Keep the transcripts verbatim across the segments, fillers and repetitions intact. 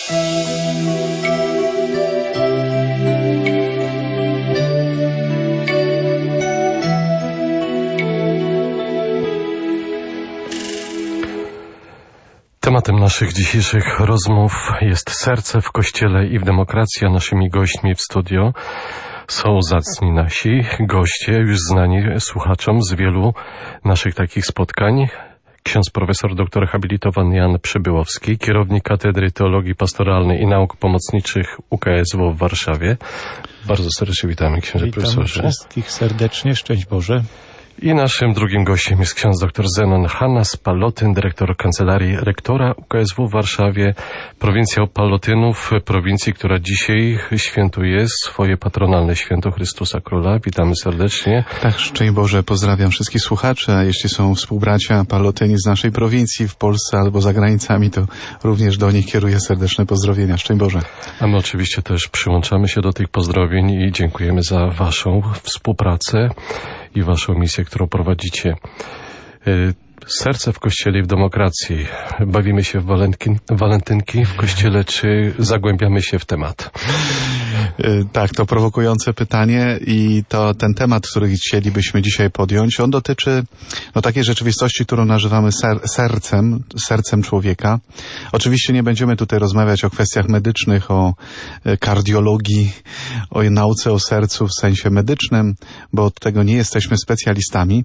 Tematem naszych dzisiejszych rozmów jest serce w Kościele i w demokracji, a naszymi gośćmi w studio są zacni nasi goście, już znani słuchaczom z wielu naszych takich spotkań. Ksiądz profesor doktor habilitowany Jan Przybyłowski, kierownik Katedry Teologii Pastoralnej i Nauk Pomocniczych U K S W w Warszawie. Bardzo serdecznie witamy, księże Witam profesorze. wszystkich serdecznie, szczęść Boże. I naszym drugim gościem jest ksiądz dr Zenon Hannas-Pallotyn, dyrektor Kancelarii Rektora U K S W w Warszawie, prowincja Pallotynów, prowincji, która dzisiaj świętuje swoje patronalne święto Chrystusa Króla. Witamy serdecznie. Tak, szczęść Boże, pozdrawiam wszystkich słuchaczy, a jeśli są współbracia Pallotyni z naszej prowincji w Polsce albo za granicami, to również do nich kieruję serdeczne pozdrowienia. Szczęść Boże. A my oczywiście też przyłączamy się do tych pozdrowień i dziękujemy za waszą współpracę i waszą misję, którą prowadzicie. Serce w Kościele i w demokracji. Bawimy się w walentyn, walentynki w Kościele, czy zagłębiamy się w temat? Tak, to prowokujące pytanie i to ten temat, który chcielibyśmy dzisiaj podjąć, on dotyczy no, takiej rzeczywistości, którą nazywamy ser, sercem, sercem człowieka. Oczywiście nie będziemy tutaj rozmawiać o kwestiach medycznych, o kardiologii, o nauce o sercu w sensie medycznym, bo od tego nie jesteśmy specjalistami,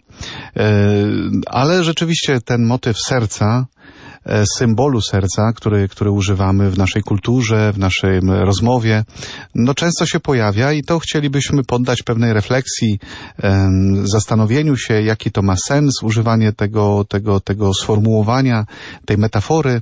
ale rzeczywiście ten motyw serca, symbolu serca, który, który używamy w naszej kulturze, w naszej rozmowie, no często się pojawia i to chcielibyśmy poddać pewnej refleksji, zastanowieniu się, jaki to ma sens, używanie tego, tego, tego sformułowania, tej metafory.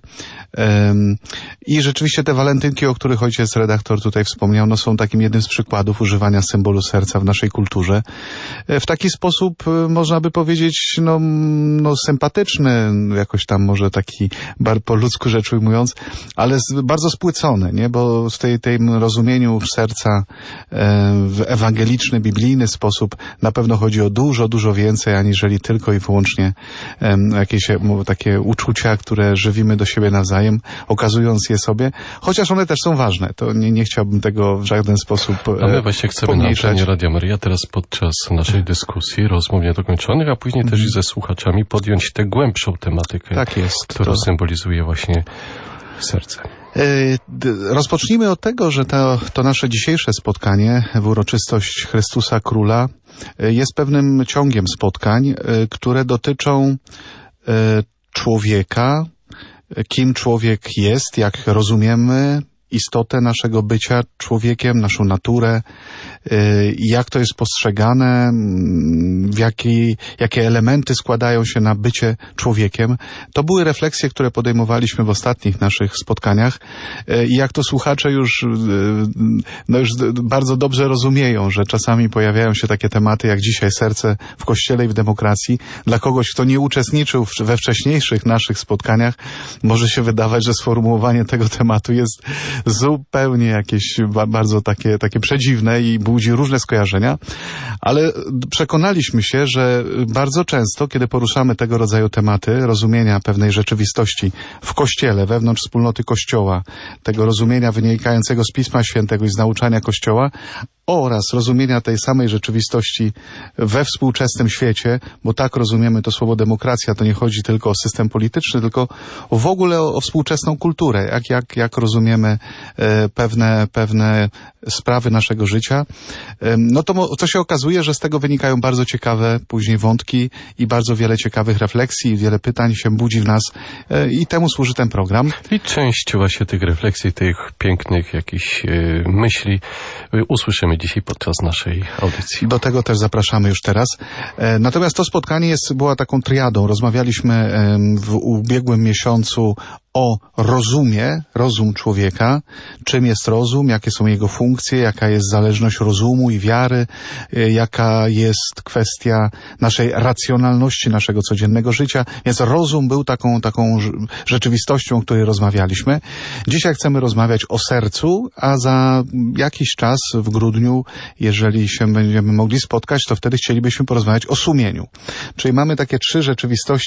I rzeczywiście te walentynki, o których ojciec redaktor tutaj wspomniał, no są takim jednym z przykładów używania symbolu serca w naszej kulturze. W taki sposób, można by powiedzieć, no, no sympatyczny, jakoś tam może taki po ludzku rzecz ujmując, ale bardzo spłycony, nie? Bo w tej, tym rozumieniu serca w ewangeliczny, biblijny sposób na pewno chodzi o dużo, dużo więcej, aniżeli tylko i wyłącznie jakieś takie uczucia, które żywimy do siebie nawzajem, okazując je sobie, chociaż one też są ważne. To nie, nie chciałbym tego w żaden sposób A my właśnie chcemy pomniejszać. Na antenie Radia Maryja teraz podczas naszej dyskusji, rozmów niedokończonych, a później też i ze słuchaczami podjąć tę głębszą tematykę, tak jest, którą to symbolizuje właśnie serce. Rozpocznijmy od tego, że to, to nasze dzisiejsze spotkanie w uroczystość Chrystusa Króla jest pewnym ciągiem spotkań, które dotyczą człowieka, kim człowiek jest, jak rozumiemy istotę naszego bycia człowiekiem, naszą naturę, jak to jest postrzegane, w jaki, jakie elementy składają się na bycie człowiekiem. To były refleksje, które podejmowaliśmy w ostatnich naszych spotkaniach i jak to słuchacze już, no już bardzo dobrze rozumieją, że czasami pojawiają się takie tematy jak dzisiaj serce w Kościele i w demokracji. Dla kogoś, kto nie uczestniczył we wcześniejszych naszych spotkaniach, może się wydawać, że sformułowanie tego tematu jest zupełnie jakieś bardzo takie, takie przedziwne i budzi różne skojarzenia, ale przekonaliśmy się, że bardzo często, kiedy poruszamy tego rodzaju tematy, rozumienia pewnej rzeczywistości w Kościele, wewnątrz wspólnoty Kościoła, tego rozumienia wynikającego z Pisma Świętego i z nauczania Kościoła, oraz rozumienia tej samej rzeczywistości we współczesnym świecie, bo tak rozumiemy to słowo demokracja, to nie chodzi tylko o system polityczny, tylko w ogóle o, o współczesną kulturę, jak, jak, jak rozumiemy e, pewne, pewne sprawy naszego życia, e, no to, to się okazuje, że z tego wynikają bardzo ciekawe później wątki i bardzo wiele ciekawych refleksji, wiele pytań się budzi w nas e, i temu służy ten program. I część właśnie tych refleksji, tych pięknych jakichś e, myśli e, usłyszymy dzisiaj podczas naszej audycji. Do tego też zapraszamy już teraz. E, natomiast to spotkanie jest, była taką triadą. Rozmawialiśmy e, w ubiegłym miesiącu o rozumie, rozum człowieka, czym jest rozum, jakie są jego funkcje, jaka jest zależność rozumu i wiary, e, jaka jest kwestia naszej racjonalności, naszego codziennego życia. Więc rozum był taką, taką rzeczywistością, o której rozmawialiśmy. Dzisiaj chcemy rozmawiać o sercu, a za jakiś czas w grudniu, jeżeli się będziemy mogli spotkać, to wtedy chcielibyśmy porozmawiać o sumieniu. Czyli mamy takie trzy rzeczywistości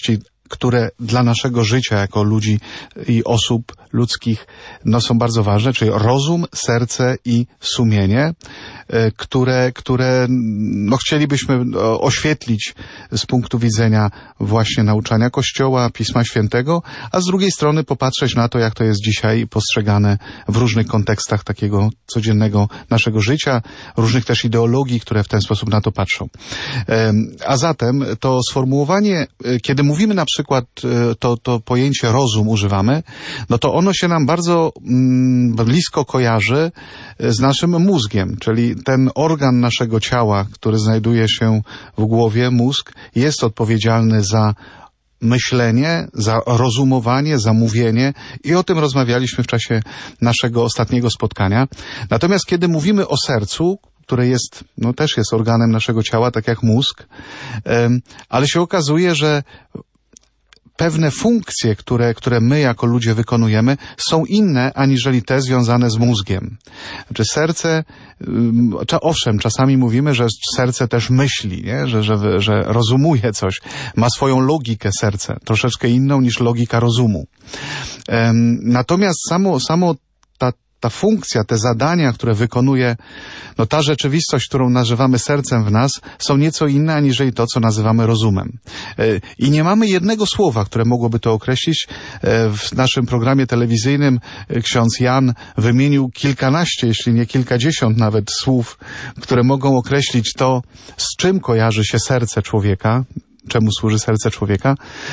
które dla naszego życia jako ludzi i osób ludzkich no, są bardzo ważne, czyli rozum, serce i sumienie, które, które no, chcielibyśmy oświetlić z punktu widzenia właśnie nauczania Kościoła, Pisma Świętego, a z drugiej strony popatrzeć na to, jak to jest dzisiaj postrzegane w różnych kontekstach takiego codziennego naszego życia, różnych też ideologii, które w ten sposób na to patrzą. A zatem to sformułowanie, kiedy mówimy na przykład to, to pojęcie rozum używamy, no to ono się nam bardzo mm, blisko kojarzy z naszym mózgiem, czyli ten organ naszego ciała, który znajduje się w głowie, mózg, jest odpowiedzialny za myślenie, za rozumowanie, za mówienie i o tym rozmawialiśmy w czasie naszego ostatniego spotkania. Natomiast kiedy mówimy o sercu, które jest, no też jest organem naszego ciała, tak jak mózg, ale się okazuje, że pewne funkcje, które, które my jako ludzie wykonujemy, są inne aniżeli te związane z mózgiem. Znaczy serce, czy owszem, czasami mówimy, że serce też myśli, nie? Że, że, że rozumuje coś, ma swoją logikę serce, troszeczkę inną niż logika rozumu. Natomiast samo, samo ta ta funkcja, te zadania, które wykonuje, no ta rzeczywistość, którą nazywamy sercem w nas, są nieco inne aniżeli to, co nazywamy rozumem. I nie mamy jednego słowa, które mogłoby to określić. W naszym programie telewizyjnym ksiądz Jan wymienił kilkanaście, jeśli nie kilkadziesiąt nawet słów, które mogą określić to, z czym kojarzy się serce człowieka, czemu służy serce człowieka,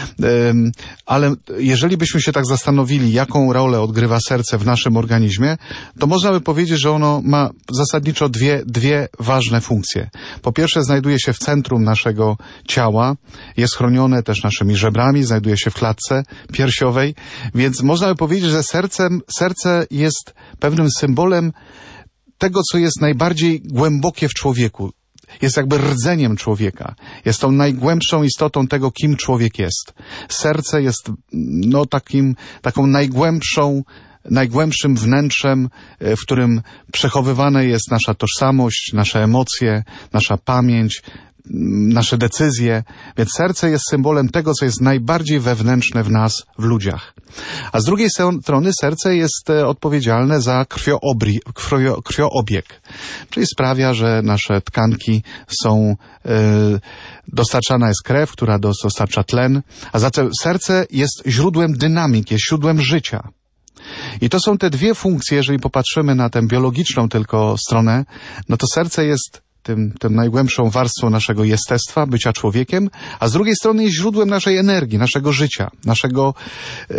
ale jeżeli byśmy się tak zastanowili, jaką rolę odgrywa serce w naszym organizmie, to można by powiedzieć, że ono ma zasadniczo dwie, dwie ważne funkcje. Po pierwsze, znajduje się w centrum naszego ciała, jest chronione też naszymi żebrami, znajduje się w klatce piersiowej, więc można by powiedzieć, że sercem, serce jest pewnym symbolem tego, co jest najbardziej głębokie w człowieku. Jest jakby rdzeniem człowieka. Jest tą najgłębszą istotą tego, kim człowiek jest. Serce jest no takim, taką najgłębszą, najgłębszym wnętrzem, w którym przechowywana jest nasza tożsamość, nasze emocje, nasza pamięć, nasze decyzje, więc serce jest symbolem tego, co jest najbardziej wewnętrzne w nas, w ludziach. A z drugiej strony serce jest odpowiedzialne za krwioobieg, krwioobieg, czyli sprawia, że nasze tkanki są, yy, dostarczana jest krew, która dostarcza tlen, a zatem serce jest źródłem dynamiki, jest źródłem życia. I to są te dwie funkcje, jeżeli popatrzymy na tę biologiczną tylko stronę, no to serce jest Tym, tym najgłębszą warstwą naszego jestestwa, bycia człowiekiem, a z drugiej strony jest źródłem naszej energii, naszego życia, naszego yy,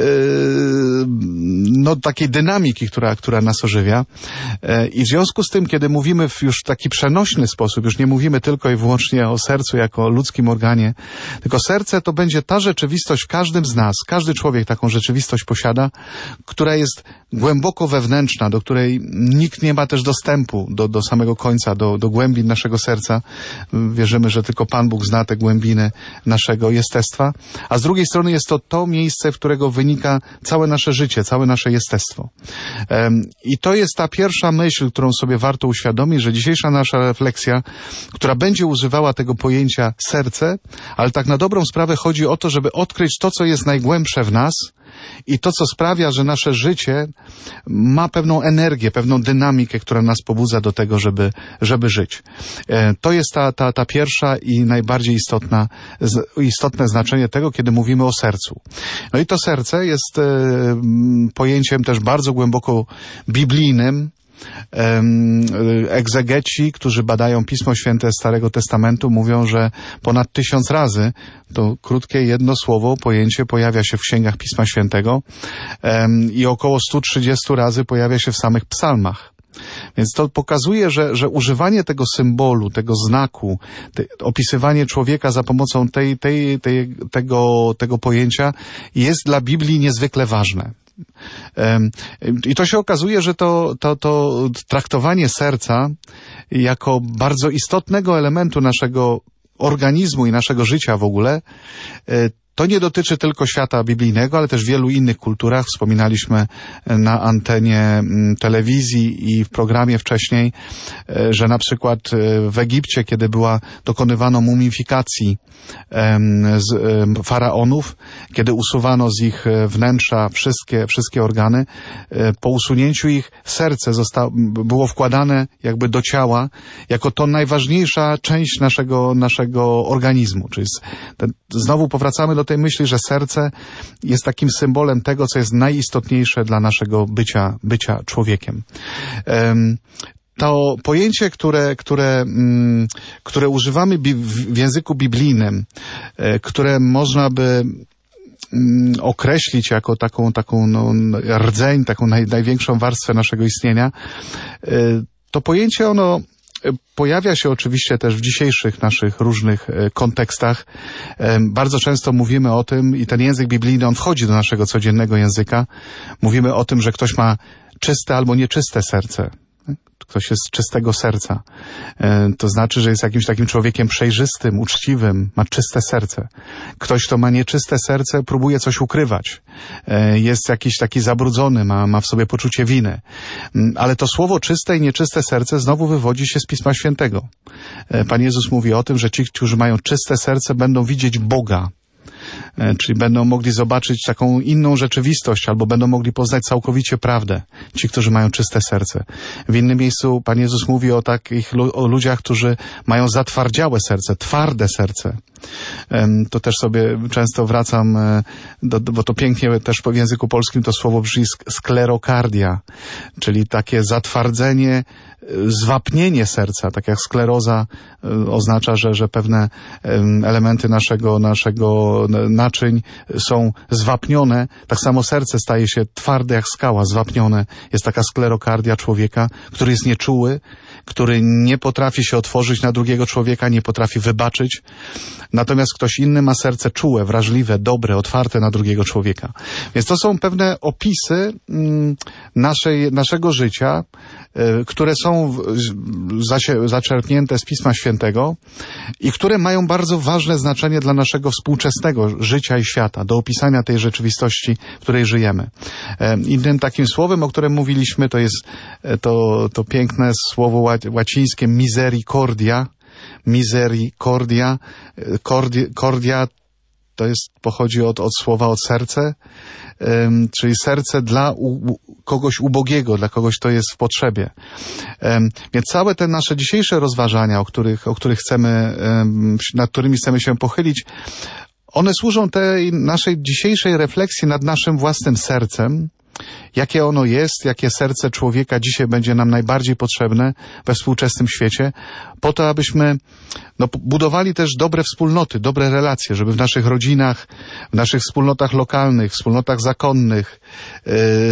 no takiej dynamiki, która, która nas ożywia. Yy, I w związku z tym, kiedy mówimy w już taki przenośny sposób, już nie mówimy tylko i wyłącznie o sercu jako o ludzkim organie, tylko serce to będzie ta rzeczywistość w każdym z nas, każdy człowiek taką rzeczywistość posiada, która jest głęboko wewnętrzna, do której nikt nie ma też dostępu do, do samego końca, do, do głębin naszego serca. Wierzymy, że tylko Pan Bóg zna te głębiny naszego jestestwa. A z drugiej strony jest to to miejsce, w którego wynika całe nasze życie, całe nasze jestestwo. I to jest ta pierwsza myśl, którą sobie warto uświadomić, że dzisiejsza nasza refleksja, która będzie używała tego pojęcia serce, ale tak na dobrą sprawę chodzi o to, żeby odkryć to, co jest najgłębsze w nas, i to, co sprawia, że nasze życie ma pewną energię, pewną dynamikę, która nas pobudza do tego, żeby, żeby żyć. To jest ta, ta, ta pierwsza i najbardziej istotna, istotne znaczenie tego, kiedy mówimy o sercu. No i to serce jest pojęciem też bardzo głęboko biblijnym. Egzegeci, którzy badają Pismo Święte Starego Testamentu, mówią, że ponad tysiąc razy to krótkie jedno słowo, pojęcie pojawia się w księgach Pisma Świętego i około sto trzydzieści razy pojawia się w samych psalmach. Więc to pokazuje, że, że używanie tego symbolu, tego znaku, te, opisywanie człowieka za pomocą tej, tej, tej, tego, tego pojęcia jest dla Biblii niezwykle ważne. I to się okazuje, że to, to, to traktowanie serca jako bardzo istotnego elementu naszego organizmu i naszego życia w ogóle, To nie dotyczy tylko świata biblijnego, ale też w wielu innych kulturach. Wspominaliśmy na antenie telewizji i w programie wcześniej, że na przykład w Egipcie, kiedy była dokonywano mumifikacji z faraonów, kiedy usuwano z ich wnętrza wszystkie, wszystkie organy, po usunięciu ich serce zostało, było wkładane jakby do ciała, jako to najważniejsza część naszego, naszego organizmu. Czyli ten, znowu powracamy do tej myśli, że serce jest takim symbolem tego, co jest najistotniejsze dla naszego bycia, bycia człowiekiem. Um, To pojęcie, które, które, mm, które używamy bi- w języku biblijnym, e, które można by mm, określić jako taką, taką no, rdzeń, taką naj, największą warstwę naszego istnienia, e, to pojęcie ono pojawia się oczywiście też w dzisiejszych naszych różnych kontekstach. Bardzo często mówimy o tym i ten język biblijny, on wchodzi do naszego codziennego języka. Mówimy o tym, że ktoś ma czyste albo nieczyste serce. Ktoś jest z czystego serca. To znaczy, że jest jakimś takim człowiekiem przejrzystym, uczciwym, ma czyste serce. Ktoś, kto ma nieczyste serce, próbuje coś ukrywać. Jest jakiś taki zabrudzony, ma, ma w sobie poczucie winy. Ale to słowo czyste i nieczyste serce znowu wywodzi się z Pisma Świętego. Pan Jezus mówi o tym, że ci, którzy mają czyste serce, będą widzieć Boga. Czyli będą mogli zobaczyć taką inną rzeczywistość, albo będą mogli poznać całkowicie prawdę. Ci, którzy mają czyste serce. W innym miejscu Pan Jezus mówi o takich o ludziach, którzy mają zatwardziałe serce, twarde serce. To też sobie często wracam, do, bo to pięknie też w języku polskim to słowo brzmi sklerokardia, czyli takie zatwardzenie, zwapnienie serca, tak jak skleroza oznacza, że, że pewne elementy naszego, naszego naczyń są zwapnione, tak samo serce staje się twarde jak skała, zwapnione. Jest taka sklerokardia człowieka, który jest nieczuły, który nie potrafi się otworzyć na drugiego człowieka, nie potrafi wybaczyć. Natomiast ktoś inny ma serce czułe, wrażliwe, dobre, otwarte na drugiego człowieka. Więc to są pewne opisy mm, naszej, naszego życia, y, które są w, zasie, zaczerpnięte z Pisma Świętego i które mają bardzo ważne znaczenie dla naszego współczesnego życia i świata, do opisania tej rzeczywistości, w której żyjemy. Y, innym takim słowem, o którym mówiliśmy, to jest y, to, to piękne słowo łacińskie misericordia. Misericordia. Cordia, cordia to jest, pochodzi od, od słowa od serce, um, czyli serce dla u, kogoś ubogiego, dla kogoś, kto jest w potrzebie. Um, więc całe te nasze dzisiejsze rozważania, o których, o których chcemy, um, nad którymi chcemy się pochylić, one służą tej naszej dzisiejszej refleksji nad naszym własnym sercem, jakie ono jest, jakie serce człowieka dzisiaj będzie nam najbardziej potrzebne we współczesnym świecie, po to, abyśmy no, budowali też dobre wspólnoty, dobre relacje, żeby w naszych rodzinach, w naszych wspólnotach lokalnych, wspólnotach zakonnych, yy,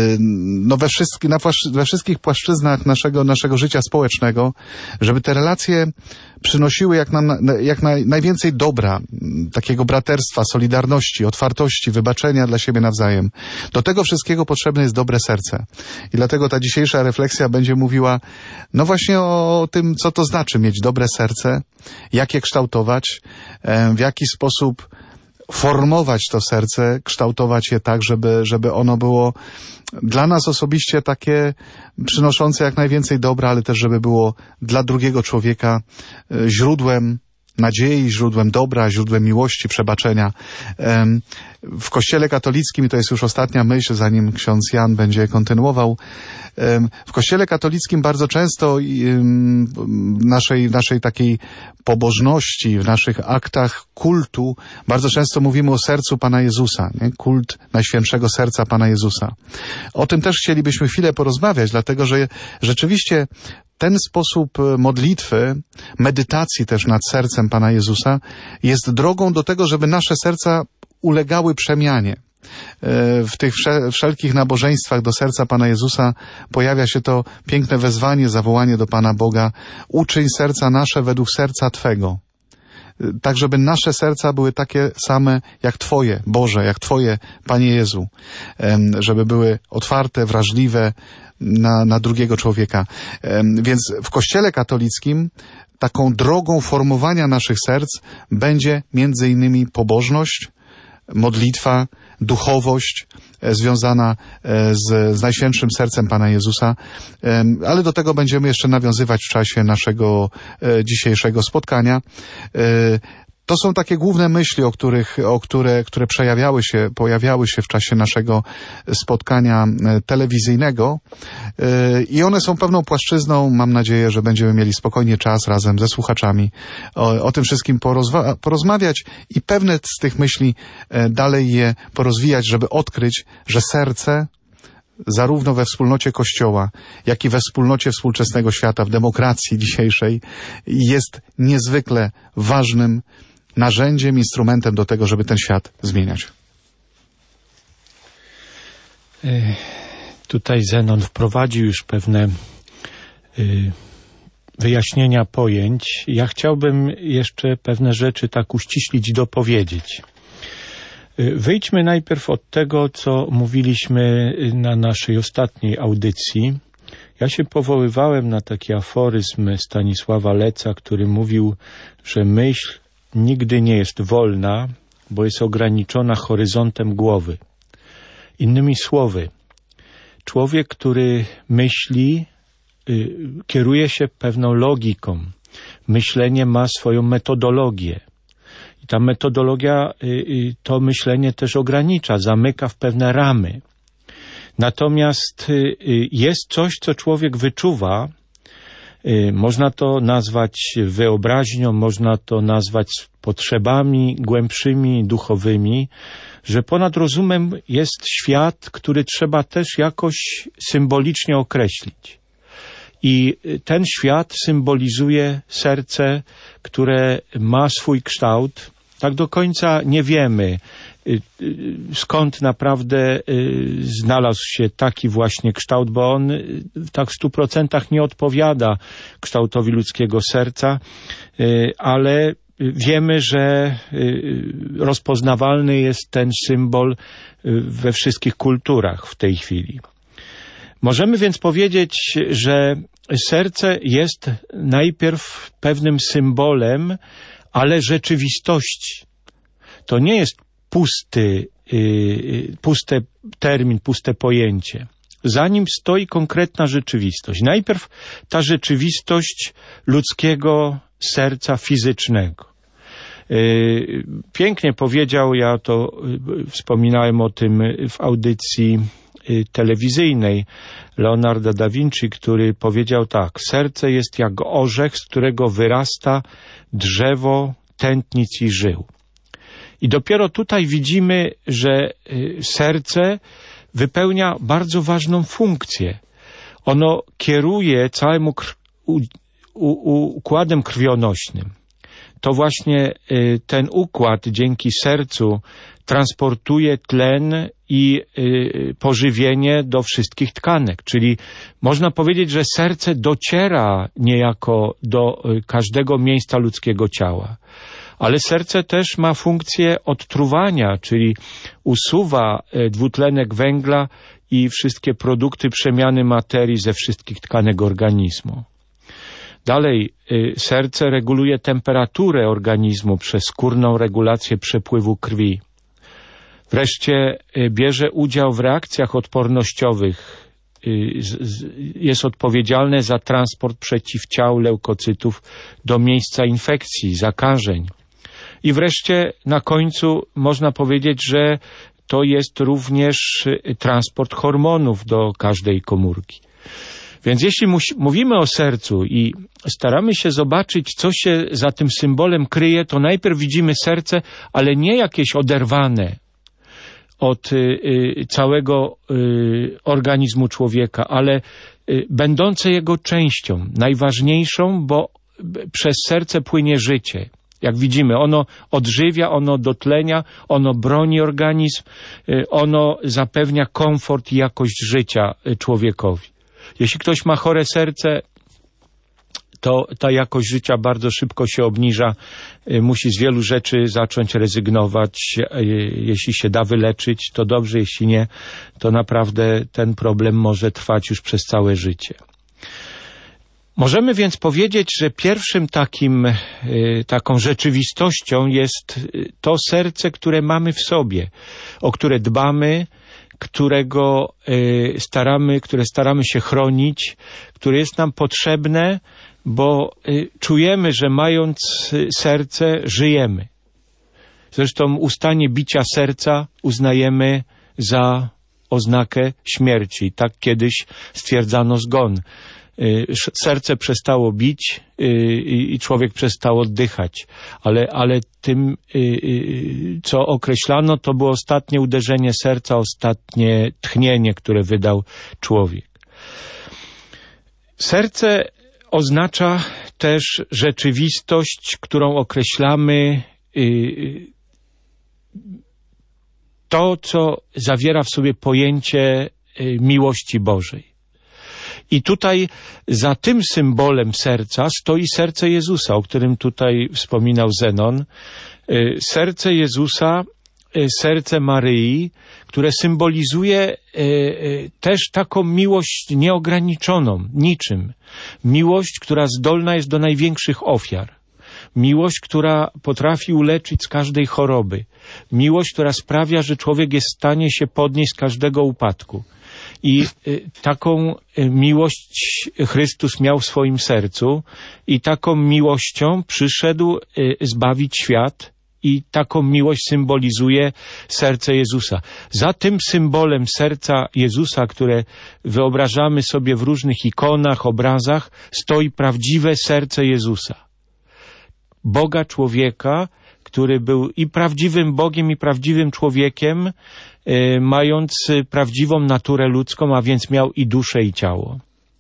no we, wszystkich, na, we wszystkich płaszczyznach naszego, naszego życia społecznego, żeby te relacje przynosiły jak, nam, jak naj, najwięcej dobra, takiego braterstwa, solidarności, otwartości, wybaczenia dla siebie nawzajem. Do tego wszystkiego potrzebne jest dobre serce. I dlatego ta dzisiejsza refleksja będzie mówiła no właśnie o tym, co to znaczy mieć dobre serce, jak je kształtować, w jaki sposób formować to serce, kształtować je tak, żeby, żeby ono było dla nas osobiście takie przynoszące jak najwięcej dobra, ale też żeby było dla drugiego człowieka źródłem nadziei, źródłem dobra, źródłem miłości, przebaczenia. W Kościele katolickim, i to jest już ostatnia myśl, zanim ksiądz Jan będzie kontynuował, w Kościele katolickim bardzo często w naszej, naszej takiej pobożności, w naszych aktach kultu, bardzo często mówimy o sercu Pana Jezusa, nie? Kult Najświętszego Serca Pana Jezusa. O tym też chcielibyśmy chwilę porozmawiać, dlatego że rzeczywiście ten sposób modlitwy, medytacji też nad sercem Pana Jezusa jest drogą do tego, żeby nasze serca ulegały przemianie. W tych wszelkich nabożeństwach do serca Pana Jezusa pojawia się to piękne wezwanie, zawołanie do Pana Boga: uczyń serca nasze według serca Twego. Tak, żeby nasze serca były takie same jak Twoje, Boże, jak Twoje, Panie Jezu. Żeby były otwarte, wrażliwe na, na drugiego człowieka. Więc w Kościele katolickim taką drogą formowania naszych serc będzie między innymi pobożność, modlitwa, duchowość związana z, z Najświętszym Sercem Pana Jezusa, ale do tego będziemy jeszcze nawiązywać w czasie naszego dzisiejszego spotkania. To są takie główne myśli, o których, o które, które przejawiały się, pojawiały się w czasie naszego spotkania telewizyjnego i one są pewną płaszczyzną. Mam nadzieję, że będziemy mieli spokojnie czas razem ze słuchaczami o, o tym wszystkim porozwa- porozmawiać i pewne z tych myśli dalej je porozwijać, żeby odkryć, że serce zarówno we wspólnocie Kościoła, jak i we wspólnocie współczesnego świata, w demokracji dzisiejszej jest niezwykle ważnym narzędziem, instrumentem do tego, żeby ten świat zmieniać. Tutaj Zenon wprowadził już pewne y, wyjaśnienia pojęć. Ja chciałbym jeszcze pewne rzeczy tak uściślić i dopowiedzieć. Y, wyjdźmy najpierw od tego, co mówiliśmy na naszej ostatniej audycji. Ja się powoływałem na taki aforyzm Stanisława Leca, który mówił, że myśl nigdy nie jest wolna, bo jest ograniczona horyzontem głowy. Innymi słowy, człowiek, który myśli, y, kieruje się pewną logiką. Myślenie ma swoją metodologię. I ta metodologia y, y, to myślenie też ogranicza, zamyka w pewne ramy. Natomiast y, y, jest coś, co człowiek wyczuwa. Y, można to nazwać wyobraźnią, można to nazwać potrzebami głębszymi, duchowymi, że ponad rozumem jest świat, który trzeba też jakoś symbolicznie określić. I ten świat symbolizuje serce, które ma swój kształt. Tak do końca nie wiemy, skąd naprawdę znalazł się taki właśnie kształt, bo on tak w stu procentach nie odpowiada kształtowi ludzkiego serca, ale wiemy, że rozpoznawalny jest ten symbol we wszystkich kulturach w tej chwili. Możemy więc powiedzieć, że serce jest najpierw pewnym symbolem, ale rzeczywistości. To nie jest pusty, yy, pusty termin, puste pojęcie. Za nim stoi konkretna rzeczywistość. Najpierw ta rzeczywistość ludzkiego serca fizycznego. Yy, pięknie powiedział, ja to yy, wspominałem o tym w audycji yy, telewizyjnej, Leonardo da Vinci, który powiedział tak: serce jest jak orzech, z którego wyrasta drzewo tętnic i żył. I dopiero tutaj widzimy, że yy, serce wypełnia bardzo ważną funkcję. Ono kieruje całym ukr- u- u- układem krwionośnym. To właśnie y, ten układ dzięki sercu transportuje tlen i y, pożywienie do wszystkich tkanek. Czyli można powiedzieć, że serce dociera niejako do y, każdego miejsca ludzkiego ciała. Ale serce też ma funkcję odtruwania, czyli usuwa y, dwutlenek węgla i wszystkie produkty przemiany materii ze wszystkich tkanek organizmu. Dalej, y, serce reguluje temperaturę organizmu przez skórną regulację przepływu krwi. Wreszcie y, bierze udział w reakcjach odpornościowych. Y, z, z, jest odpowiedzialne za transport przeciwciał leukocytów do miejsca infekcji, zakażeń. I wreszcie na końcu można powiedzieć, że to jest również y, transport hormonów do każdej komórki. Więc jeśli mówimy o sercu i staramy się zobaczyć, co się za tym symbolem kryje, to najpierw widzimy serce, ale nie jakieś oderwane od y, całego y, organizmu człowieka, ale y, będące jego częścią, najważniejszą, bo przez serce płynie życie. Jak widzimy, ono odżywia, ono dotlenia, ono broni organizm, y, ono zapewnia komfort i jakość życia y, człowiekowi. Jeśli ktoś ma chore serce, to ta jakość życia bardzo szybko się obniża. Musi z wielu rzeczy zacząć rezygnować. Jeśli się da wyleczyć, to dobrze. Jeśli nie, to naprawdę ten problem może trwać już przez całe życie. Możemy więc powiedzieć, że pierwszym takim, taką rzeczywistością jest to serce, które mamy w sobie, o które dbamy, którego staramy, które staramy się chronić, które jest nam potrzebne, bo czujemy, że mając serce, żyjemy. Zresztą ustanie bicia serca uznajemy za oznakę śmierci. Tak kiedyś stwierdzano zgon. Serce przestało bić i człowiek przestał oddychać. Ale, ale tym, co określano, to było ostatnie uderzenie serca, ostatnie tchnienie, które wydał człowiek. Serce oznacza też rzeczywistość, którą określamy to, co zawiera w sobie pojęcie miłości Bożej. I tutaj za tym symbolem serca stoi serce Jezusa, o którym tutaj wspominał Zenon. Serce Jezusa, serce Maryi, które symbolizuje też taką miłość nieograniczoną niczym. Miłość, która zdolna jest do największych ofiar. Miłość, która potrafi uleczyć z każdej choroby. Miłość, która sprawia, że człowiek jest w stanie się podnieść z każdego upadku. I y, taką y, miłość Chrystus miał w swoim sercu i taką miłością przyszedł y, zbawić świat i taką miłość symbolizuje serce Jezusa. Za tym symbolem serca Jezusa, które wyobrażamy sobie w różnych ikonach, obrazach, stoi prawdziwe serce Jezusa. Boga człowieka, który był i prawdziwym Bogiem, i prawdziwym człowiekiem, y, mając prawdziwą naturę ludzką, a więc miał i duszę, i ciało.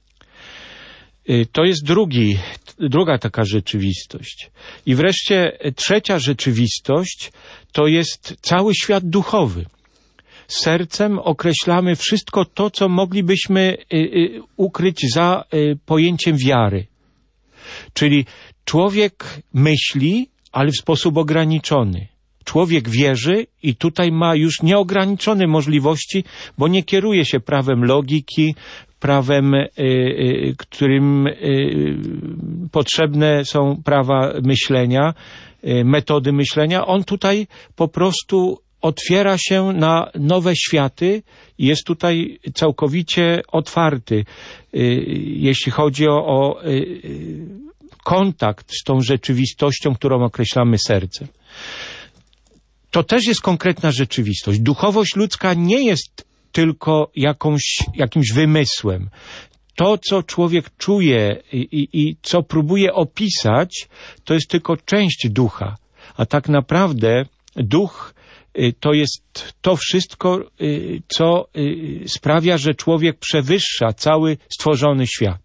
Y, to jest drugi, druga taka rzeczywistość. I wreszcie trzecia rzeczywistość to jest cały świat duchowy. Sercem określamy wszystko to, co moglibyśmy y, y, ukryć za y, pojęciem wiary. Czyli człowiek myśli, ale w sposób ograniczony. Człowiek wierzy i tutaj ma już nieograniczone możliwości, bo nie kieruje się prawem logiki, prawem, y, y, którym y, potrzebne są prawa myślenia, y, metody myślenia. On tutaj po prostu otwiera się na nowe światy i jest tutaj całkowicie otwarty, y, jeśli chodzi o, o y, kontakt z tą rzeczywistością, którą określamy sercem. To też jest konkretna rzeczywistość. Duchowość ludzka nie jest tylko jakąś, jakimś wymysłem. To, co człowiek czuje i, i, i co próbuje opisać, to jest tylko część ducha. A tak naprawdę duch to jest to wszystko, co sprawia, że człowiek przewyższa cały stworzony świat.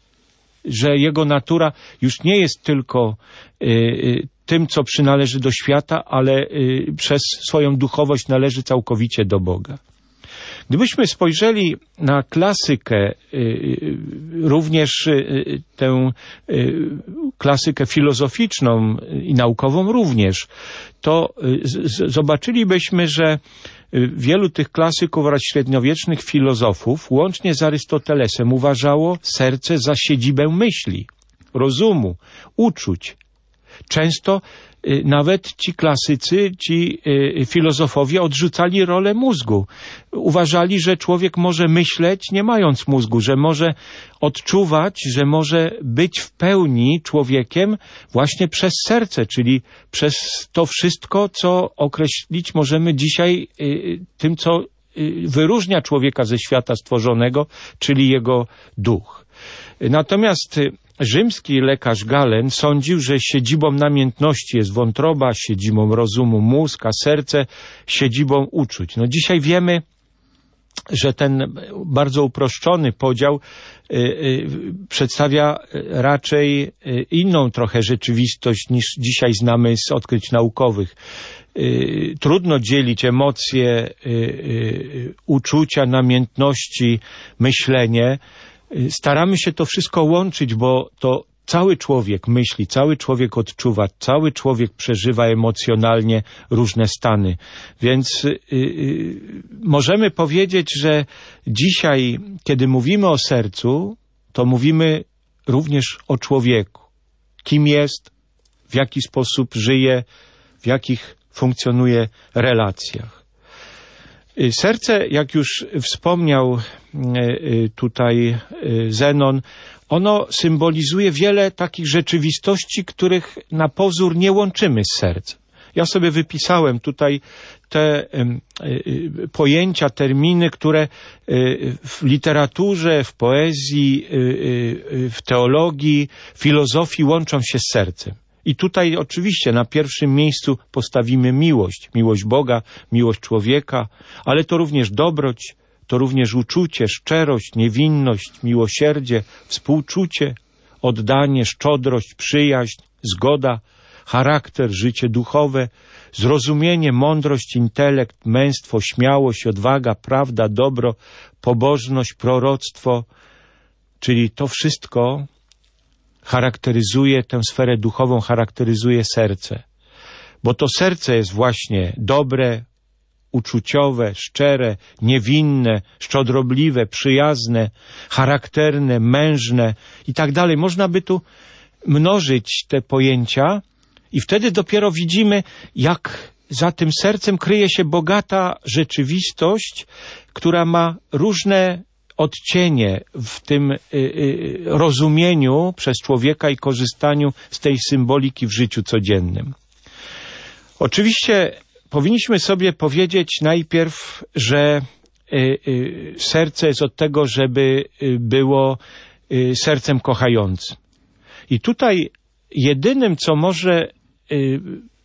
Że jego natura już nie jest tylko y, tym, co przynależy do świata, ale y, przez swoją duchowość należy całkowicie do Boga. Gdybyśmy spojrzeli na klasykę, y, również y, tę y, klasykę filozoficzną i naukową również, to y, z, zobaczylibyśmy, że wielu tych klasyków oraz średniowiecznych filozofów, łącznie z Arystotelesem, uważało serce za siedzibę myśli, rozumu, uczuć. Często y, nawet ci klasycy, ci y, filozofowie odrzucali rolę mózgu. Uważali, że człowiek może myśleć nie mając mózgu, że może odczuwać, że może być w pełni człowiekiem właśnie przez serce, czyli przez to wszystko, co określić możemy dzisiaj y, tym, co y, wyróżnia człowieka ze świata stworzonego, czyli jego duch. Natomiast rzymski lekarz Galen sądził, że siedzibą namiętności jest wątroba, siedzibą rozumu mózg, a serce siedzibą uczuć. No dzisiaj wiemy, że ten bardzo uproszczony podział y, y, przedstawia raczej y, inną trochę rzeczywistość niż dzisiaj znamy z odkryć naukowych. Y, trudno dzielić emocje, y, y, uczucia, namiętności, myślenie. Staramy się to wszystko łączyć, bo to cały człowiek myśli, cały człowiek odczuwa, cały człowiek przeżywa emocjonalnie różne stany. Więc yy, yy, możemy powiedzieć, że dzisiaj, kiedy mówimy o sercu, to mówimy również o człowieku. Kim jest, w jaki sposób żyje, w jakich funkcjonuje relacjach. Serce, jak już wspomniał tutaj Zenon, ono symbolizuje wiele takich rzeczywistości, których na pozór nie łączymy z sercem. Ja sobie wypisałem tutaj te y, pojęcia, terminy, które y, w literaturze, w poezji, y, y, w teologii, filozofii łączą się z sercem. I tutaj oczywiście na pierwszym miejscu postawimy miłość. Miłość Boga, miłość człowieka, ale to również dobroć, to również uczucie, szczerość, niewinność, miłosierdzie, współczucie, oddanie, szczodrość, przyjaźń, zgoda, charakter, życie duchowe, zrozumienie, mądrość, intelekt, męstwo, śmiałość, odwaga, prawda, dobro, pobożność, proroctwo, czyli to wszystko charakteryzuje tę sferę duchową, charakteryzuje serce. Bo to serce jest właśnie dobre, uczuciowe, szczere, niewinne, szczodrobliwe, przyjazne, charakterne, mężne i tak dalej. Można by tu mnożyć te pojęcia i wtedy dopiero widzimy, jak za tym sercem kryje się bogata rzeczywistość, która ma różne odcienie w tym y, y, rozumieniu przez człowieka i korzystaniu z tej symboliki w życiu codziennym. Oczywiście powinniśmy sobie powiedzieć najpierw, że y, y, serce jest od tego, żeby y, było y, sercem kochającym. I tutaj jedynym, co może y,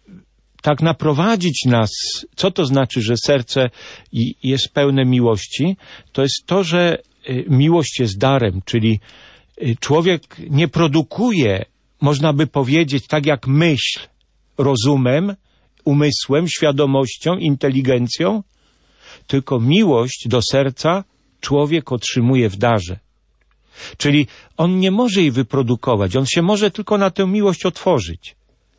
tak naprowadzić nas, co to znaczy, że serce jest pełne miłości, to jest to, że miłość jest darem, czyli człowiek nie produkuje, można by powiedzieć, tak jak myśl, rozumem, umysłem, świadomością, inteligencją, tylko miłość do serca człowiek otrzymuje w darze. Czyli on nie może jej wyprodukować, on się może tylko na tę miłość otworzyć.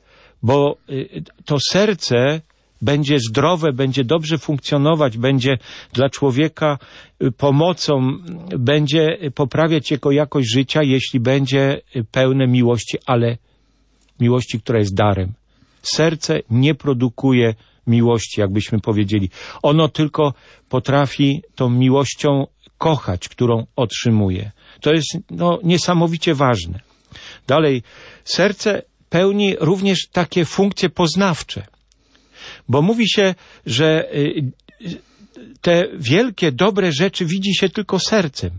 Bo to serce będzie zdrowe, będzie dobrze funkcjonować, będzie dla człowieka pomocą, będzie poprawiać jego jakość życia, jeśli będzie pełne miłości, ale miłości, która jest darem. Serce nie produkuje miłości, jakbyśmy powiedzieli. Ono tylko potrafi tą miłością kochać, którą otrzymuje. To jest no, niesamowicie ważne. Dalej, serce pełni również takie funkcje poznawcze. Bo mówi się, że te wielkie, dobre rzeczy widzi się tylko sercem.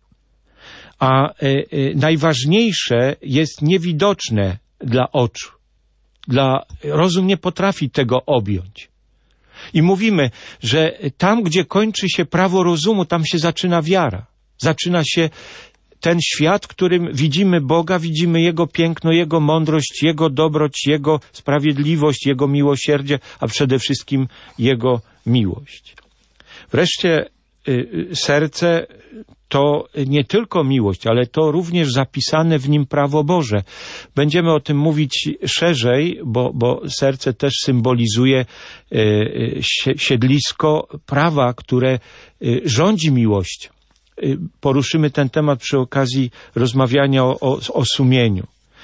A najważniejsze jest niewidoczne dla oczu. Dla, rozum nie potrafi tego objąć. I mówimy, że tam, gdzie kończy się prawo rozumu, tam się zaczyna wiara. Zaczyna się ten świat, w którym widzimy Boga, widzimy Jego piękno, Jego mądrość, Jego dobroć, Jego sprawiedliwość, Jego miłosierdzie, a przede wszystkim Jego miłość. Wreszcie y, serce to nie tylko miłość, ale to również zapisane w nim prawo Boże. Będziemy o tym mówić szerzej, bo, bo serce też symbolizuje y, y, siedlisko prawa, które y, rządzi miłością. Poruszymy ten temat przy okazji rozmawiania o, o, o sumieniu.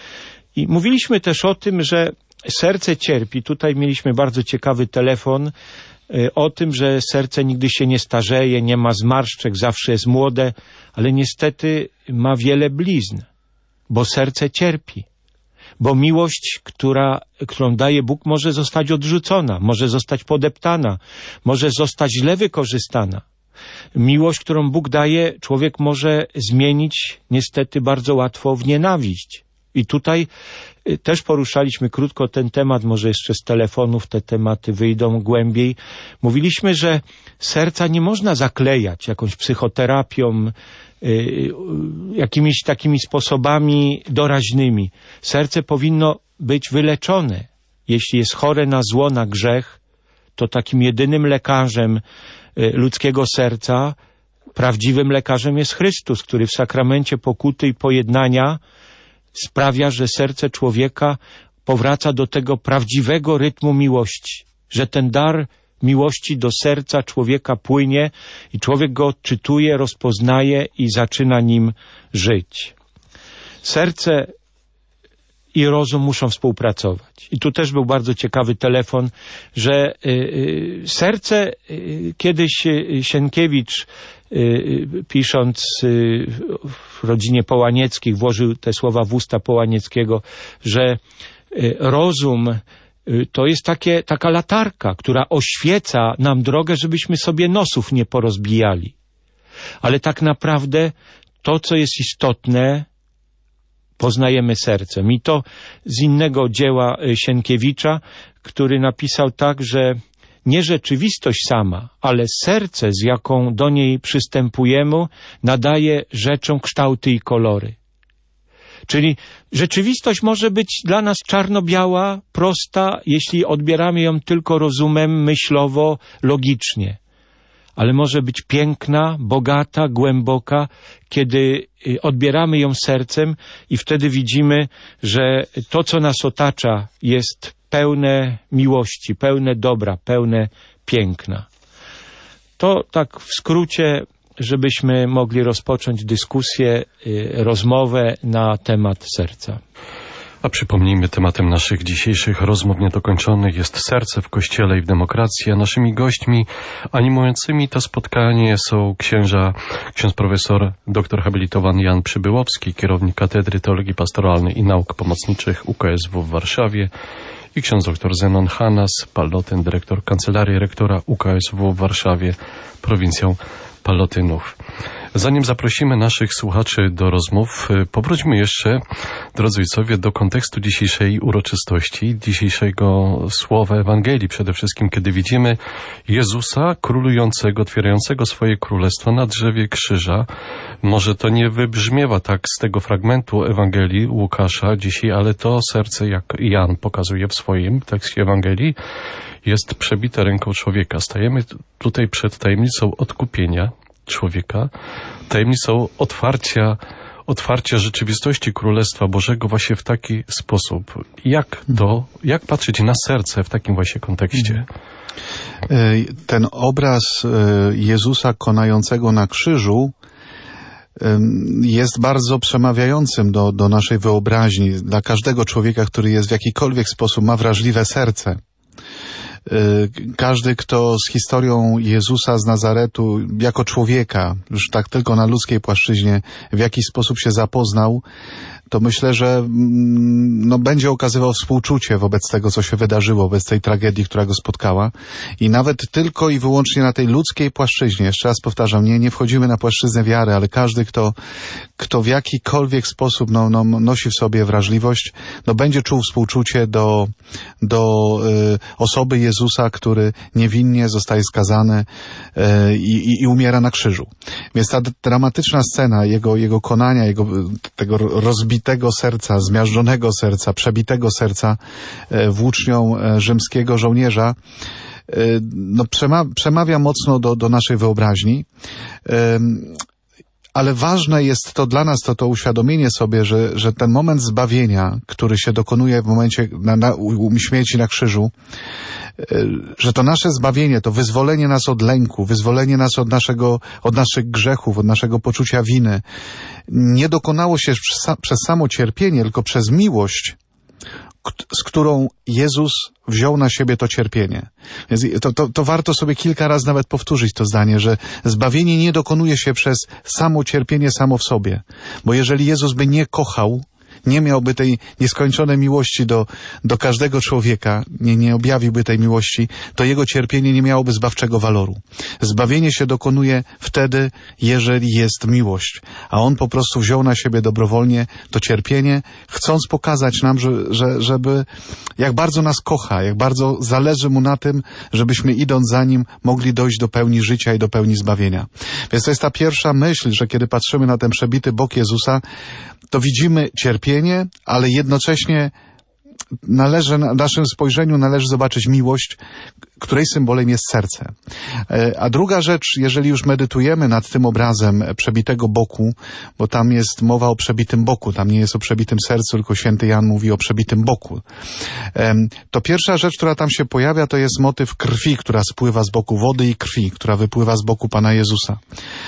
I mówiliśmy też o tym, że serce cierpi. Tutaj mieliśmy bardzo ciekawy telefon y, o tym, że serce nigdy się nie starzeje, nie ma zmarszczek, zawsze jest młode, ale niestety ma wiele blizn, bo serce cierpi. Bo miłość, która, którą daje Bóg, może zostać odrzucona, może zostać podeptana, może zostać źle wykorzystana. Miłość, którą Bóg daje, człowiek może zmienić niestety bardzo łatwo w nienawiść. I tutaj też poruszaliśmy krótko ten temat, może jeszcze z telefonów te tematy wyjdą głębiej. Mówiliśmy, że serca nie można zaklejać jakąś psychoterapią, yy, jakimiś takimi sposobami doraźnymi. Serce powinno być wyleczone. Jeśli jest chore na zło, na grzech, to takim jedynym lekarzem ludzkiego serca, prawdziwym lekarzem jest Chrystus, który w sakramencie pokuty i pojednania sprawia, że serce człowieka powraca do tego prawdziwego rytmu miłości, że ten dar miłości do serca człowieka płynie i człowiek go odczytuje, rozpoznaje i zaczyna nim żyć. serce i rozum muszą współpracować. I tu też był bardzo ciekawy telefon, że y, y, serce, y, kiedyś y, Sienkiewicz, y, pisząc y, w rodzinie Połanieckich, włożył te słowa w usta Połanieckiego, że y, rozum y, to jest takie, taka latarka, która oświeca nam drogę, żebyśmy sobie nosów nie porozbijali. Ale tak naprawdę to, co jest istotne, poznajemy sercem. I to z innego dzieła Sienkiewicza, który napisał tak, że nie rzeczywistość sama, ale serce, z jaką do niej przystępujemy, nadaje rzeczom kształty i kolory. Czyli rzeczywistość może być dla nas czarno-biała, prosta, jeśli odbieramy ją tylko rozumem, myślowo, logicznie. Ale może być piękna, bogata, głęboka, kiedy odbieramy ją sercem i wtedy widzimy, że to, co nas otacza, jest pełne miłości, pełne dobra, pełne piękna. To tak w skrócie, żebyśmy mogli rozpocząć dyskusję, rozmowę na temat serca. A przypomnijmy, tematem naszych dzisiejszych rozmów niedokończonych jest serce w Kościele i w demokracji, a naszymi gośćmi animującymi to spotkanie są księża, ksiądz profesor doktor habilitowany Jan Przybyłowski, kierownik Katedry Teologii Pastoralnej i Nauk Pomocniczych U K S W w Warszawie, i ksiądz doktor Zenon Hanas, Pallotyn, dyrektor Kancelarii Rektora U K S W w Warszawie, prowincją Pallotynów. Zanim zaprosimy naszych słuchaczy do rozmów, powróćmy jeszcze, drodzy ojcowie, do kontekstu dzisiejszej uroczystości, dzisiejszego słowa Ewangelii. Przede wszystkim, kiedy widzimy Jezusa królującego, otwierającego swoje królestwo na drzewie krzyża. Może to nie wybrzmiewa tak z tego fragmentu Ewangelii Łukasza dzisiaj, ale to serce, jak Jan pokazuje w swoim tekście Ewangelii, jest przebite ręką człowieka. Stajemy tutaj przed tajemnicą odkupienia człowieka, tajemnicą otwarcia, otwarcia rzeczywistości Królestwa Bożego właśnie w taki sposób. Jak to, jak patrzeć na serce w takim właśnie kontekście? Ten obraz Jezusa konającego na krzyżu jest bardzo przemawiającym do, do naszej wyobraźni, dla każdego człowieka, który jest w jakikolwiek sposób, ma wrażliwe serce. Każdy, kto z historią Jezusa z Nazaretu jako człowieka, już tak tylko na ludzkiej płaszczyźnie, w jakiś sposób się zapoznał, to myślę, że no, będzie okazywał współczucie wobec tego, co się wydarzyło, wobec tej tragedii, która go spotkała. I nawet tylko i wyłącznie na tej ludzkiej płaszczyźnie, jeszcze raz powtarzam, nie, nie wchodzimy na płaszczyznę wiary, ale każdy, kto, kto w jakikolwiek sposób no, no, nosi w sobie wrażliwość, no, będzie czuł współczucie do, do y, osoby Jezusa, który niewinnie zostaje skazany y, i, i umiera na krzyżu. Więc ta dramatyczna scena jego, jego konania, jego tego rozbitego tego serca, zmiażdżonego serca, przebitego serca włócznią rzymskiego żołnierza, no, przemawia mocno do, do naszej wyobraźni. Ale ważne jest to dla nas, to, to uświadomienie sobie, że, że ten moment zbawienia, który się dokonuje w momencie na, na, u śmierci na krzyżu, że to nasze zbawienie, to wyzwolenie nas od lęku, wyzwolenie nas od naszego, od naszych grzechów, od naszego poczucia winy, nie dokonało się przez, przez samo cierpienie, tylko przez miłość, z którą Jezus wziął na siebie to cierpienie. Więc to, to, to warto sobie kilka razy nawet powtórzyć to zdanie, że zbawienie nie dokonuje się przez samo cierpienie samo w sobie. Bo jeżeli Jezus by nie kochał, nie miałby tej nieskończonej miłości do, do każdego człowieka, nie, nie objawiłby tej miłości, to jego cierpienie nie miałoby zbawczego waloru. Zbawienie się dokonuje wtedy, jeżeli jest miłość. A On po prostu wziął na siebie dobrowolnie to cierpienie, chcąc pokazać nam, że, że, żeby, jak bardzo nas kocha, jak bardzo zależy Mu na tym, żebyśmy idąc za Nim mogli dojść do pełni życia i do pełni zbawienia. Więc to jest ta pierwsza myśl, że kiedy patrzymy na ten przebity bok Jezusa, to widzimy cierpienie, ale jednocześnie należy, w naszym spojrzeniu należy zobaczyć miłość, której symbolem jest serce. A druga rzecz, jeżeli już medytujemy nad tym obrazem przebitego boku, bo tam jest mowa o przebitym boku, tam nie jest o przebitym sercu, tylko święty Jan mówi o przebitym boku. To pierwsza rzecz, która tam się pojawia, to jest motyw krwi, która spływa z boku, wody i krwi, która wypływa z boku Pana Jezusa.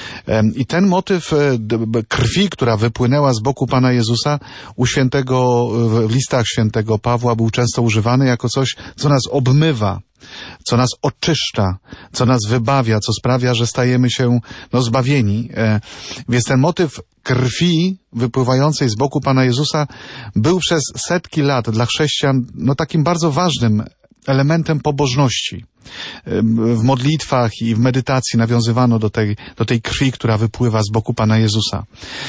I ten motyw krwi, która wypłynęła z boku Pana Jezusa, u świętego, w listach świętego Pawła był często używany jako coś, co nas obmywa, co nas oczyszcza, co nas wybawia, co sprawia, że stajemy się no, zbawieni. E, więc ten motyw krwi wypływającej z boku Pana Jezusa był przez setki lat dla chrześcijan no, takim bardzo ważnym elementem pobożności. W modlitwach i w medytacji nawiązywano do tej, do tej krwi, która wypływa z boku Pana Jezusa.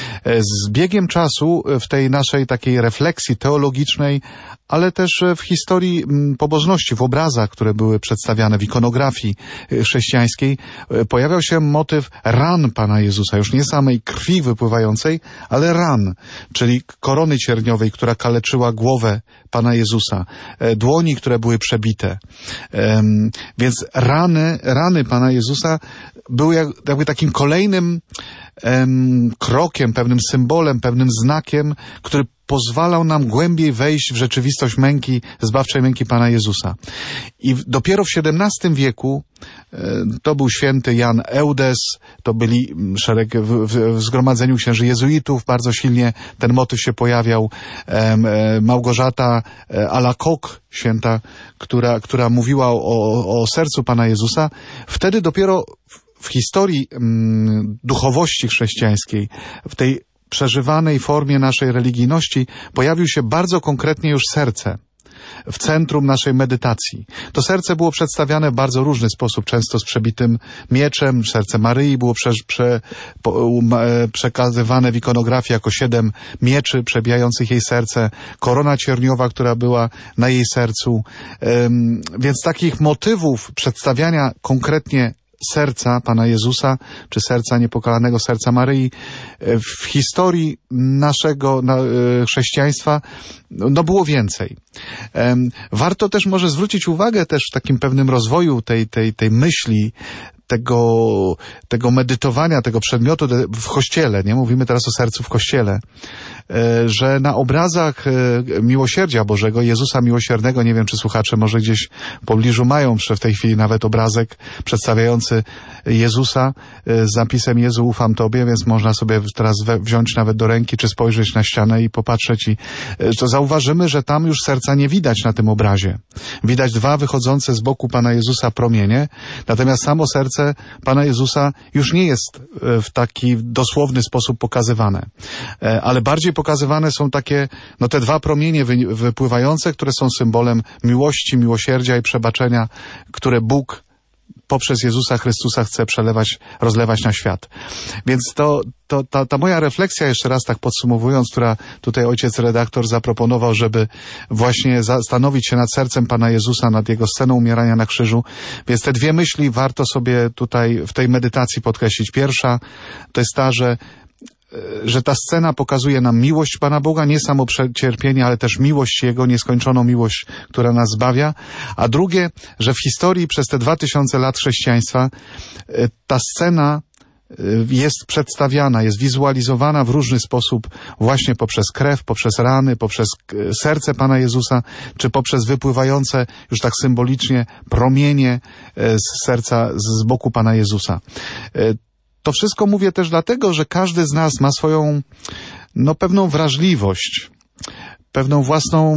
Z biegiem czasu w tej naszej takiej refleksji teologicznej, ale też w historii pobożności, w obrazach, które były przedstawiane w ikonografii chrześcijańskiej, pojawiał się motyw ran Pana Jezusa, już nie samej krwi wypływającej, ale ran, czyli korony cierniowej, która kaleczyła głowę Pana Jezusa, dłoni, które były przebite. Więc rany, rany Pana Jezusa były jak, jakby takim kolejnym em, krokiem, pewnym symbolem, pewnym znakiem, który pozwalał nam głębiej wejść w rzeczywistość męki, zbawczej męki Pana Jezusa. I w, dopiero w siedemnastym wieku e, to był święty Jan Eudes, to byli szereg, w, w, w zgromadzeniu księży jezuitów, bardzo silnie ten motyw się pojawiał. E, e, Małgorzata e, Alacoque, święta, która, która mówiła o, o sercu Pana Jezusa. Wtedy dopiero w, w historii mm, duchowości chrześcijańskiej, w tej przeżywanej formie naszej religijności pojawił się bardzo konkretnie już serce w centrum naszej medytacji. To serce było przedstawiane w bardzo różny sposób, często z przebitym mieczem. Serce Maryi było prze, prze, po, um, przekazywane w ikonografii jako siedem mieczy przebijających jej serce, korona cierniowa, która była na jej sercu. Um, więc takich motywów przedstawiania konkretnie serca Pana Jezusa, czy serca niepokalanego serca Maryi w historii naszego na, chrześcijaństwa no było więcej. Warto też może zwrócić uwagę też w takim pewnym rozwoju tej, tej, tej myśli, tego, tego medytowania, tego przedmiotu w kościele, nie? Mówimy teraz o sercu w kościele, że na obrazach miłosierdzia Bożego, Jezusa Miłosiernego, nie wiem, czy słuchacze może gdzieś w pobliżu mają w tej chwili nawet obrazek przedstawiający Jezusa z zapisem Jezu, ufam Tobie, więc można sobie teraz wziąć nawet do ręki, czy spojrzeć na ścianę i popatrzeć i to zauważymy, że tam już serca nie widać na tym obrazie. Widać dwa wychodzące z boku Pana Jezusa promienie, natomiast samo serce Pana Jezusa już nie jest w taki dosłowny sposób pokazywane. Ale bardziej pokazywane są takie, no te dwa promienie wy, wypływające, które są symbolem miłości, miłosierdzia i przebaczenia, które Bóg poprzez Jezusa Chrystusa chce przelewać, rozlewać na świat. Więc to, to ta, ta moja refleksja, jeszcze raz tak podsumowując, która tutaj ojciec redaktor zaproponował, żeby właśnie zastanowić się nad sercem Pana Jezusa, nad Jego sceną umierania na krzyżu. Więc te dwie myśli warto sobie tutaj w tej medytacji podkreślić. Pierwsza to jest ta, że że ta scena pokazuje nam miłość Pana Boga, nie samo cierpienie, ale też miłość Jego, nieskończoną miłość, która nas zbawia. A drugie, że w historii przez te dwa tysiące lat chrześcijaństwa ta scena jest przedstawiana, jest wizualizowana w różny sposób właśnie poprzez krew, poprzez rany, poprzez serce Pana Jezusa, czy poprzez wypływające już tak symbolicznie promienie z serca, z boku Pana Jezusa. To wszystko mówię też dlatego, że każdy z nas ma swoją, no, pewną wrażliwość, pewną własną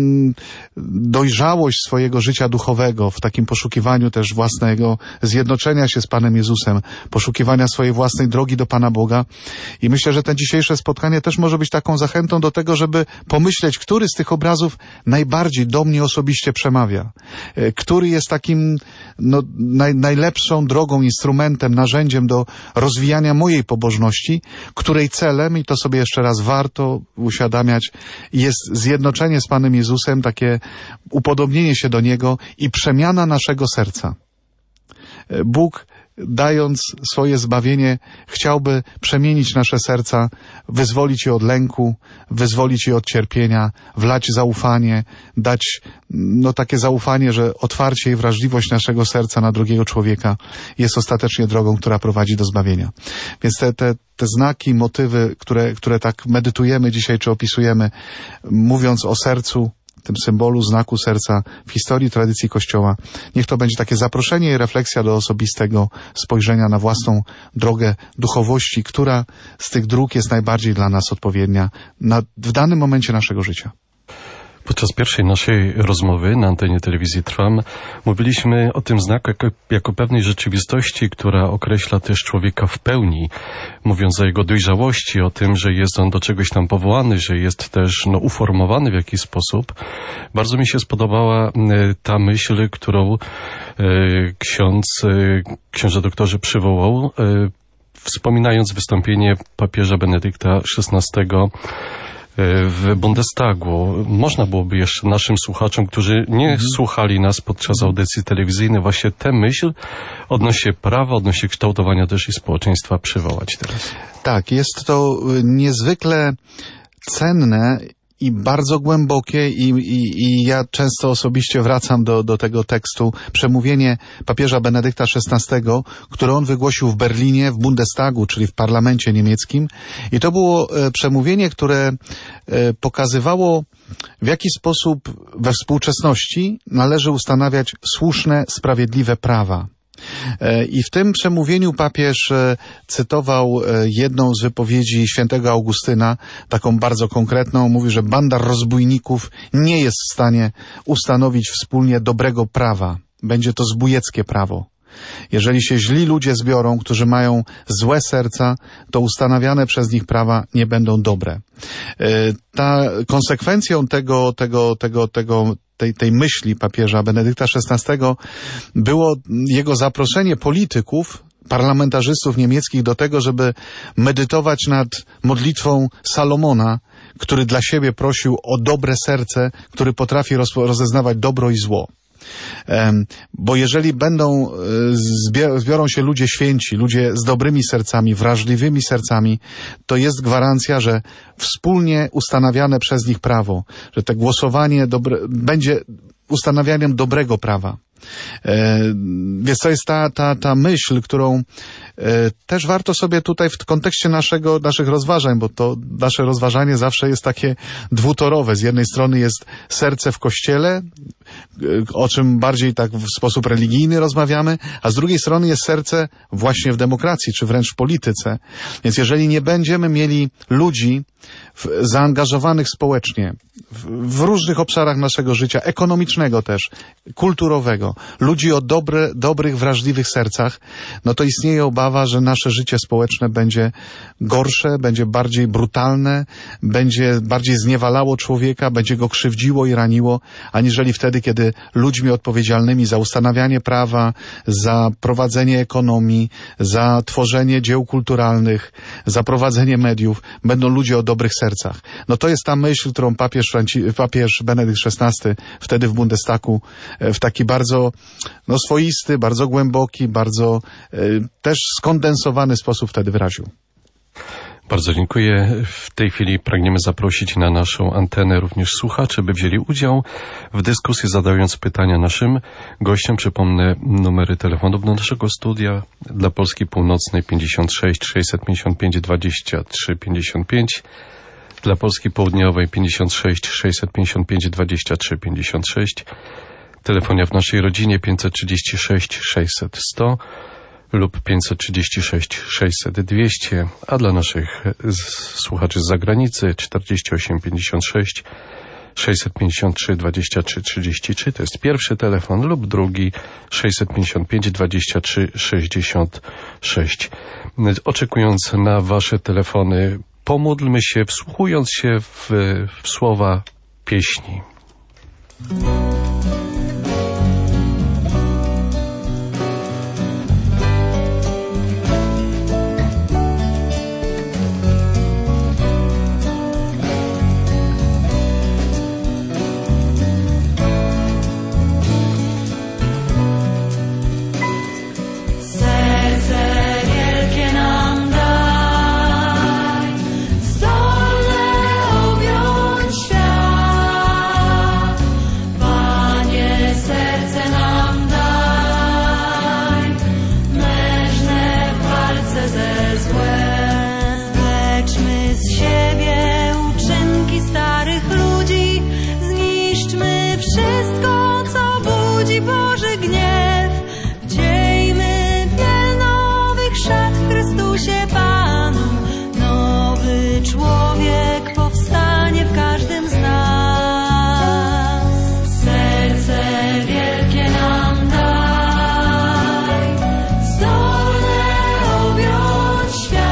dojrzałość swojego życia duchowego w takim poszukiwaniu też własnego zjednoczenia się z Panem Jezusem, poszukiwania swojej własnej drogi do Pana Boga. I myślę, że to dzisiejsze spotkanie też może być taką zachętą do tego, żeby pomyśleć, który z tych obrazów najbardziej do mnie osobiście przemawia. Który jest takim no, naj, najlepszą drogą, instrumentem, narzędziem do rozwijania mojej pobożności, której celem, i to sobie jeszcze raz warto uświadamiać, jest zjednoczenie z Panem Jezusem, takie upodobnienie się do Niego i przemiana naszego serca. Bóg dając swoje zbawienie, chciałby przemienić nasze serca, wyzwolić je od lęku, wyzwolić je od cierpienia, wlać zaufanie, dać no takie zaufanie, że otwarcie i wrażliwość naszego serca na drugiego człowieka jest ostatecznie drogą, która prowadzi do zbawienia. Więc te, te, te znaki, motywy, które, które tak medytujemy dzisiaj, czy opisujemy, mówiąc o sercu, tym symbolu, znaku serca w historii, tradycji Kościoła. Niech to będzie takie zaproszenie i refleksja do osobistego spojrzenia na własną drogę duchowości, która z tych dróg jest najbardziej dla nas odpowiednia na, w danym momencie naszego życia. Podczas pierwszej naszej rozmowy na antenie telewizji Trwam mówiliśmy o tym znaku jako, jako pewnej rzeczywistości, która określa też człowieka w pełni, mówiąc o jego dojrzałości, o tym, że jest on do czegoś tam powołany, że jest też no, uformowany w jakiś sposób. Bardzo mi się spodobała ta myśl, którą e, ksiądz, e, książę doktorze przywołał, e, wspominając wystąpienie papieża Benedykta szesnastego w Bundestagu. Można byłoby jeszcze naszym słuchaczom, którzy nie mhm. słuchali nas podczas audycji telewizyjnej, właśnie tę myśl odnośnie prawa, odnośnie kształtowania też i społeczeństwa przywołać teraz. Tak, jest to niezwykle cenne i bardzo głębokie i, i, i ja często osobiście wracam do, do tego tekstu, przemówienie papieża Benedykta szesnastego, które on wygłosił w Berlinie, w Bundestagu, czyli w parlamencie niemieckim. I to było e, przemówienie, które e, pokazywało, w jaki sposób we współczesności należy ustanawiać słuszne, sprawiedliwe prawa. I w tym przemówieniu papież cytował jedną z wypowiedzi świętego Augustyna, taką bardzo konkretną. Mówi, że banda rozbójników nie jest w stanie ustanowić wspólnie dobrego prawa. Będzie to zbójeckie prawo. Jeżeli się źli ludzie zbiorą, którzy mają złe serca, to ustanawiane przez nich prawa nie będą dobre. Ta konsekwencją tego, tego, tego, tego Tej, tej myśli papieża Benedykta szesnastego było jego zaproszenie polityków, parlamentarzystów niemieckich do tego, żeby medytować nad modlitwą Salomona, który dla siebie prosił o dobre serce, który potrafi roz, rozeznawać dobro i zło. Um, bo jeżeli będą, zbior, zbiorą się ludzie święci, ludzie z dobrymi sercami, wrażliwymi sercami, to jest gwarancja, że wspólnie ustanawiane przez nich prawo, że to głosowanie dobre, będzie ustanawianiem dobrego prawa. E, więc to jest ta, ta, ta myśl, którą e, też warto sobie tutaj w kontekście naszego, naszych rozważań, bo to nasze rozważanie zawsze jest takie dwutorowe. Z jednej strony jest serce w Kościele, o czym bardziej tak w sposób religijny rozmawiamy, a z drugiej strony jest serce właśnie w demokracji, czy wręcz w polityce. Więc jeżeli nie będziemy mieli ludzi w, zaangażowanych społecznie w, w różnych obszarach naszego życia, ekonomicznego też, kulturowego, ludzi o dobre, dobrych, wrażliwych sercach, no to istnieje obawa, że nasze życie społeczne będzie gorsze, będzie bardziej brutalne, będzie bardziej zniewalało człowieka, będzie go krzywdziło i raniło, aniżeli wtedy, kiedy ludźmi odpowiedzialnymi za ustanawianie prawa, za prowadzenie ekonomii, za tworzenie dzieł kulturalnych, za prowadzenie mediów, będą ludzie o dobrych sercach. No to jest ta myśl, którą papież, Franci- papież Benedykt szesnasty wtedy w Bundestagu w taki bardzo no, swoisty, bardzo głęboki, bardzo e, też skondensowany sposób wtedy wyraził. Bardzo dziękuję. W tej chwili pragniemy zaprosić na naszą antenę również słuchaczy, by wzięli udział w dyskusji, zadając pytania naszym gościom. Przypomnę numery telefonów do naszego studia dla Polski Północnej pięćdziesiąt sześć sześćset pięćdziesiąt pięć dwadzieścia trzy pięćdziesiąt pięć, dla Polski Południowej pięćdziesiąt sześć sześćset pięćdziesiąt pięć dwadzieścia trzy pięćdziesiąt sześć, telefonia w naszej rodzinie pięćset trzydzieści sześć sześćset sto lub pięćset trzydzieści sześć sześćset dwieście, a dla naszych słuchaczy z zagranicy czterdzieści osiem pięćdziesiąt sześć sześćset pięćdziesiąt trzy dwadzieścia trzy trzydzieści trzy, to jest pierwszy telefon, lub drugi sześćset pięćdziesiąt pięć dwadzieścia trzy sześćdziesiąt sześć. Oczekując na wasze telefony, pomódlmy się, wsłuchując się w, w słowa pieśni. Serce z siebie uczynki starych ludzi, zniszczmy wszystko, co budzi Boży gniew. Wdziejmy wiel nowych szat w Chrystusie Panu. Nowy człowiek powstanie w każdym z nas. Serce wielkie nam daj, zdolne objąć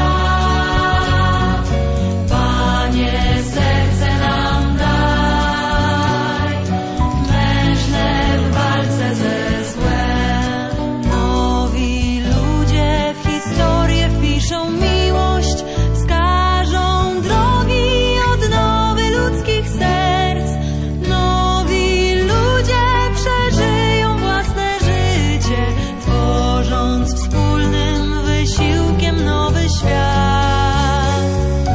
świat. Panie, serce nam daj, mężne w walce ze złem. Nowi ludzie w historię wpiszą miłość, wskażą drogi odnowy ludzkich serc. Nowi ludzie przeżyją własne życie, tworząc wspólnym wysiłkiem nowy świat.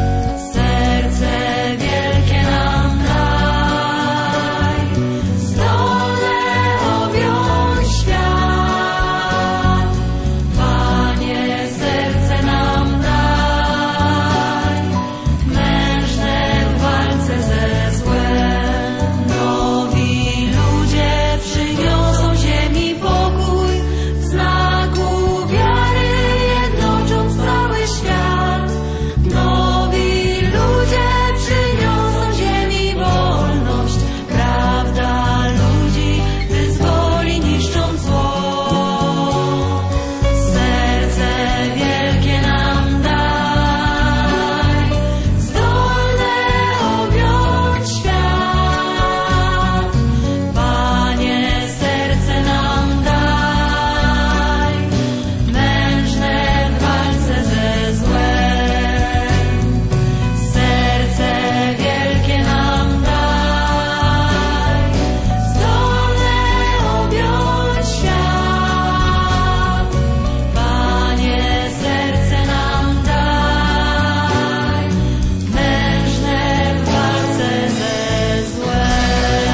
Serce wielkie nam daj, zdolne objąć świat. Panie, serce nam daj, mężne w walce ze złem. Nowi ludzie przyniosą ziemi pokój, w znaku wiary jednocząc cały świat. Nowi ludzie przyniosą ziemi wolność, prawda ludzi wyzwoli niszcząc zło. Serce wielkie nam daj, zdolne objąć świat. Panie, serce nam daj, mężne w walce ze złem. Serce wielkie nam daj, zdolne objąć świat. Panie, serce nam daj, mężne w walce ze złem.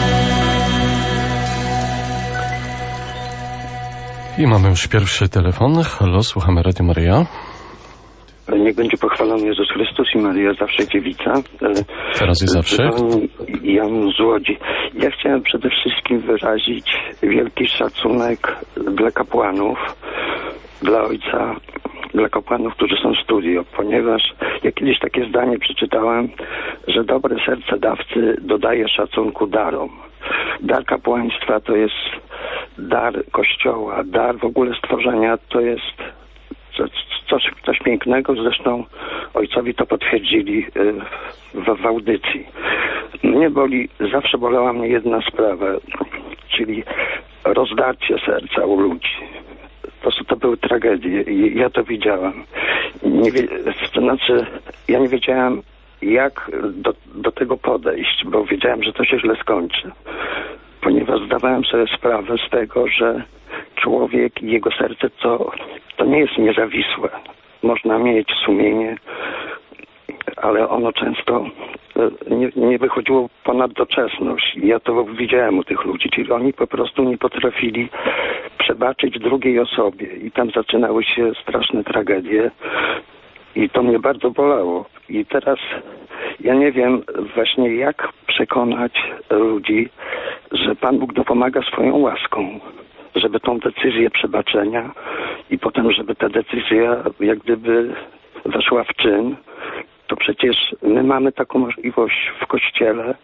I mamy już pierwszy telefon. Halo, słuchamy Radio Maryja. Niech będzie pochwalony Jezus Chrystus i Maryja zawsze dziewica. Teraz i zawsze. Pan Jan z Łodzi. Ja chciałem przede wszystkim wyrazić wielki szacunek dla kapłanów, dla Ojca, dla kapłanów, którzy są w studio, ponieważ ja kiedyś takie zdanie przeczytałem, że dobre serce dawcy dodaje szacunku darom. Dar kapłaństwa to jest dar Kościoła, dar w ogóle stworzenia to jest coś, coś, coś pięknego. Zresztą ojcowi to potwierdzili w, w audycji. Mnie boli, zawsze bolała mnie jedna sprawa, czyli rozdarcie serca u ludzi. Po prostu to były tragedie i ja to widziałam. Nie wie, to znaczy, ja nie wiedziałem, jak do, do tego podejść, bo wiedziałem, że to się źle skończy. Ponieważ zdawałem sobie sprawę z tego, że człowiek i jego serce to, to nie jest niezawisłe. Można mieć sumienie, ale ono często nie, nie wychodziło ponad doczesność. Ja to widziałem u tych ludzi, czyli oni po prostu nie potrafili przebaczyć drugiej osobie i tam zaczynały się straszne tragedie i to mnie bardzo bolało. I teraz ja nie wiem właśnie, jak przekonać ludzi, że Pan Bóg dopomaga swoją łaską, żeby tą decyzję przebaczenia i potem, żeby ta decyzja jak gdyby weszła w czyn. To przecież my mamy taką możliwość w Kościele,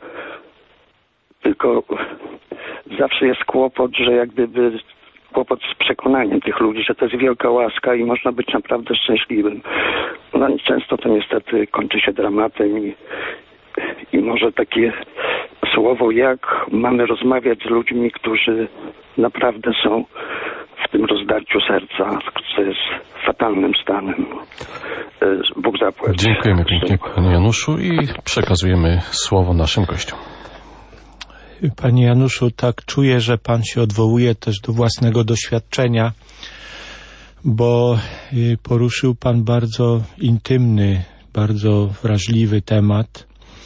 tylko zawsze jest kłopot, że jak gdyby kłopot z przekonaniem tych ludzi, że to jest wielka łaska i można być naprawdę szczęśliwym. No i często to niestety kończy się dramatem i, i może takie słowo, jak mamy rozmawiać z ludźmi, którzy naprawdę są w tym rozdarciu serca, co jest fatalnym stanem. Bóg zapłać. Dziękujemy pięknie, panie Januszu, i przekazujemy słowo naszym gościom. Panie Januszu, tak czuję, że Pan się odwołuje też do własnego doświadczenia, bo poruszył Pan bardzo intymny, bardzo wrażliwy temat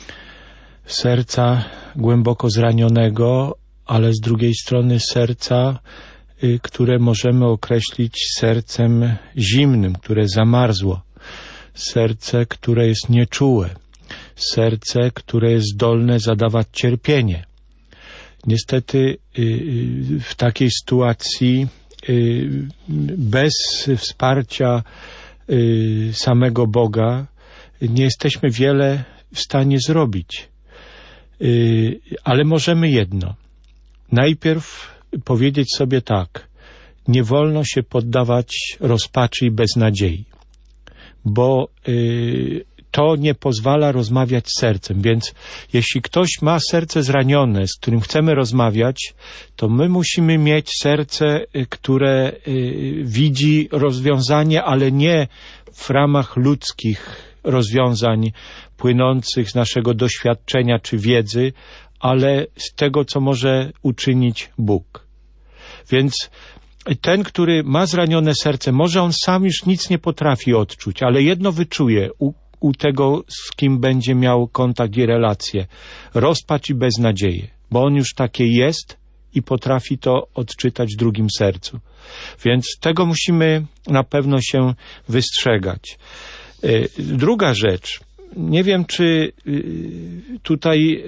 serca głęboko zranionego, ale z drugiej strony serca, które możemy określić sercem zimnym, które zamarzło. serce, które jest nieczułe, serce, które jest zdolne zadawać cierpienie. Niestety w takiej sytuacji bez wsparcia samego Boga nie jesteśmy wiele w stanie zrobić. Ale możemy jedno. Najpierw powiedzieć sobie tak. Nie wolno się poddawać rozpaczy i beznadziei, bo to nie pozwala rozmawiać z sercem, więc jeśli ktoś ma serce zranione, z którym chcemy rozmawiać, to my musimy mieć serce, które widzi rozwiązanie, ale nie w ramach ludzkich rozwiązań płynących z naszego doświadczenia czy wiedzy, ale z tego, co może uczynić Bóg. Więc ten, który ma zranione serce, może on sam już nic nie potrafi odczuć, ale jedno wyczuje u u tego, z kim będzie miał kontakt i relacje. Rozpacz i beznadzieję, bo on już takie jest i potrafi to odczytać w drugim sercu. Więc tego musimy na pewno się wystrzegać. Druga rzecz. Nie wiem, czy tutaj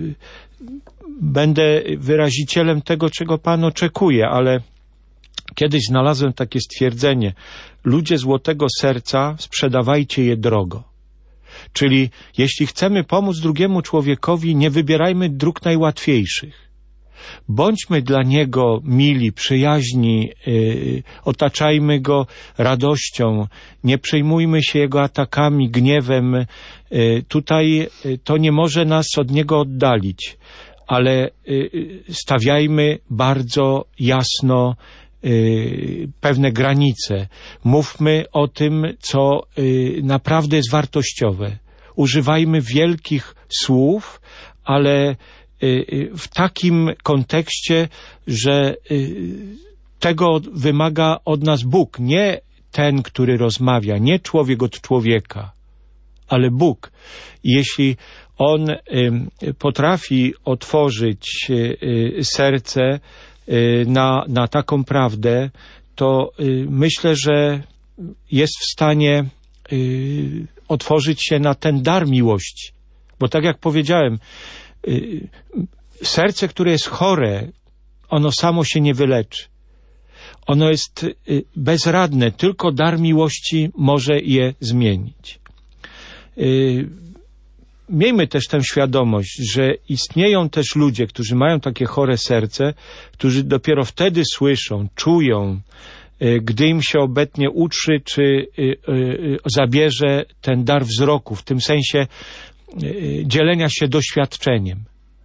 będę wyrazicielem tego, czego Pan oczekuje, ale kiedyś znalazłem takie stwierdzenie. Ludzie złotego serca, sprzedawajcie je drogo. Czyli jeśli chcemy pomóc drugiemu człowiekowi, nie wybierajmy dróg najłatwiejszych. Bądźmy dla niego mili, przyjaźni, yy, otaczajmy go radością, nie przejmujmy się jego atakami, gniewem. Yy, tutaj yy, to nie może nas od niego oddalić, ale yy, stawiajmy bardzo jasno Yy, pewne granice. Mówmy o tym, co yy, naprawdę jest wartościowe. Używajmy wielkich słów, ale yy, w takim kontekście, że yy, tego wymaga od nas Bóg. Nie ten, który rozmawia, nie człowiek od człowieka, ale Bóg. I jeśli On yy, potrafi otworzyć yy, serce Na, na taką prawdę, to y, myślę, że jest w stanie y, otworzyć się na ten dar miłości. Bo tak jak powiedziałem, y, serce, które jest chore, ono samo się nie wyleczy. Ono jest y, bezradne, tylko dar miłości może je zmienić. Y, Miejmy też tę świadomość, że istnieją też ludzie, którzy mają takie chore serce, którzy dopiero wtedy słyszą, czują, gdy im się obetnie uszy, czy zabierze ten dar wzroku, w tym sensie dzielenia się doświadczeniem.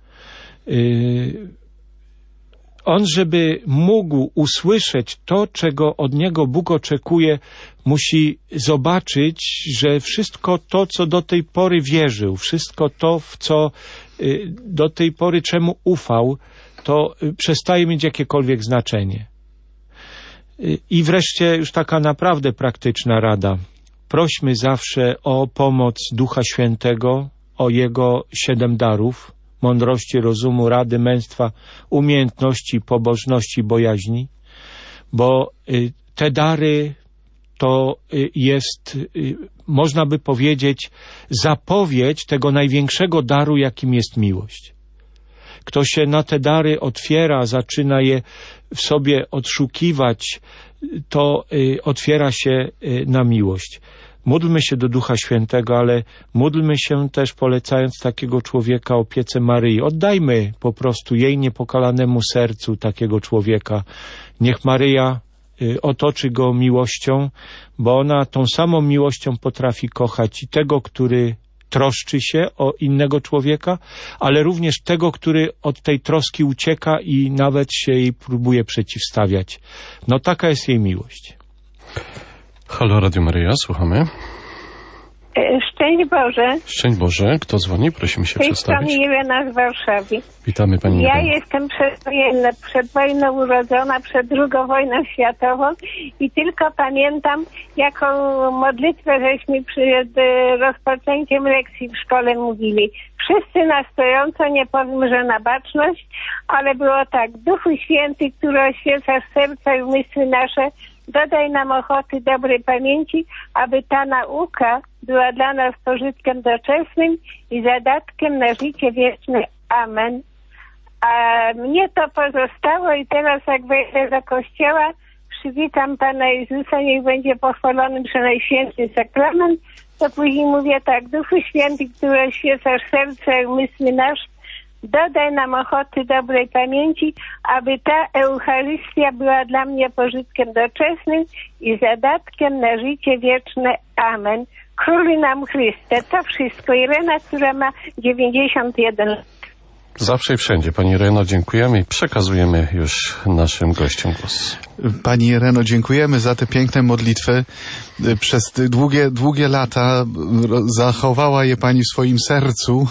On, żeby mógł usłyszeć to, czego od niego Bóg oczekuje, musi zobaczyć, że wszystko to, co do tej pory wierzył, wszystko to, w co do tej pory czemu ufał, to przestaje mieć jakiekolwiek znaczenie. I wreszcie już taka naprawdę praktyczna rada. Prośmy zawsze o pomoc Ducha Świętego, o Jego siedem darów, mądrości, rozumu, rady, męstwa, umiejętności, pobożności, bojaźni, bo y, te dary to y, jest, y, można by powiedzieć, zapowiedź tego największego daru, jakim jest miłość. Kto się na te dary otwiera, zaczyna je w sobie odszukiwać, to y, otwiera się y, na miłość. Módlmy się do Ducha Świętego, ale módlmy się też, polecając takiego człowieka opiece Maryi. Oddajmy po prostu jej niepokalanemu sercu takiego człowieka. Niech Maryja y, otoczy go miłością, bo ona tą samą miłością potrafi kochać i tego, który troszczy się o innego człowieka, ale również tego, który od tej troski ucieka i nawet się jej próbuje przeciwstawiać. No taka jest jej miłość. Halo, Radio Maryja, słuchamy. Szczęść Boże. Szczęść Boże. Kto dzwoni? Prosimy się Z tej przedstawić. strony Jelena z Warszawy. Witamy Pani Ja Jelena. jestem przedwojenna, przed wojną urodzona, przed drugą wojną światową i tylko pamiętam, jaką modlitwę żeśmy przed rozpoczęciem lekcji w szkole mówili. Wszyscy na stojąco, nie powiem, że na baczność, ale było tak: Duchu Święty, który oświecasz serca i umysły nasze, Dodaj nam ochoty dobrej pamięci, aby ta nauka była dla nas pożytkiem doczesnym i zadatkiem na życie wieczne. Amen. A mnie to pozostało i teraz jak wejdę do kościoła, przywitam Pana Jezusa, niech będzie pochwalony Przenajświętszy Sakrament, to później mówię tak: Duchu Święty, który oświecasz serce i umysły nasz, dodaj nam ochoty dobrej pamięci, aby ta Eucharystia była dla mnie pożytkiem doczesnym i zadatkiem na życie wieczne. Amen. Króluj nam Chryste. To wszystko. Irena, która ma dziewięćdziesiąt jeden lat. Zawsze i wszędzie. Pani Ireno, dziękujemy i przekazujemy już naszym gościom głos. Pani Ireno, dziękujemy za te piękne modlitwy. Przez te długie, długie lata zachowała je Pani w swoim sercu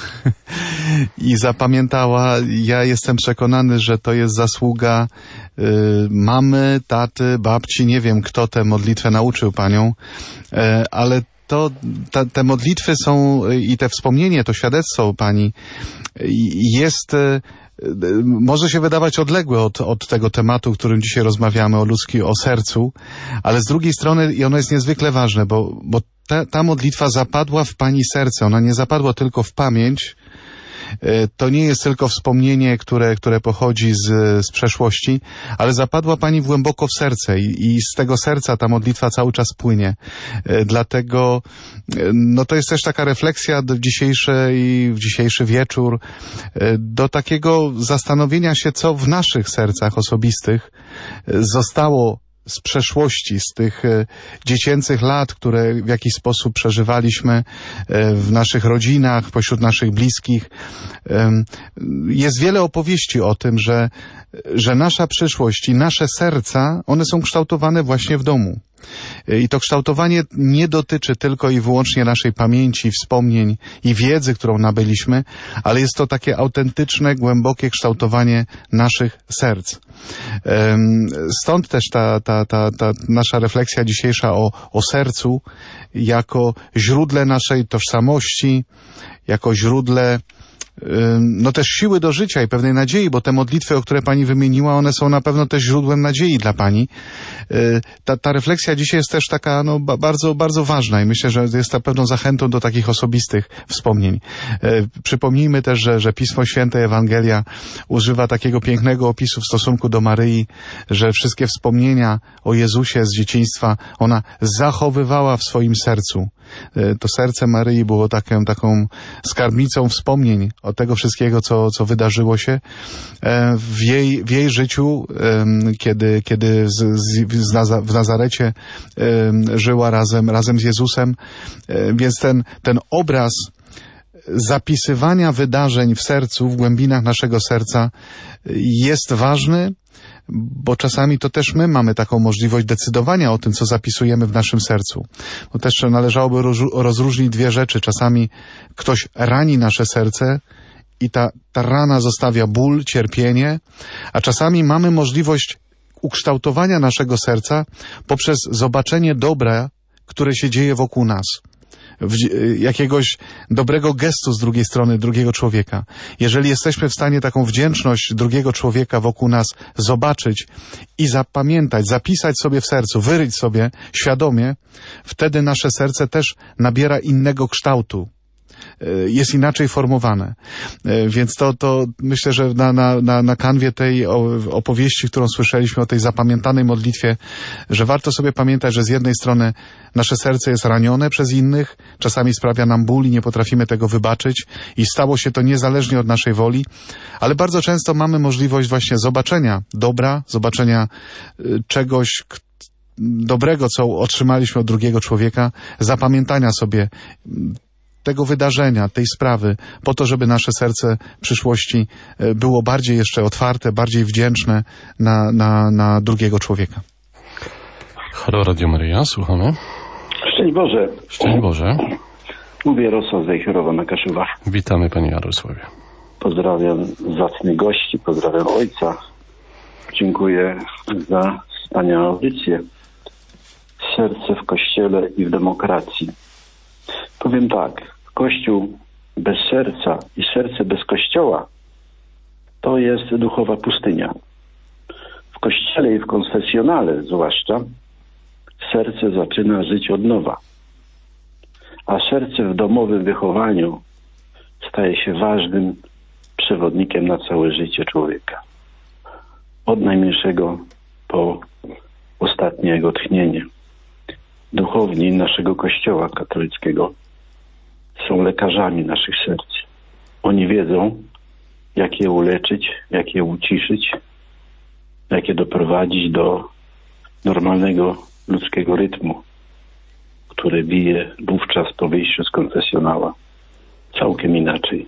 i zapamiętała. Ja jestem przekonany, że to jest zasługa y, mamy, taty, babci. Nie wiem, kto tę modlitwę nauczył Panią, y, ale to, ta, te modlitwy są i te wspomnienie, to świadectwo Pani jest, może się wydawać odległe od, od tego tematu, o którym dzisiaj rozmawiamy, o ludzkim, o sercu, ale z drugiej strony i ono jest niezwykle ważne, bo, bo ta, ta modlitwa zapadła w Pani serce, ona nie zapadła tylko w pamięć. To nie jest tylko wspomnienie, które, które pochodzi z, z przeszłości, ale zapadła Pani głęboko w serce i, i z tego serca ta modlitwa cały czas płynie. Dlatego no to jest też taka refleksja w dzisiejszy, w dzisiejszy wieczór, do takiego zastanowienia się, co w naszych sercach osobistych zostało z przeszłości, z tych e, dziecięcych lat, które w jakiś sposób przeżywaliśmy e, w naszych rodzinach, pośród naszych bliskich. E, jest wiele opowieści o tym, że, że nasza przyszłość i nasze serca, one są kształtowane właśnie w domu. I to kształtowanie nie dotyczy tylko i wyłącznie naszej pamięci, wspomnień i wiedzy, którą nabyliśmy, ale jest to takie autentyczne, głębokie kształtowanie naszych serc. Stąd też ta, ta, ta, ta nasza refleksja dzisiejsza o, o sercu jako źródle naszej tożsamości, jako źródle no też siły do życia i pewnej nadziei, bo te modlitwy, o które Pani wymieniła, one są na pewno też źródłem nadziei dla Pani. Ta, ta refleksja dzisiaj jest też taka no, bardzo, bardzo ważna i myślę, że jest na pewno zachętą do takich osobistych wspomnień. Przypomnijmy też, że, że Pismo Święte, Ewangelia używa takiego pięknego opisu w stosunku do Maryi, że wszystkie wspomnienia o Jezusie z dzieciństwa ona zachowywała w swoim sercu. To serce Maryi było taką, taką skarbnicą wspomnień od tego wszystkiego, co, co wydarzyło się w jej, w jej życiu, kiedy, kiedy z, z, Naza, w Nazarecie żyła razem, razem z Jezusem. Więc ten, ten obraz zapisywania wydarzeń w sercu, w głębinach naszego serca jest ważny, bo czasami to też my mamy taką możliwość decydowania o tym, co zapisujemy w naszym sercu. Bo też należałoby rozróżnić dwie rzeczy. Czasami ktoś rani nasze serce i ta, ta rana zostawia ból, cierpienie, a czasami mamy możliwość ukształtowania naszego serca poprzez zobaczenie dobra, które się dzieje wokół nas. Jakiegoś dobrego gestu z drugiej strony drugiego człowieka. Jeżeli jesteśmy w stanie taką wdzięczność drugiego człowieka wokół nas zobaczyć i zapamiętać, zapisać sobie w sercu, wyryć sobie świadomie, wtedy nasze serce też nabiera innego kształtu. Jest inaczej formowane. Więc to, to myślę, że na, na, na, na kanwie tej opowieści, którą słyszeliśmy o tej zapamiętanej modlitwie, że warto sobie pamiętać, że z jednej strony nasze serce jest ranione przez innych, czasami sprawia nam ból i nie potrafimy tego wybaczyć i stało się to niezależnie od naszej woli, ale bardzo często mamy możliwość właśnie zobaczenia dobra, zobaczenia czegoś dobrego, co otrzymaliśmy od drugiego człowieka, zapamiętania sobie tego wydarzenia, tej sprawy, po to, żeby nasze serce w przyszłości było bardziej jeszcze otwarte, bardziej wdzięczne na, na, na drugiego człowieka. Halo Radio Maryja, słuchamy. Szczęść Boże. Szczęść Boże. Mówię Jarosław z Wejherowa na Kaszubach. Witamy Panie Jarosławie. Pozdrawiam zacnych gości, pozdrawiam ojca. Dziękuję za wspaniałą audycję. Serce w Kościele i w demokracji. Powiem tak, Kościół bez serca i serce bez Kościoła to jest duchowa pustynia. W Kościele i w konfesjonale zwłaszcza serce zaczyna żyć od nowa. A serce w domowym wychowaniu staje się ważnym przewodnikiem na całe życie człowieka. Od najmniejszego po ostatnie jego tchnienie. Duchowni naszego Kościoła katolickiego są lekarzami naszych serc. Oni wiedzą, jak je uleczyć, jak je uciszyć, jak je doprowadzić do normalnego ludzkiego rytmu, który bije wówczas po wyjściu z konfesjonała całkiem inaczej.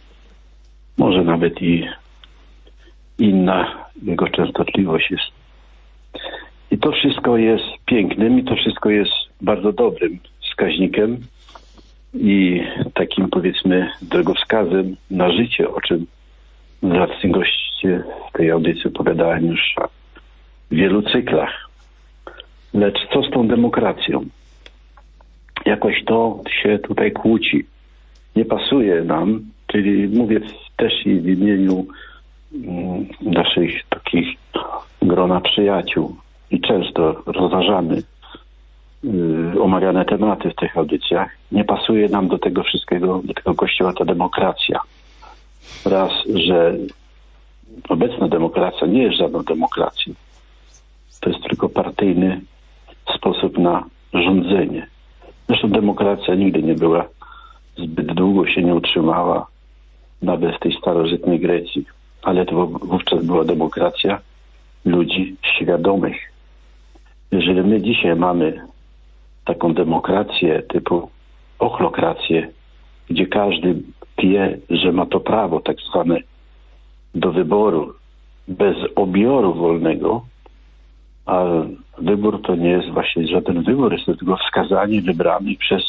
Może nawet i inna jego częstotliwość jest. I to wszystko jest pięknym i to wszystko jest bardzo dobrym wskaźnikiem i takim, powiedzmy, drogowskazem na życie, o czym zacni goście w tej audycji opowiadałem już w wielu cyklach. Lecz co z tą demokracją? Jakoś to się tutaj kłóci. Nie pasuje nam, czyli mówię też i w imieniu mm, naszych takich grona przyjaciół i często rozważamy yy, omawiane tematy w tych audycjach. Nie pasuje nam do tego wszystkiego, do tego Kościoła ta demokracja. Raz, że obecna demokracja nie jest żadną demokracją. To jest tylko partyjny sposób na rządzenie. Zresztą demokracja nigdy nie była, zbyt długo się nie utrzymała, nawet w tej starożytnej Grecji. Ale to wówczas była demokracja ludzi świadomych. Jeżeli my dzisiaj mamy taką demokrację typu ochlokrację, gdzie każdy wie, że ma to prawo tak zwane do wyboru bez obioru wolnego, a wybór to nie jest właśnie żaden wybór, jest to tylko wskazanie wybranych przez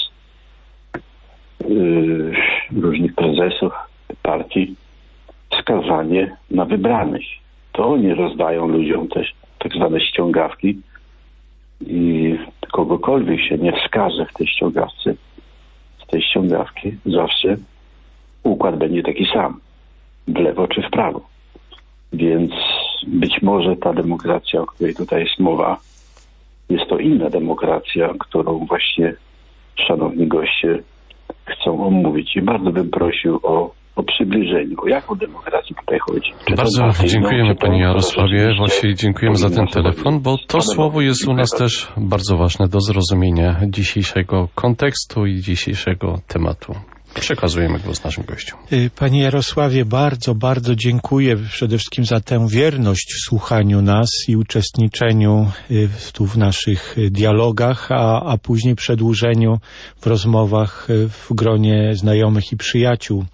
yy, różnych prezesów partii, wskazanie na wybranych. To oni rozdają ludziom też tak zwane ściągawki i kogokolwiek się nie wskaże w tej ściągawce, z tej ściągawki zawsze układ będzie taki sam, w lewo czy w prawo. Więc być może ta demokracja, o której tutaj jest mowa, jest to inna demokracja, którą właśnie szanowni goście chcą omówić. I bardzo bym prosił o, o przybliżenie. O jaką demokrację tutaj chodzi? Czy bardzo dziękujemy Panie Jarosławie. Właśnie dziękujemy za ten telefon, bo to słowo jest u nas też bardzo ważne do zrozumienia dzisiejszego kontekstu i dzisiejszego tematu. Przekazujemy głos naszym gościom. Panie Jarosławie, bardzo, bardzo dziękuję przede wszystkim za tę wierność w słuchaniu nas i uczestniczeniu tu w naszych dialogach, a, a później przedłużeniu w rozmowach w gronie znajomych i przyjaciół.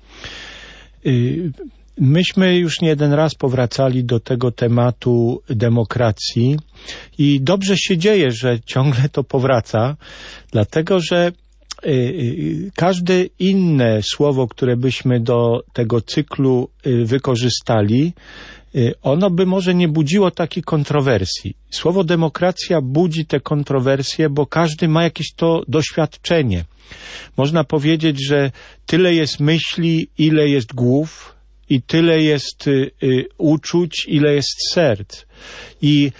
Myśmy już nie jeden raz powracali do tego tematu demokracji i dobrze się dzieje, że ciągle to powraca, dlatego że każde inne słowo, które byśmy do tego cyklu wykorzystali, ono by może nie budziło takiej kontrowersji. Słowo demokracja budzi te kontrowersje, bo każdy ma jakieś to doświadczenie. Można powiedzieć, że tyle jest myśli, ile jest głów i tyle jest y, y, uczuć, ile jest serc. I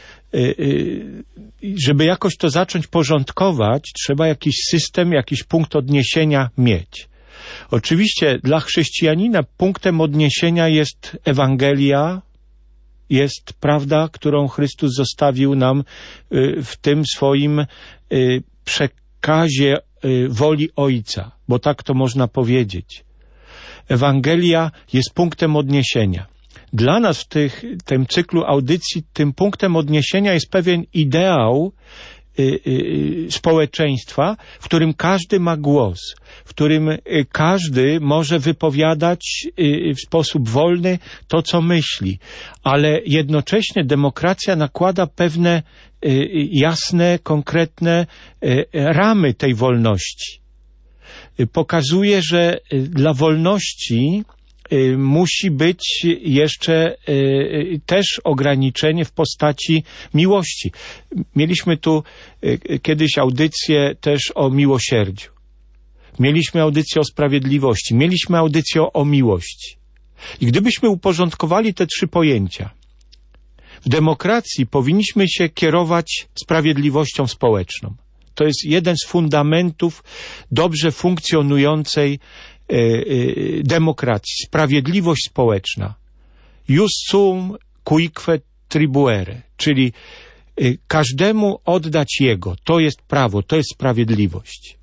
żeby jakoś to zacząć porządkować, trzeba jakiś system, jakiś punkt odniesienia mieć. Oczywiście dla chrześcijanina punktem odniesienia jest Ewangelia, jest prawda, którą Chrystus zostawił nam w tym swoim przekazie woli Ojca, bo tak to można powiedzieć. Ewangelia jest punktem odniesienia. Dla nas w tych, tym cyklu audycji tym punktem odniesienia jest pewien ideał y, y, społeczeństwa, w którym każdy ma głos, w którym y, każdy może wypowiadać y, w sposób wolny to, co myśli, ale jednocześnie demokracja nakłada pewne y, jasne, konkretne y, ramy tej wolności. Y, pokazuje, że y, dla wolności musi być jeszcze y, też ograniczenie w postaci miłości. Mieliśmy tu y, kiedyś audycję też o miłosierdziu. Mieliśmy audycję o sprawiedliwości. Mieliśmy audycję o miłości. I gdybyśmy uporządkowali te trzy pojęcia, w demokracji powinniśmy się kierować sprawiedliwością społeczną. To jest jeden z fundamentów dobrze funkcjonującej e, e, demokracji. Sprawiedliwość społeczna. Jus sum cuique tribuere, czyli e, każdemu oddać jego. To jest prawo, to jest sprawiedliwość.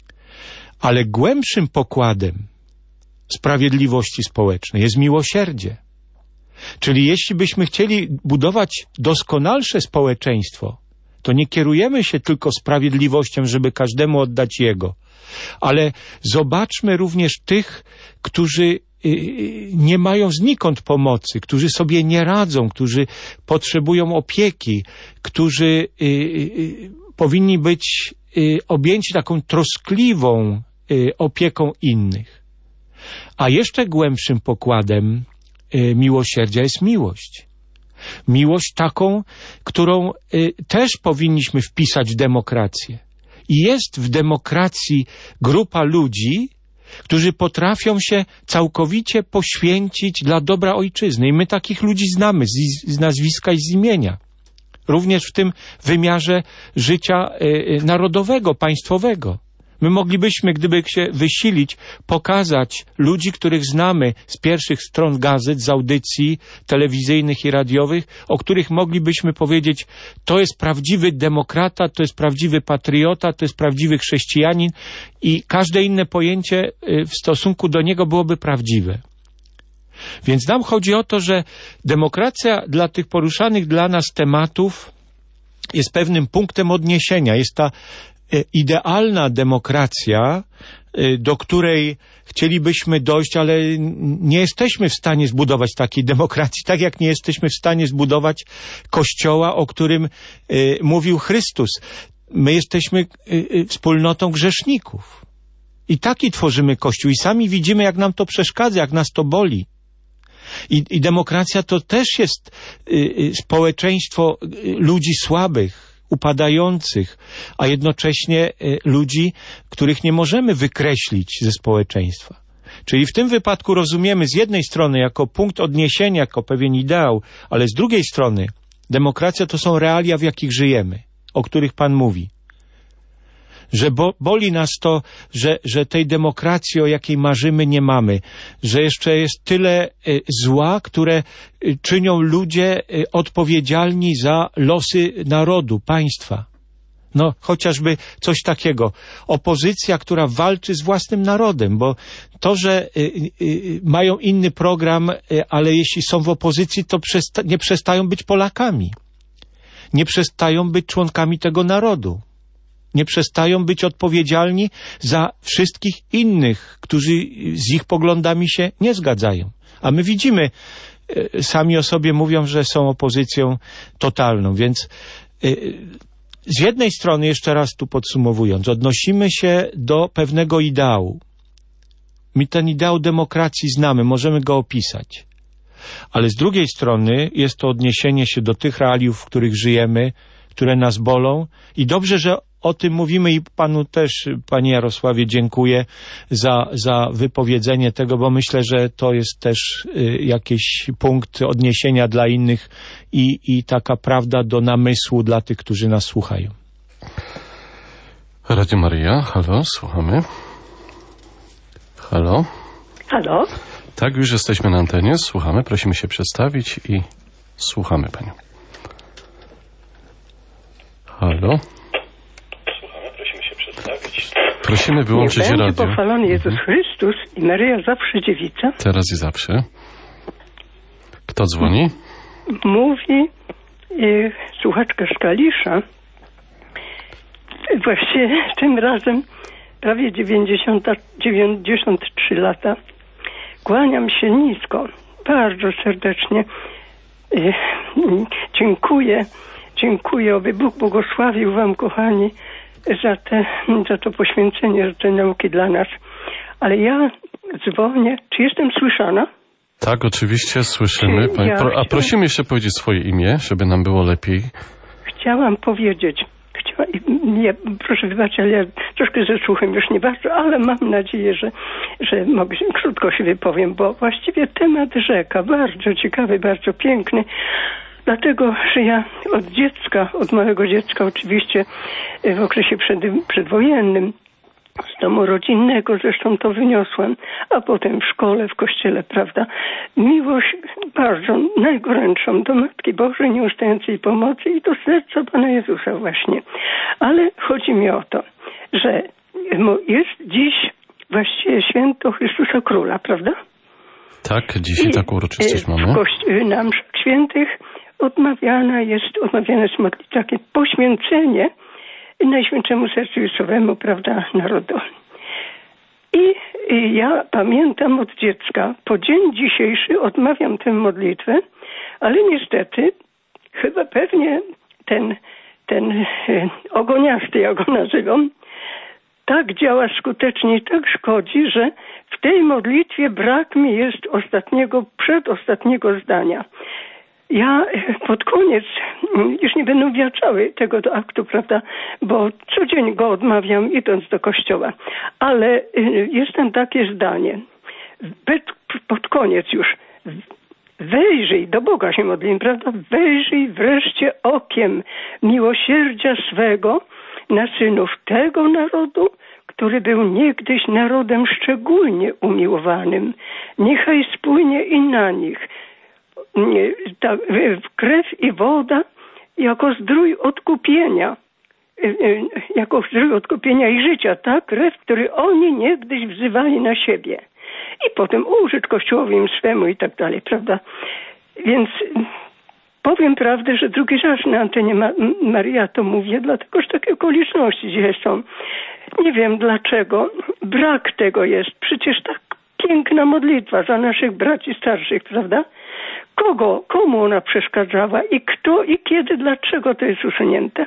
Ale głębszym pokładem sprawiedliwości społecznej jest miłosierdzie. Czyli jeśli byśmy chcieli budować doskonalsze społeczeństwo, to nie kierujemy się tylko sprawiedliwością, żeby każdemu oddać jego, ale zobaczmy również tych, którzy nie mają znikąd pomocy, którzy sobie nie radzą, którzy potrzebują opieki, którzy powinni być objęci taką troskliwą opieką innych. A jeszcze głębszym pokładem miłosierdzia jest miłość. Miłość taką, którą y, też powinniśmy wpisać w demokrację. I jest w demokracji grupa ludzi, którzy potrafią się całkowicie poświęcić dla dobra ojczyzny. I my takich ludzi znamy z, z nazwiska i z imienia. Również w tym wymiarze życia y, y, narodowego, państwowego. My moglibyśmy, gdyby się wysilić, pokazać ludzi, których znamy z pierwszych stron gazet, z audycji telewizyjnych i radiowych, o których moglibyśmy powiedzieć, to jest prawdziwy demokrata, to jest prawdziwy patriota, to jest prawdziwy chrześcijanin i każde inne pojęcie w stosunku do niego byłoby prawdziwe. Więc nam chodzi o to, że demokracja dla tych poruszanych dla nas tematów jest pewnym punktem odniesienia. Jest ta idealna demokracja, do której chcielibyśmy dojść, ale nie jesteśmy w stanie zbudować takiej demokracji, tak jak nie jesteśmy w stanie zbudować kościoła, o którym y, mówił Chrystus. My jesteśmy y, y, wspólnotą grzeszników. I taki tworzymy kościół. I sami widzimy, jak nam to przeszkadza, jak nas to boli. I, i demokracja to też jest y, y, społeczeństwo y, ludzi słabych, upadających, a jednocześnie ludzi, których nie możemy wykreślić ze społeczeństwa. Czyli w tym wypadku rozumiemy z jednej strony jako punkt odniesienia, jako pewien ideał, ale z drugiej strony demokracja to są realia, w jakich żyjemy, o których Pan mówi. Że bo, boli nas to, że, że tej demokracji, o jakiej marzymy, nie mamy. Że jeszcze jest tyle y, zła, które y, czynią ludzie y, odpowiedzialni za losy narodu, państwa. No, chociażby coś takiego. Opozycja, która walczy z własnym narodem, bo to, że y, y, mają inny program, y, ale jeśli są w opozycji, to przesta- nie przestają być Polakami. Nie przestają być członkami tego narodu. Nie przestają być odpowiedzialni za wszystkich innych, którzy z ich poglądami się nie zgadzają. A my widzimy, sami o sobie mówią, że są opozycją totalną. Więc z jednej strony, jeszcze raz tu podsumowując, odnosimy się do pewnego ideału. My ten ideał demokracji znamy, możemy go opisać. Ale z drugiej strony jest to odniesienie się do tych realiów, w których żyjemy, które nas bolą. I dobrze, że o tym mówimy i Panu też, Panie Jarosławie, dziękuję za, za wypowiedzenie tego, bo myślę, że to jest też y, jakiś punkt odniesienia dla innych i, i taka prawda do namysłu dla tych, którzy nas słuchają. Radio Maryja, halo, słuchamy. Halo? Halo? Tak, już jesteśmy na antenie, słuchamy, prosimy się przedstawić i słuchamy Panią. Halo? Prosimy wyłączyć Niech będzie radio. pochwalony Jezus Chrystus i Maryja zawsze dziewica. Teraz i zawsze. Kto dzwoni? Mówi y, słuchaczka z Kalisza. Właściwie tym razem prawie dziewięćdziesiąt, dziewięćdziesiąt trzy lata. Kłaniam się nisko, bardzo serdecznie. Y, y, dziękuję, dziękuję, aby Bóg błogosławił wam, kochani, za, te, za to poświęcenie, za te nauki dla nas. Ale ja dzwonię. Czy jestem słyszana? Tak, oczywiście słyszymy. Czy Pani, ja pro, a chciałam... prosimy jeszcze powiedzieć swoje imię, żeby nam było lepiej. Chciałam powiedzieć, chciała... nie, proszę wybaczyć, ale ja troszkę ze słuchem już nie bardzo, ale mam nadzieję, że, że mogę, krótko się wypowiem, bo właściwie temat rzeka, bardzo ciekawy, bardzo piękny, Dlatego, że ja od dziecka, od małego dziecka oczywiście w okresie przed, przedwojennym, z domu rodzinnego zresztą to wyniosłam, a potem w szkole, w kościele, prawda, miłość bardzo najgorętszą do Matki Bożej, nieustającej pomocy i do serca Pana Jezusa właśnie. Ale chodzi mi o to, że jest dziś właściwie święto Chrystusa Króla, prawda? Tak, dzisiaj I taką uroczystość mamy. W kości- na mszach świętych odmawiana jest, odmawiane jest modlitwa, takie poświęcenie Najświętszemu Sercu Jezusowemu, prawda, narodowi. I, I ja pamiętam od dziecka, po dzień dzisiejszy odmawiam tę modlitwę, ale niestety, chyba pewnie ten, ten e, ogoniasty, ja go nazywam, tak działa skutecznie i tak szkodzi, że w tej modlitwie brak mi jest ostatniego, przedostatniego zdania. Ja pod koniec, już nie będę mówiła cały tego do aktu, prawda, bo co dzień go odmawiam idąc do kościoła, ale jest tam takie zdanie, pod koniec już, wejrzyj, do Boga się modlimy, prawda, wejrzyj wreszcie okiem miłosierdzia swego na synów tego narodu, który był niegdyś narodem szczególnie umiłowanym. Niechaj spłynie i na nich ta krew i woda jako zdrój odkupienia, jako zdrój odkupienia i życia, ta krew, który oni niegdyś wzywali na siebie. I potem użyć Kościołowi im swemu i tak dalej, prawda? Więc powiem prawdę, że drugi raz na antenie Ma- Maria to mówię, dlatego że takie okoliczności dzisiaj są. Nie wiem dlaczego. Brak tego jest. Przecież tak piękna modlitwa za naszych braci starszych, prawda? Kogo, komu ona przeszkadzała i kto i kiedy, dlaczego to jest usunięte?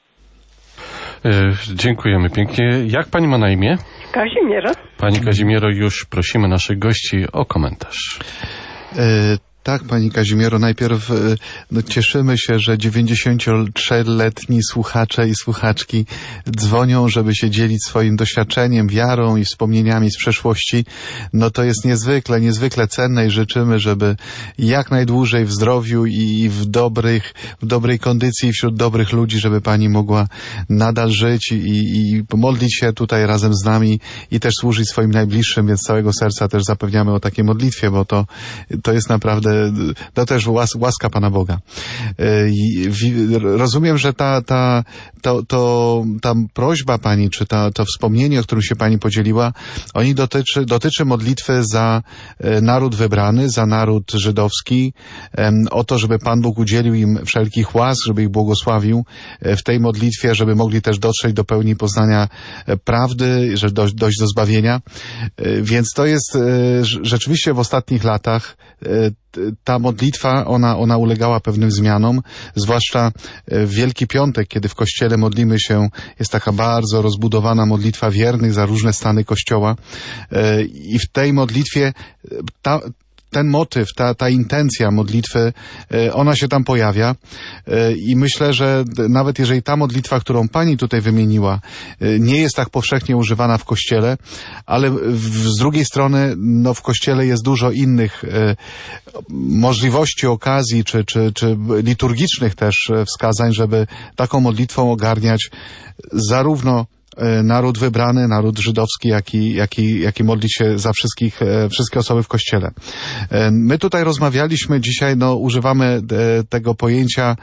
E, dziękujemy pięknie. Jak pani ma na imię? Kazimiera. Pani Kazimiero, już prosimy naszych gości o komentarz. E, tak, pani Kazimiero, najpierw e, no, cieszymy się, że dziewięćdziesięciotrzyletni słuchacze i słuchaczki dzwonią, żeby się dzielić swoim doświadczeniem, wiarą i wspomnieniami z przeszłości. No to jest niezwykle, niezwykle cenne i życzymy, żeby jak najdłużej w zdrowiu i w dobrych, w dobrej kondycji wśród dobrych ludzi, żeby pani mogła nadal żyć i, i modlić się tutaj razem z nami i też służyć swoim najbliższym, więc z całego serca też zapewniamy o takiej modlitwie, bo to, to jest naprawdę to też łas, łaska Pana Boga. I rozumiem, że ta, ta, to, to, ta prośba Pani, czy ta, to wspomnienie, o którym się Pani podzieliła, oni dotyczy, dotyczy modlitwy za naród wybrany, za naród żydowski, o to, żeby Pan Bóg udzielił im wszelkich łask, żeby ich błogosławił w tej modlitwie, żeby mogli też dotrzeć do pełni poznania prawdy, że dojść, dojść do zbawienia. Więc to jest rzeczywiście w ostatnich latach ta modlitwa, ona, ona ulegała pewnym zmianom, zwłaszcza w Wielki Piątek, kiedy w Kościele modlimy się, jest taka bardzo rozbudowana modlitwa wiernych za różne stany Kościoła i w tej modlitwie ta, ten motyw, ta, ta intencja modlitwy, ona się tam pojawia i myślę, że nawet jeżeli ta modlitwa, którą Pani tutaj wymieniła, nie jest tak powszechnie używana w Kościele, ale w, z drugiej strony no, w Kościele jest dużo innych możliwości, okazji czy, czy, czy liturgicznych też wskazań, żeby taką modlitwą ogarniać zarówno naród wybrany, naród żydowski, jak i, jak i, jak i modlić się za wszystkich, wszystkie osoby w Kościele. My tutaj rozmawialiśmy dzisiaj, no używamy tego pojęcia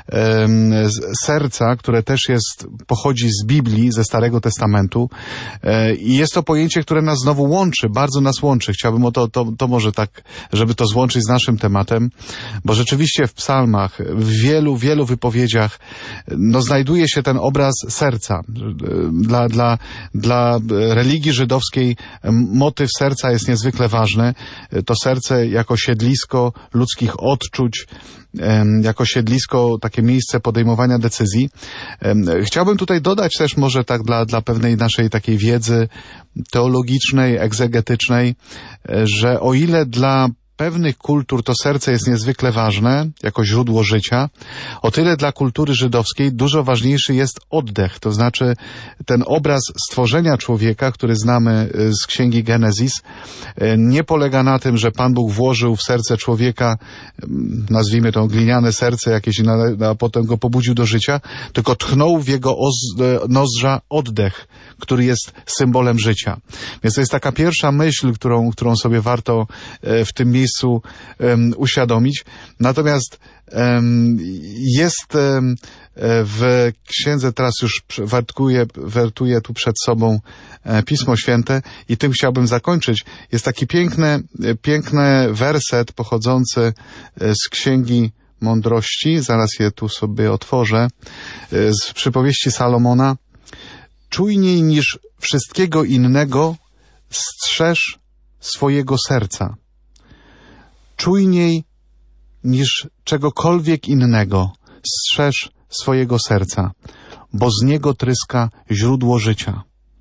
serca, które też jest, pochodzi z Biblii, ze Starego Testamentu i jest to pojęcie, które nas znowu łączy, bardzo nas łączy. Chciałbym o to, to, to może tak, żeby to złączyć z naszym tematem, bo rzeczywiście w psalmach, w wielu, wielu wypowiedziach, no znajduje się ten obraz serca. Dla, dla, dla religii żydowskiej motyw serca jest niezwykle ważny. To serce jako siedlisko ludzkich odczuć, jako siedlisko, takie miejsce podejmowania decyzji. Chciałbym tutaj dodać też może tak dla, dla pewnej naszej takiej wiedzy teologicznej, egzegetycznej, że o ile dla pewnych kultur to serce jest niezwykle ważne, jako źródło życia, o tyle dla kultury żydowskiej dużo ważniejszy jest oddech, to znaczy ten obraz stworzenia człowieka, który znamy z Księgi Genezis, nie polega na tym, że Pan Bóg włożył w serce człowieka, nazwijmy to gliniane serce jakieś, a potem go pobudził do życia, tylko tchnął w jego nozdrza oddech, który jest symbolem życia. Więc to jest taka pierwsza myśl, którą, którą sobie warto w tym miejscu um, uświadomić. Natomiast um, jest um, w księdze, teraz już wertuję, wertuję tu przed sobą e, Pismo Święte i tym chciałbym zakończyć. Jest taki piękny, piękny werset pochodzący z Księgi Mądrości. Zaraz je tu sobie otworzę. Z przypowieści Salomona. Czujniej niż wszystkiego innego strzeż swojego serca. Czujniej niż czegokolwiek innego strzeż swojego serca, bo z niego tryska źródło życia.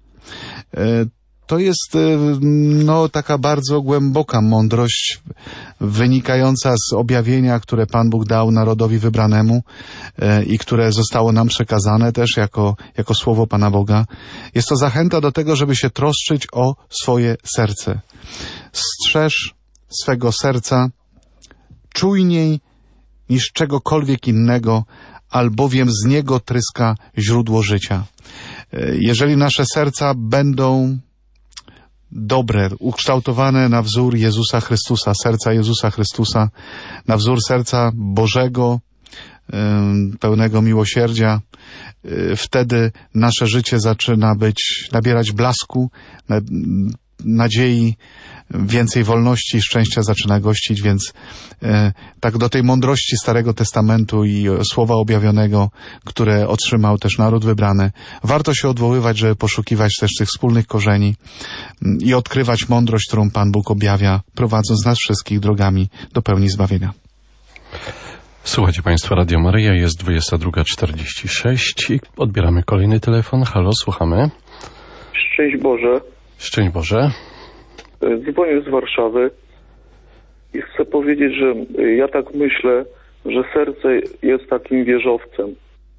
To jest no, taka bardzo głęboka mądrość wynikająca z objawienia, które Pan Bóg dał narodowi wybranemu i które zostało nam przekazane też jako, jako słowo Pana Boga. Jest to zachęta do tego, żeby się troszczyć o swoje serce. Strzeż swego serca czujniej niż czegokolwiek innego, albowiem z niego tryska źródło życia. Jeżeli nasze serca będą dobre, ukształtowane na wzór Jezusa Chrystusa, serca Jezusa Chrystusa, na wzór serca Bożego, pełnego miłosierdzia, wtedy nasze życie zaczyna być, nabierać blasku, nadziei, więcej wolności i szczęścia zaczyna gościć, więc e, tak do tej mądrości Starego Testamentu i słowa objawionego, które otrzymał też naród wybrany, warto się odwoływać, żeby poszukiwać też tych wspólnych korzeni m, i odkrywać mądrość, którą Pan Bóg objawia, prowadząc nas wszystkich drogami do pełni zbawienia. Słuchajcie Państwo, Radio Maryja, jest dwudziesta druga czterdzieści sześć i odbieramy kolejny telefon. Halo, słuchamy. Szczęść Boże. Szczęść Boże. Dzwonię z Warszawy i chcę powiedzieć, że ja tak myślę, że serce jest takim wieżowcem.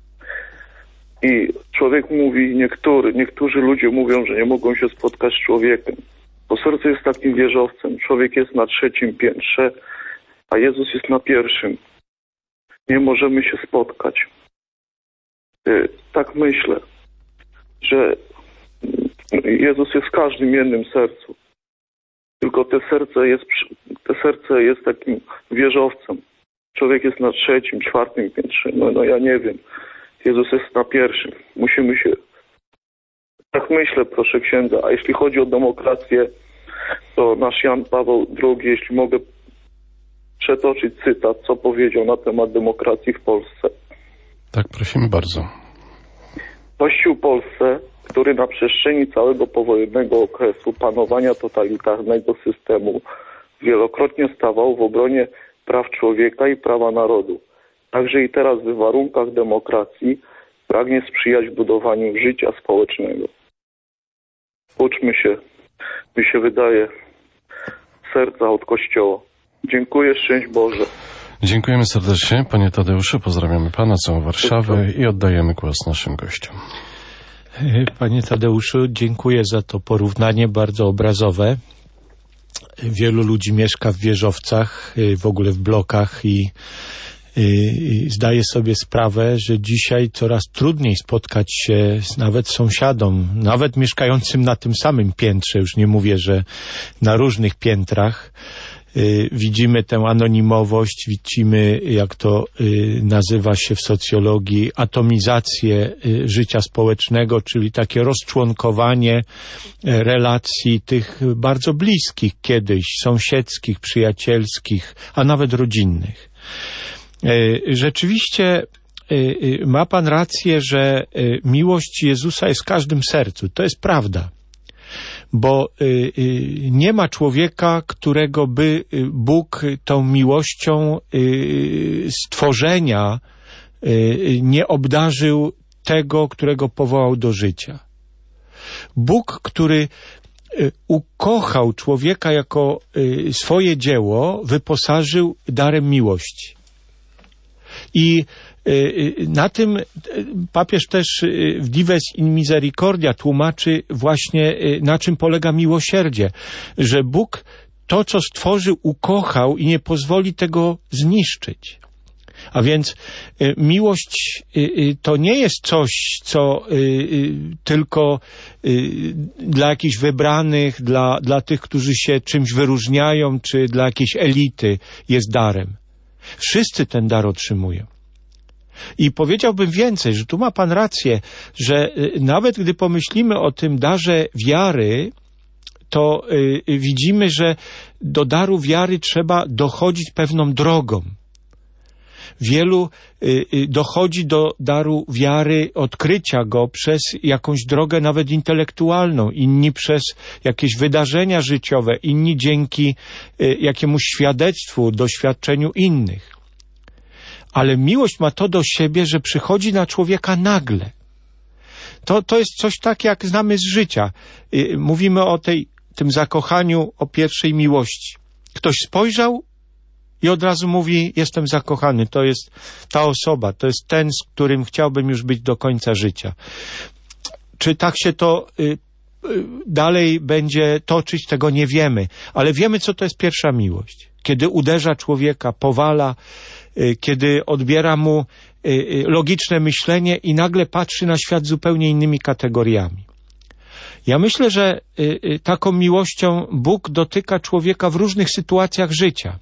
I człowiek mówi, niektóry, niektórzy ludzie mówią, że nie mogą się spotkać z człowiekiem. Bo serce jest takim wieżowcem. Człowiek jest na trzecim piętrze, a Jezus jest na pierwszym. Nie możemy się spotkać. Tak myślę, że Jezus jest w każdym jednym sercu. Tylko te serce jest, te serce jest takim wieżowcem. Człowiek jest na trzecim, czwartym piętrze. No, no ja nie wiem. Jezus jest na pierwszym. Musimy się... Tak myślę, proszę księdza. A jeśli chodzi o demokrację, to nasz Jan Paweł drugi, jeśli mogę przetoczyć cytat, co powiedział na temat demokracji w Polsce. Tak, prosimy bardzo. Kościół w Polsce, który na przestrzeni całego powojennego okresu panowania totalitarnego systemu wielokrotnie stawał w obronie praw człowieka i prawa narodu. Także i teraz w warunkach demokracji pragnie sprzyjać budowaniu życia społecznego. Uczmy się, mi się wydaje, serca od Kościoła. Dziękuję, szczęść Boże. Dziękujemy serdecznie, panie Tadeuszu, pozdrawiamy pana, całą Warszawę i oddajemy głos naszym gościom. Panie Tadeuszu, dziękuję za to porównanie bardzo obrazowe. Wielu ludzi mieszka w wieżowcach, w ogóle w blokach i, i zdaję sobie sprawę, że dzisiaj coraz trudniej spotkać się z nawet sąsiadom, nawet mieszkającym na tym samym piętrze, już nie mówię, że na różnych piętrach. Widzimy tę anonimowość, widzimy, jak to nazywa się w socjologii, atomizację życia społecznego, czyli takie rozczłonkowanie relacji tych bardzo bliskich kiedyś, sąsiedzkich, przyjacielskich, a nawet rodzinnych. Rzeczywiście ma pan rację, że miłość Jezusa jest w każdym sercu. To jest prawda. Bo y, y, nie ma człowieka, którego by Bóg tą miłością y, stworzenia y, nie obdarzył tego, którego powołał do życia. Bóg, który ukochał człowieka jako swoje dzieło, wyposażył darem miłości. I na tym papież też w Dives in Misericordia tłumaczy właśnie, na czym polega miłosierdzie, że Bóg to, co stworzył, ukochał i nie pozwoli tego zniszczyć. A więc y, miłość y, y, to nie jest coś, co y, y, tylko y, dla jakichś wybranych, dla, dla tych, którzy się czymś wyróżniają, czy dla jakiejś elity jest darem. Wszyscy ten dar otrzymują. I powiedziałbym więcej, że tu ma Pan rację, że y, nawet gdy pomyślimy o tym darze wiary, to y, y, widzimy, że do daru wiary trzeba dochodzić pewną drogą. Wielu y, y, dochodzi do daru wiary, odkrycia go przez jakąś drogę nawet intelektualną, inni przez jakieś wydarzenia życiowe, inni dzięki y, jakiemuś świadectwu, doświadczeniu innych. Ale miłość ma to do siebie, że przychodzi na człowieka nagle. To, to jest coś tak, jak znamy z życia. Y, mówimy o tej, tym zakochaniu, o pierwszej miłości. Ktoś spojrzał i od razu mówi, jestem zakochany, to jest ta osoba, to jest ten, z którym chciałbym już być do końca życia. Czy tak się to y, y, dalej będzie toczyć, tego nie wiemy, ale wiemy, co to jest pierwsza miłość. Kiedy uderza człowieka, powala, y, kiedy odbiera mu y, y, logiczne myślenie i nagle patrzy na świat zupełnie innymi kategoriami. Ja myślę, że y, y, taką miłością Bóg dotyka człowieka w różnych sytuacjach życia.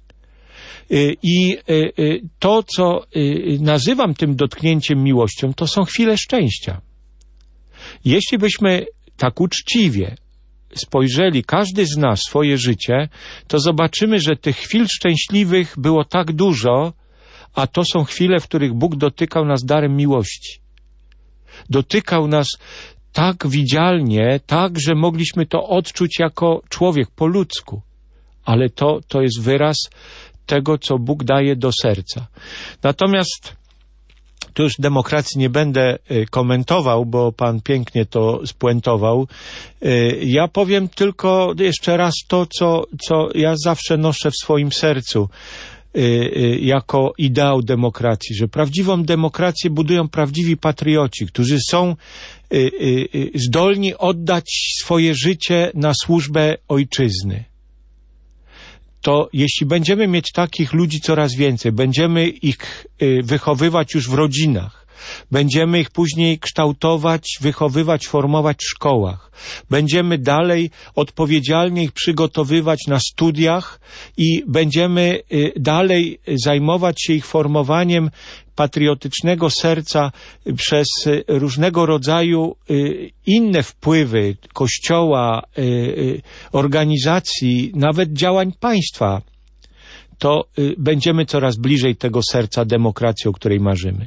I to, co nazywam tym dotknięciem miłością, to są chwile szczęścia. Jeśli byśmy tak uczciwie spojrzeli, każdy z nas, swoje życie, to zobaczymy, że tych chwil szczęśliwych było tak dużo, a to są chwile, w których Bóg dotykał nas darem miłości. Dotykał nas tak widzialnie, tak, że mogliśmy to odczuć jako człowiek po ludzku. Ale to, to jest wyraz tego, co Bóg daje do serca. Natomiast tu już demokracji nie będę komentował, bo Pan pięknie to spuentował. Ja powiem tylko jeszcze raz to, co, co ja zawsze noszę w swoim sercu jako ideał demokracji, że prawdziwą demokrację budują prawdziwi patrioci, którzy są zdolni oddać swoje życie na służbę ojczyzny. To jeśli będziemy mieć takich ludzi coraz więcej, będziemy ich wychowywać już w rodzinach, będziemy ich później kształtować, wychowywać, formować w szkołach, będziemy dalej odpowiedzialnie ich przygotowywać na studiach i będziemy dalej zajmować się ich formowaniem patriotycznego serca przez różnego rodzaju inne wpływy Kościoła, organizacji, nawet działań państwa, to będziemy coraz bliżej tego serca demokracji, o której marzymy.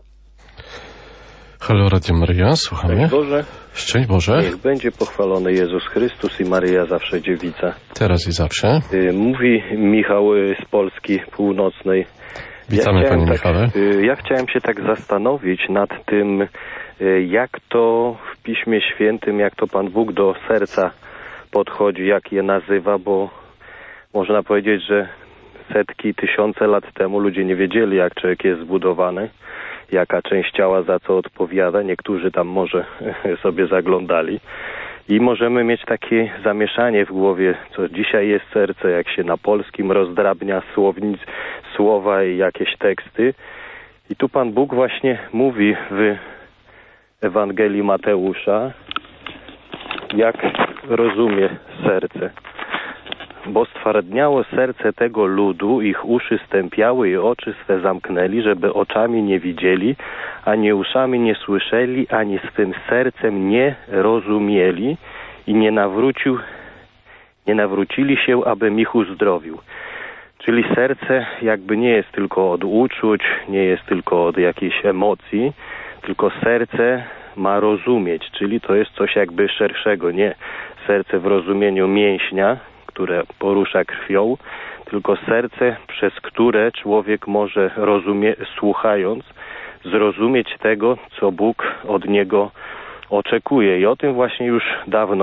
Halo, Radio Maryja, słuchamy. Szczęść Boże. Szczęść Boże. Niech będzie pochwalony Jezus Chrystus i Maryja zawsze dziewica. Teraz i zawsze. Mówi Michał z Polski Północnej. Witamy, ja Panie tak, Michale. Ja chciałem się tak zastanowić nad tym, jak to w Piśmie Świętym, jak to Pan Bóg do serca podchodzi, jak je nazywa, bo można powiedzieć, że setki, tysiące lat temu ludzie nie wiedzieli, jak człowiek jest zbudowany, jaka część ciała za co odpowiada. Niektórzy tam może sobie zaglądali. I możemy mieć takie zamieszanie w głowie, co dzisiaj jest serce, jak się na polskim rozdrabnia słownic, słowa i jakieś teksty. I tu Pan Bóg właśnie mówi w Ewangelii Mateusza, jak rozumie serce. Bo stwardniało serce tego ludu, ich uszy stępiały i oczy swe zamknęli, żeby oczami nie widzieli, ani uszami nie słyszeli, ani swym sercem nie rozumieli i nie nawrócił, nie nawrócili się, abym ich uzdrowił. Czyli serce jakby nie jest tylko od uczuć, nie jest tylko od jakiejś emocji, tylko serce ma rozumieć, czyli to jest coś jakby szerszego, nie serce w rozumieniu mięśnia, które porusza krwią, tylko serce, przez które człowiek może rozumie, słuchając, zrozumieć tego, co Bóg od niego oczekuje. I o tym właśnie już dawno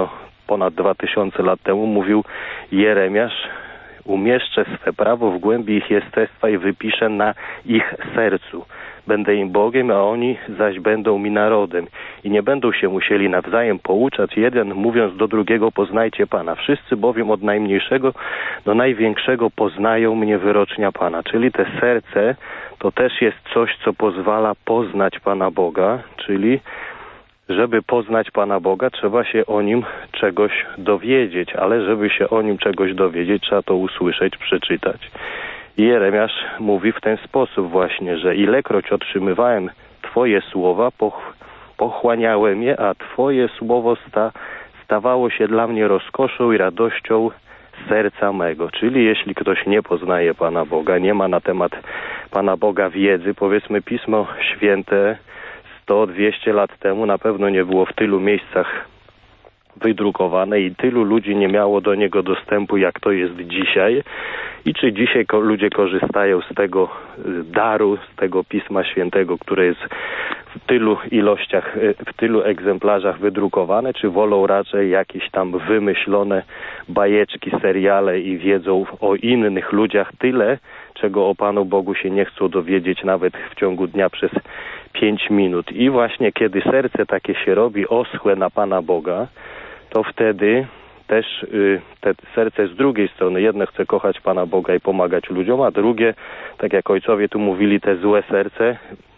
ponad dwa tysiące lat temu mówił Jeremiasz: umieszczę swe prawo w głębi ich jestestwa i wypiszę na ich sercu. Będę im Bogiem, a oni zaś będą mi narodem. I nie będą się musieli nawzajem pouczać, jeden mówiąc do drugiego: poznajcie Pana. Wszyscy bowiem od najmniejszego do największego poznają mnie, wyrocznia Pana. Czyli te serce to też jest coś, co pozwala poznać Pana Boga, czyli żeby poznać Pana Boga, trzeba się o Nim czegoś dowiedzieć, ale żeby się o Nim czegoś dowiedzieć, trzeba to usłyszeć, przeczytać. I Jeremiasz mówi w ten sposób właśnie, że ilekroć otrzymywałem Twoje słowa, poch pochłaniałem je, a Twoje słowo sta stawało się dla mnie rozkoszą i radością serca mego. Czyli jeśli ktoś nie poznaje Pana Boga, nie ma na temat Pana Boga wiedzy, powiedzmy Pismo Święte sto dwieście lat temu na pewno nie było w tylu miejscach wydrukowane i tylu ludzi nie miało do niego dostępu, jak to jest dzisiaj. I czy dzisiaj ko ludzie korzystają z tego daru, z tego Pisma Świętego, które jest w tylu ilościach, w tylu egzemplarzach wydrukowane, czy wolą raczej jakieś tam wymyślone bajeczki, seriale i wiedzą o innych ludziach tyle, czego o Panu Bogu się nie chcą dowiedzieć nawet w ciągu dnia przez pięć minut. I właśnie kiedy serce takie się robi oschłe na Pana Boga, to wtedy też y, te serce z drugiej strony, jedno chce kochać Pana Boga i pomagać ludziom, a drugie, tak jak ojcowie tu mówili, te złe serce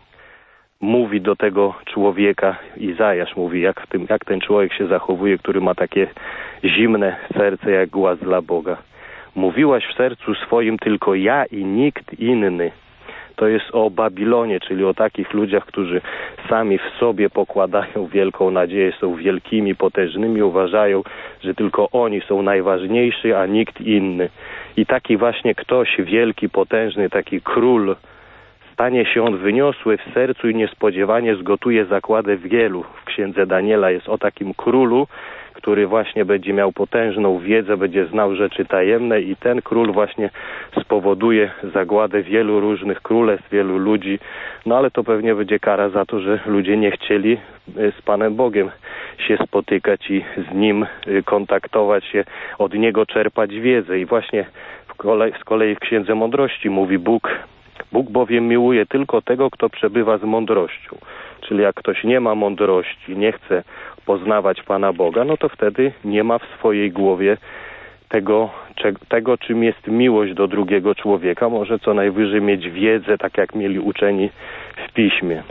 mówi do tego człowieka, Izajasz mówi, jak, w tym, jak ten człowiek się zachowuje, który ma takie zimne serce jak głaz dla Boga. Mówiłaś w sercu swoim tylko ja i nikt inny. To jest o Babilonie, czyli o takich ludziach, którzy sami w sobie pokładają wielką nadzieję, są wielkimi, potężnymi, uważają, że tylko oni są najważniejsi, a nikt inny. I taki właśnie ktoś wielki, potężny, taki król, stanie się on wyniosły w sercu i niespodziewanie zgotuje zagładę wielu. W księdze Daniela jest o takim królu, który właśnie będzie miał potężną wiedzę, będzie znał rzeczy tajemne i ten król właśnie spowoduje zagładę wielu różnych królestw, wielu ludzi. No ale to pewnie będzie kara za to, że ludzie nie chcieli z Panem Bogiem się spotykać i z Nim kontaktować się, od Niego czerpać wiedzę. I właśnie w kolei, z kolei w Księdze Mądrości mówi Bóg, Bóg bowiem miłuje tylko tego, kto przebywa z mądrością. Czyli jak ktoś nie ma mądrości, nie chce poznawać Pana Boga, no to wtedy nie ma w swojej głowie tego, cze, tego, czym jest miłość do drugiego człowieka. Może co najwyżej mieć wiedzę, tak jak mieli uczeni w Piśmie.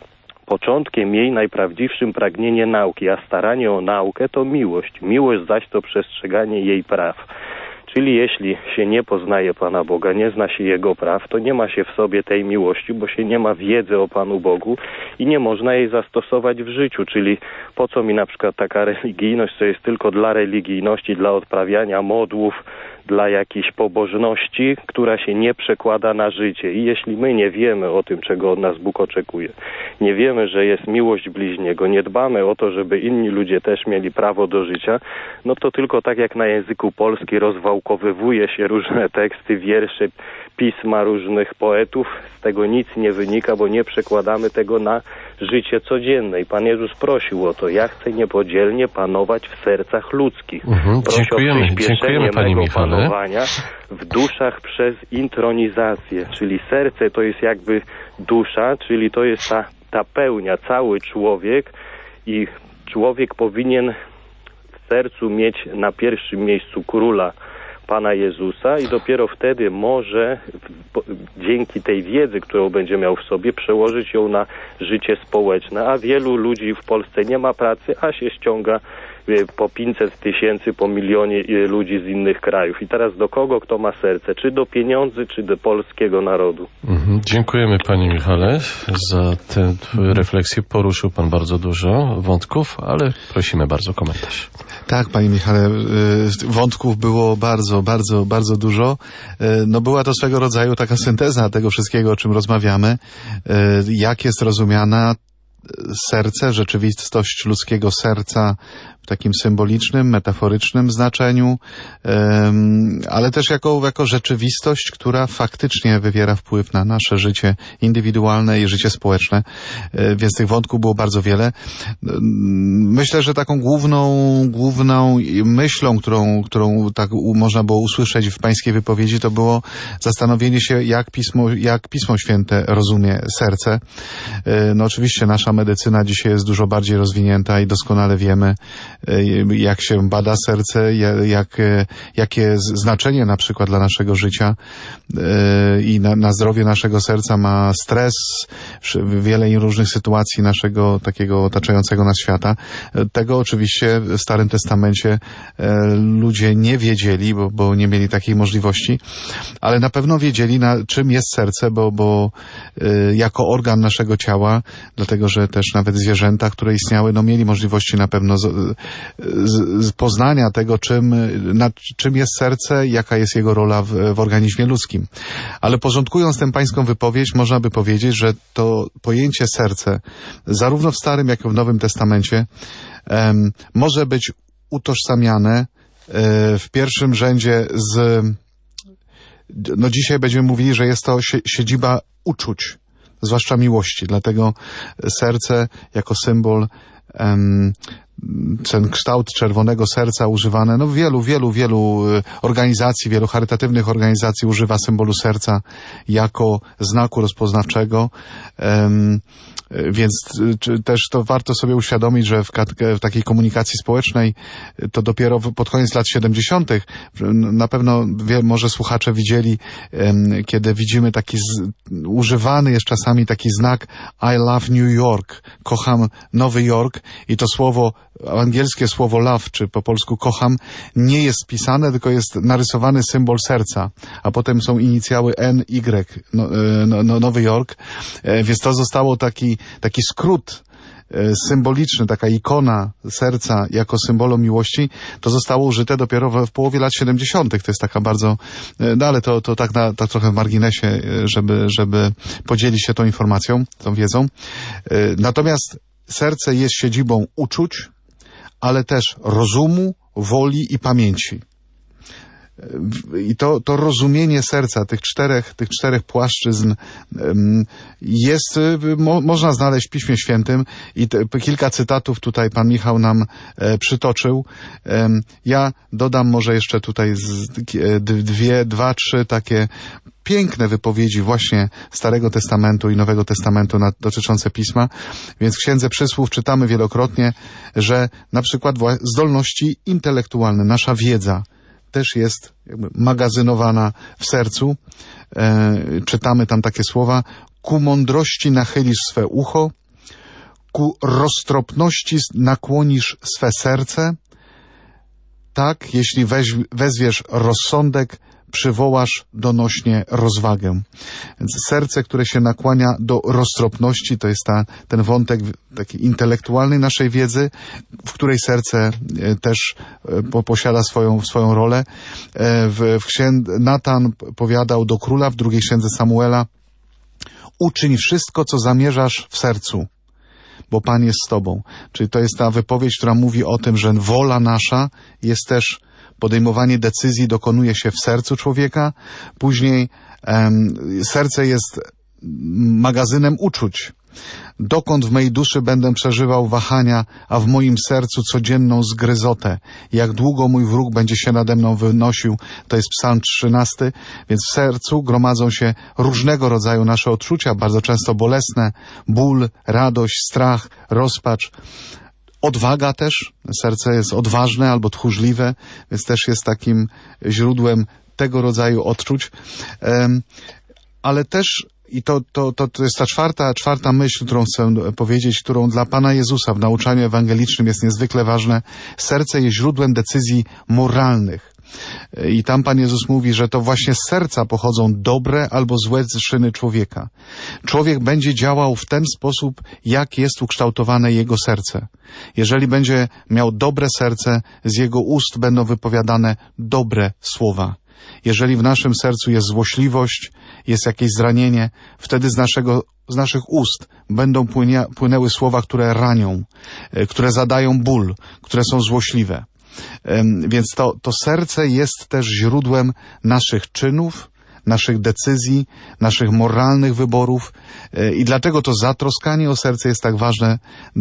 Początkiem jej najprawdziwszym pragnienie nauki, a staranie o naukę to miłość. Miłość zaś to przestrzeganie jej praw. Czyli jeśli się nie poznaje Pana Boga, nie zna się Jego praw, to nie ma się w sobie tej miłości, bo się nie ma wiedzy o Panu Bogu i nie można jej zastosować w życiu. Czyli po co mi na przykład taka religijność, co jest tylko dla religijności, dla odprawiania modłów, dla jakiejś pobożności, która się nie przekłada na życie. I jeśli my nie wiemy o tym, czego od nas Bóg oczekuje, nie wiemy, że jest miłość bliźniego, nie dbamy o to, żeby inni ludzie też mieli prawo do życia, no to tylko tak jak na języku polskim rozwałkowywuje się różne teksty, wiersze, pisma różnych poetów, z tego nic nie wynika, bo nie przekładamy tego na życie codzienne. I Pan Jezus prosił o to: ja chcę niepodzielnie panować w sercach ludzkich. Mhm, Proszę dziękujemy, o przyspieszenie dziękujemy Panie mego Michale. panowania w duszach przez intronizację, czyli serce to jest jakby dusza, czyli to jest ta, ta pełnia, cały człowiek i człowiek powinien w sercu mieć na pierwszym miejscu króla, Pana Jezusa i dopiero wtedy może dzięki tej wiedzy, którą będzie miał w sobie, przełożyć ją na życie społeczne. A wielu ludzi w Polsce nie ma pracy, a się ściąga po pięćset tysięcy, po milionie ludzi z innych krajów. I teraz do kogo kto ma serce? Czy do pieniędzy, czy do polskiego narodu? Mhm. Dziękujemy Panie Michale za tę refleksję. Poruszył Pan bardzo dużo wątków, ale prosimy bardzo o komentarz. Tak, Panie Michale, wątków było bardzo, bardzo, bardzo dużo. No była to swego rodzaju taka synteza tego wszystkiego, o czym rozmawiamy. Jak jest rozumiana serce, rzeczywistość ludzkiego serca w takim symbolicznym, metaforycznym znaczeniu, ale też jako, jako rzeczywistość, która faktycznie wywiera wpływ na nasze życie indywidualne i życie społeczne, więc tych wątków było bardzo wiele. Myślę, że taką główną, główną myślą, którą, którą tak można było usłyszeć w pańskiej wypowiedzi, to było zastanowienie się, jak Pismo, jak Pismo Święte rozumie serce. No oczywiście nasza medycyna dzisiaj jest dużo bardziej rozwinięta i doskonale wiemy, jak się bada serce, jak, jakie znaczenie na przykład dla naszego życia i na, na zdrowie naszego serca ma stres, wiele różnych sytuacji naszego takiego otaczającego nas świata. Tego oczywiście w Starym Testamencie ludzie nie wiedzieli, bo, bo nie mieli takiej możliwości, ale na pewno wiedzieli, na czym jest serce, bo, bo jako organ naszego ciała, dlatego że też nawet zwierzęta, które istniały, no mieli możliwości na pewno z, z, z poznania tego, czym, na, czym jest serce, jaka jest jego rola w, w organizmie ludzkim. Ale porządkując tę pańską wypowiedź, można by powiedzieć, że to pojęcie serce, zarówno w Starym, jak i w Nowym Testamencie, um, może być utożsamiane um, w pierwszym rzędzie z, no dzisiaj będziemy mówili, że jest to siedziba uczuć, zwłaszcza miłości, dlatego serce jako symbol, um, ten kształt czerwonego serca używane, no wielu, wielu, wielu organizacji, wielu charytatywnych organizacji używa symbolu serca jako znaku rozpoznawczego, um, więc czy, też to warto sobie uświadomić, że w, w takiej komunikacji społecznej to dopiero pod koniec lat siedemdziesiątych na pewno wie, może słuchacze widzieli, um, kiedy widzimy taki z, używany jest czasami taki znak I love New York, kocham Nowy Jork, i to słowo, angielskie słowo love, czy po polsku kocham, nie jest spisane, tylko jest narysowany symbol serca, a potem są inicjały N Y, no, no, Nowy Jork, więc to zostało taki, taki skrót symboliczny, taka ikona serca jako symbolu miłości, to zostało użyte dopiero w, w połowie lat siedemdziesiątych. To jest taka bardzo, no ale to, to tak, na, tak trochę w marginesie, żeby, żeby podzielić się tą informacją, tą wiedzą. Natomiast serce jest siedzibą uczuć, ale też rozumu, woli i pamięci. I to, to rozumienie serca, tych czterech, tych czterech płaszczyzn jest, mo, można znaleźć w Piśmie Świętym i te, kilka cytatów tutaj pan Michał nam e, przytoczył. E, ja dodam może jeszcze tutaj z, dwie, dwa, trzy takie piękne wypowiedzi właśnie Starego Testamentu i Nowego Testamentu na, dotyczące Pisma. Więc w Księdze Przysłów czytamy wielokrotnie, że na przykład zdolności intelektualne, nasza wiedza też jest jakby magazynowana w sercu. E, czytamy tam takie słowa: ku mądrości nachylisz swe ucho, ku roztropności nakłonisz swe serce. Tak, jeśli weź, wezwiesz rozsądek, przywołasz donośnie rozwagę. Więc serce, które się nakłania do roztropności, to jest ta, ten wątek taki intelektualnej naszej wiedzy, w której serce też posiada swoją, swoją rolę. W, w księdz, Natan powiadał do króla w drugiej księdze Samuela: uczyń wszystko, co zamierzasz w sercu, bo Pan jest z tobą. Czyli to jest ta wypowiedź, która mówi o tym, że wola nasza jest też, podejmowanie decyzji dokonuje się w sercu człowieka. Później em, serce jest magazynem uczuć. Dokąd w mej duszy będę przeżywał wahania, a w moim sercu codzienną zgryzotę. Jak długo mój wróg będzie się nade mną wynosił, to jest Psalm trzynasty, więc w sercu gromadzą się różnego rodzaju nasze odczucia, bardzo często bolesne, ból, radość, strach, rozpacz. Odwaga też, serce jest odważne albo tchórzliwe, więc też jest takim źródłem tego rodzaju odczuć. Um, ale też, i to, to, to, to jest ta czwarta, czwarta myśl, którą chcę powiedzieć, którą dla Pana Jezusa w nauczaniu ewangelicznym jest niezwykle ważne. Serce jest źródłem decyzji moralnych. I tam Pan Jezus mówi, że to właśnie z serca pochodzą dobre albo złe czyny człowieka. Człowiek będzie działał w ten sposób, jak jest ukształtowane jego serce. Jeżeli będzie miał dobre serce, z jego ust będą wypowiadane dobre słowa. Jeżeli w naszym sercu jest złośliwość, jest jakieś zranienie, wtedy z naszego z naszych ust będą płynia, płynęły słowa, które ranią, które zadają ból, które są złośliwe. Więc to, to serce jest też źródłem naszych czynów, naszych decyzji, naszych moralnych wyborów i dlatego to zatroskanie o serce jest tak ważne,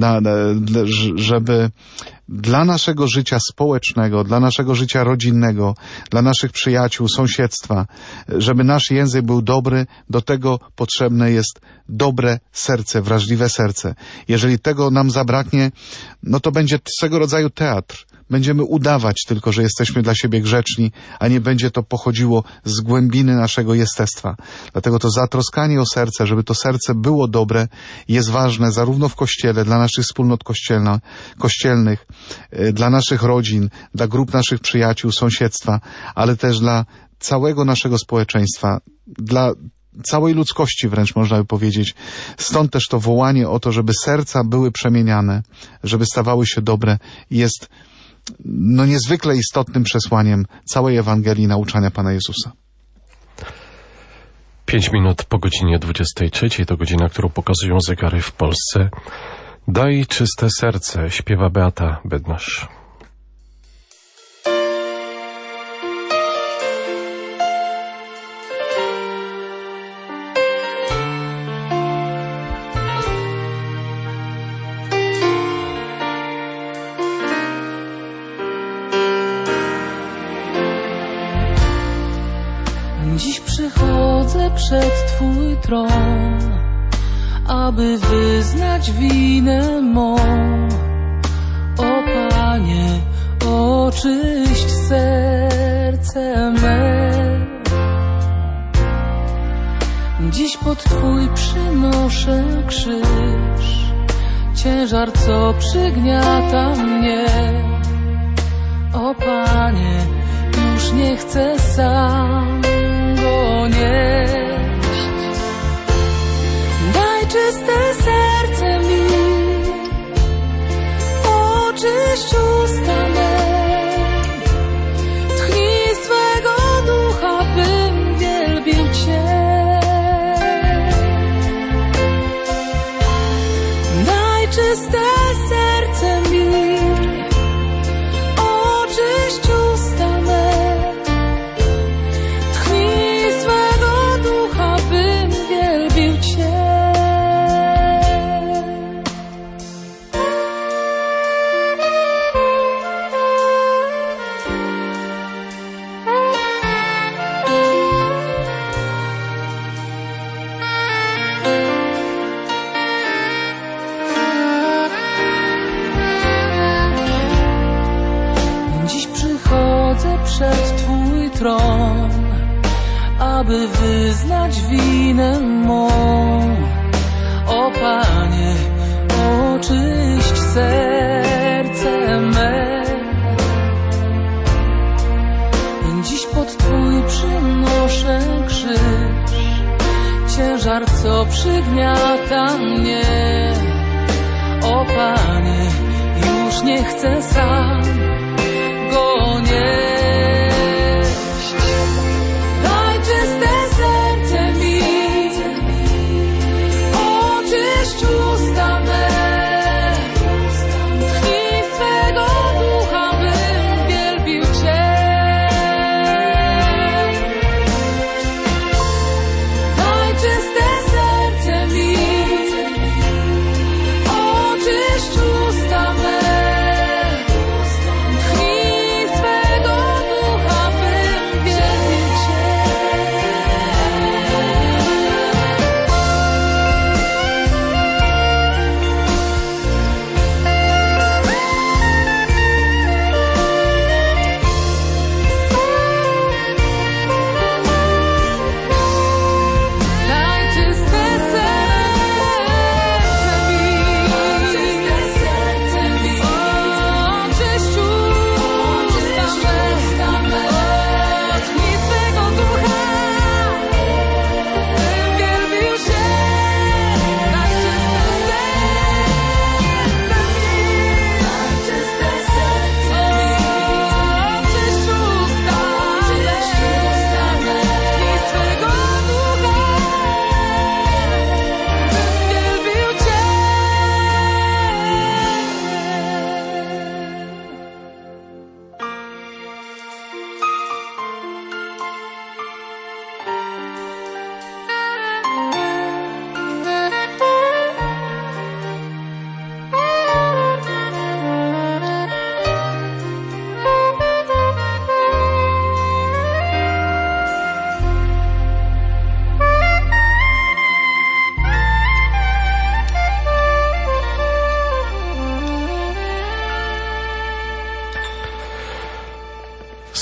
żeby dla naszego życia społecznego, dla naszego życia rodzinnego, dla naszych przyjaciół, sąsiedztwa, żeby nasz język był dobry, do tego potrzebne jest dobre serce, wrażliwe serce. Jeżeli tego nam zabraknie, no to będzie swego rodzaju teatr. Będziemy udawać tylko, że jesteśmy dla siebie grzeczni, a nie będzie to pochodziło z głębiny naszego jestestwa. Dlatego to zatroskanie o serce, żeby to serce było dobre, jest ważne zarówno w Kościele, dla naszych wspólnot kościelna, kościelnych, dla naszych rodzin, dla grup naszych przyjaciół, sąsiedztwa, ale też dla całego naszego społeczeństwa, dla całej ludzkości wręcz można by powiedzieć. Stąd też to wołanie o to, żeby serca były przemieniane, żeby stawały się dobre, jest no niezwykle istotnym przesłaniem całej Ewangelii nauczania Pana Jezusa. Pięć minut po godzinie dwudziestej trzeciej, to godzina, którą pokazują zegary w Polsce. Daj czyste serce, śpiewa Beata Bednarz. Dziś przychodzę przed Twój tron, aby wyznać winę mą. O Panie, oczyść serce me. Dziś pod Twój przynoszę krzyż, ciężar, co przygniata mnie. O Panie, już nie chcę sam go nieść. Daj czyste serce mi, oczyść usta me. Tchnij swego ducha, bym wielbił Cię. Daj czyste serce mi, oczyść usta me. Przed Twój tron, aby wyznać winę mą. O Panie, oczyść serce me. Dziś pod Twój przynoszę krzyż, ciężar, co przygniata mnie. O Panie, już nie chcę sam go nieść. Daj czyste serce mi, oczyść usta me. Tchnij swego ducha, bym wielbił Cię. Daj czyste serce mi, oczyść usta me. Tchnij swego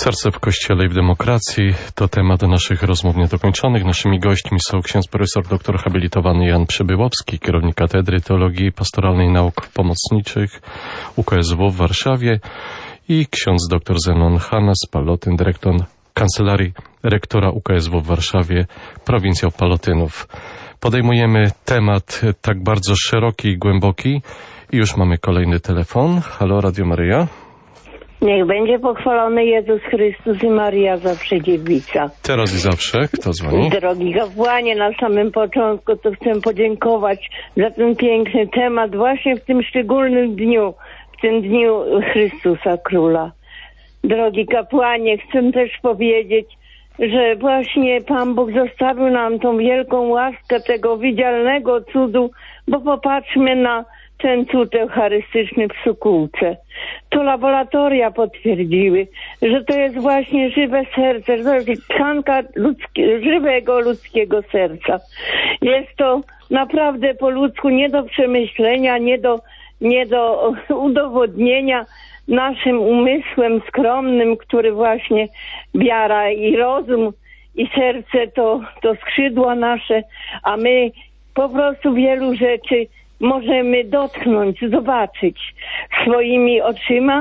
Serce w Kościele i w demokracji to temat naszych rozmów niedokończonych. Naszymi gośćmi są ksiądz profesor doktor habilitowany Jan Przybyłowski, kierownik Katedry Teologii Pastoralnej Nauk Pomocniczych U K S W w Warszawie i ksiądz dr Zenon Hanas, Palotyn, dyrektor Kancelarii Rektora U K S W w Warszawie, prowincjał Palotynów. Podejmujemy temat tak bardzo szeroki i głęboki i już mamy kolejny telefon. Halo, Radio Maryja. Niech będzie pochwalony Jezus Chrystus i Maria zawsze dziewica. Teraz i zawsze. Kto dzwoni? Drogi kapłanie, na samym początku to chcę podziękować za ten piękny temat właśnie w tym szczególnym dniu, w tym dniu Chrystusa Króla. Drogi kapłanie, chcę też powiedzieć, że właśnie Pan Bóg zostawił nam tą wielką łaskę tego widzialnego cudu, bo popatrzmy na ten cud eucharystyczny w Sokółce. To laboratoria potwierdziły, że to jest właśnie żywe serce, że to jest tkanka ludzkie, żywego ludzkiego serca. Jest to naprawdę po ludzku nie do przemyślenia, nie do, nie do udowodnienia naszym umysłem skromnym, który właśnie wiara i rozum i serce to, to skrzydła nasze, a my po prostu wielu rzeczy możemy dotknąć, zobaczyć swoimi oczyma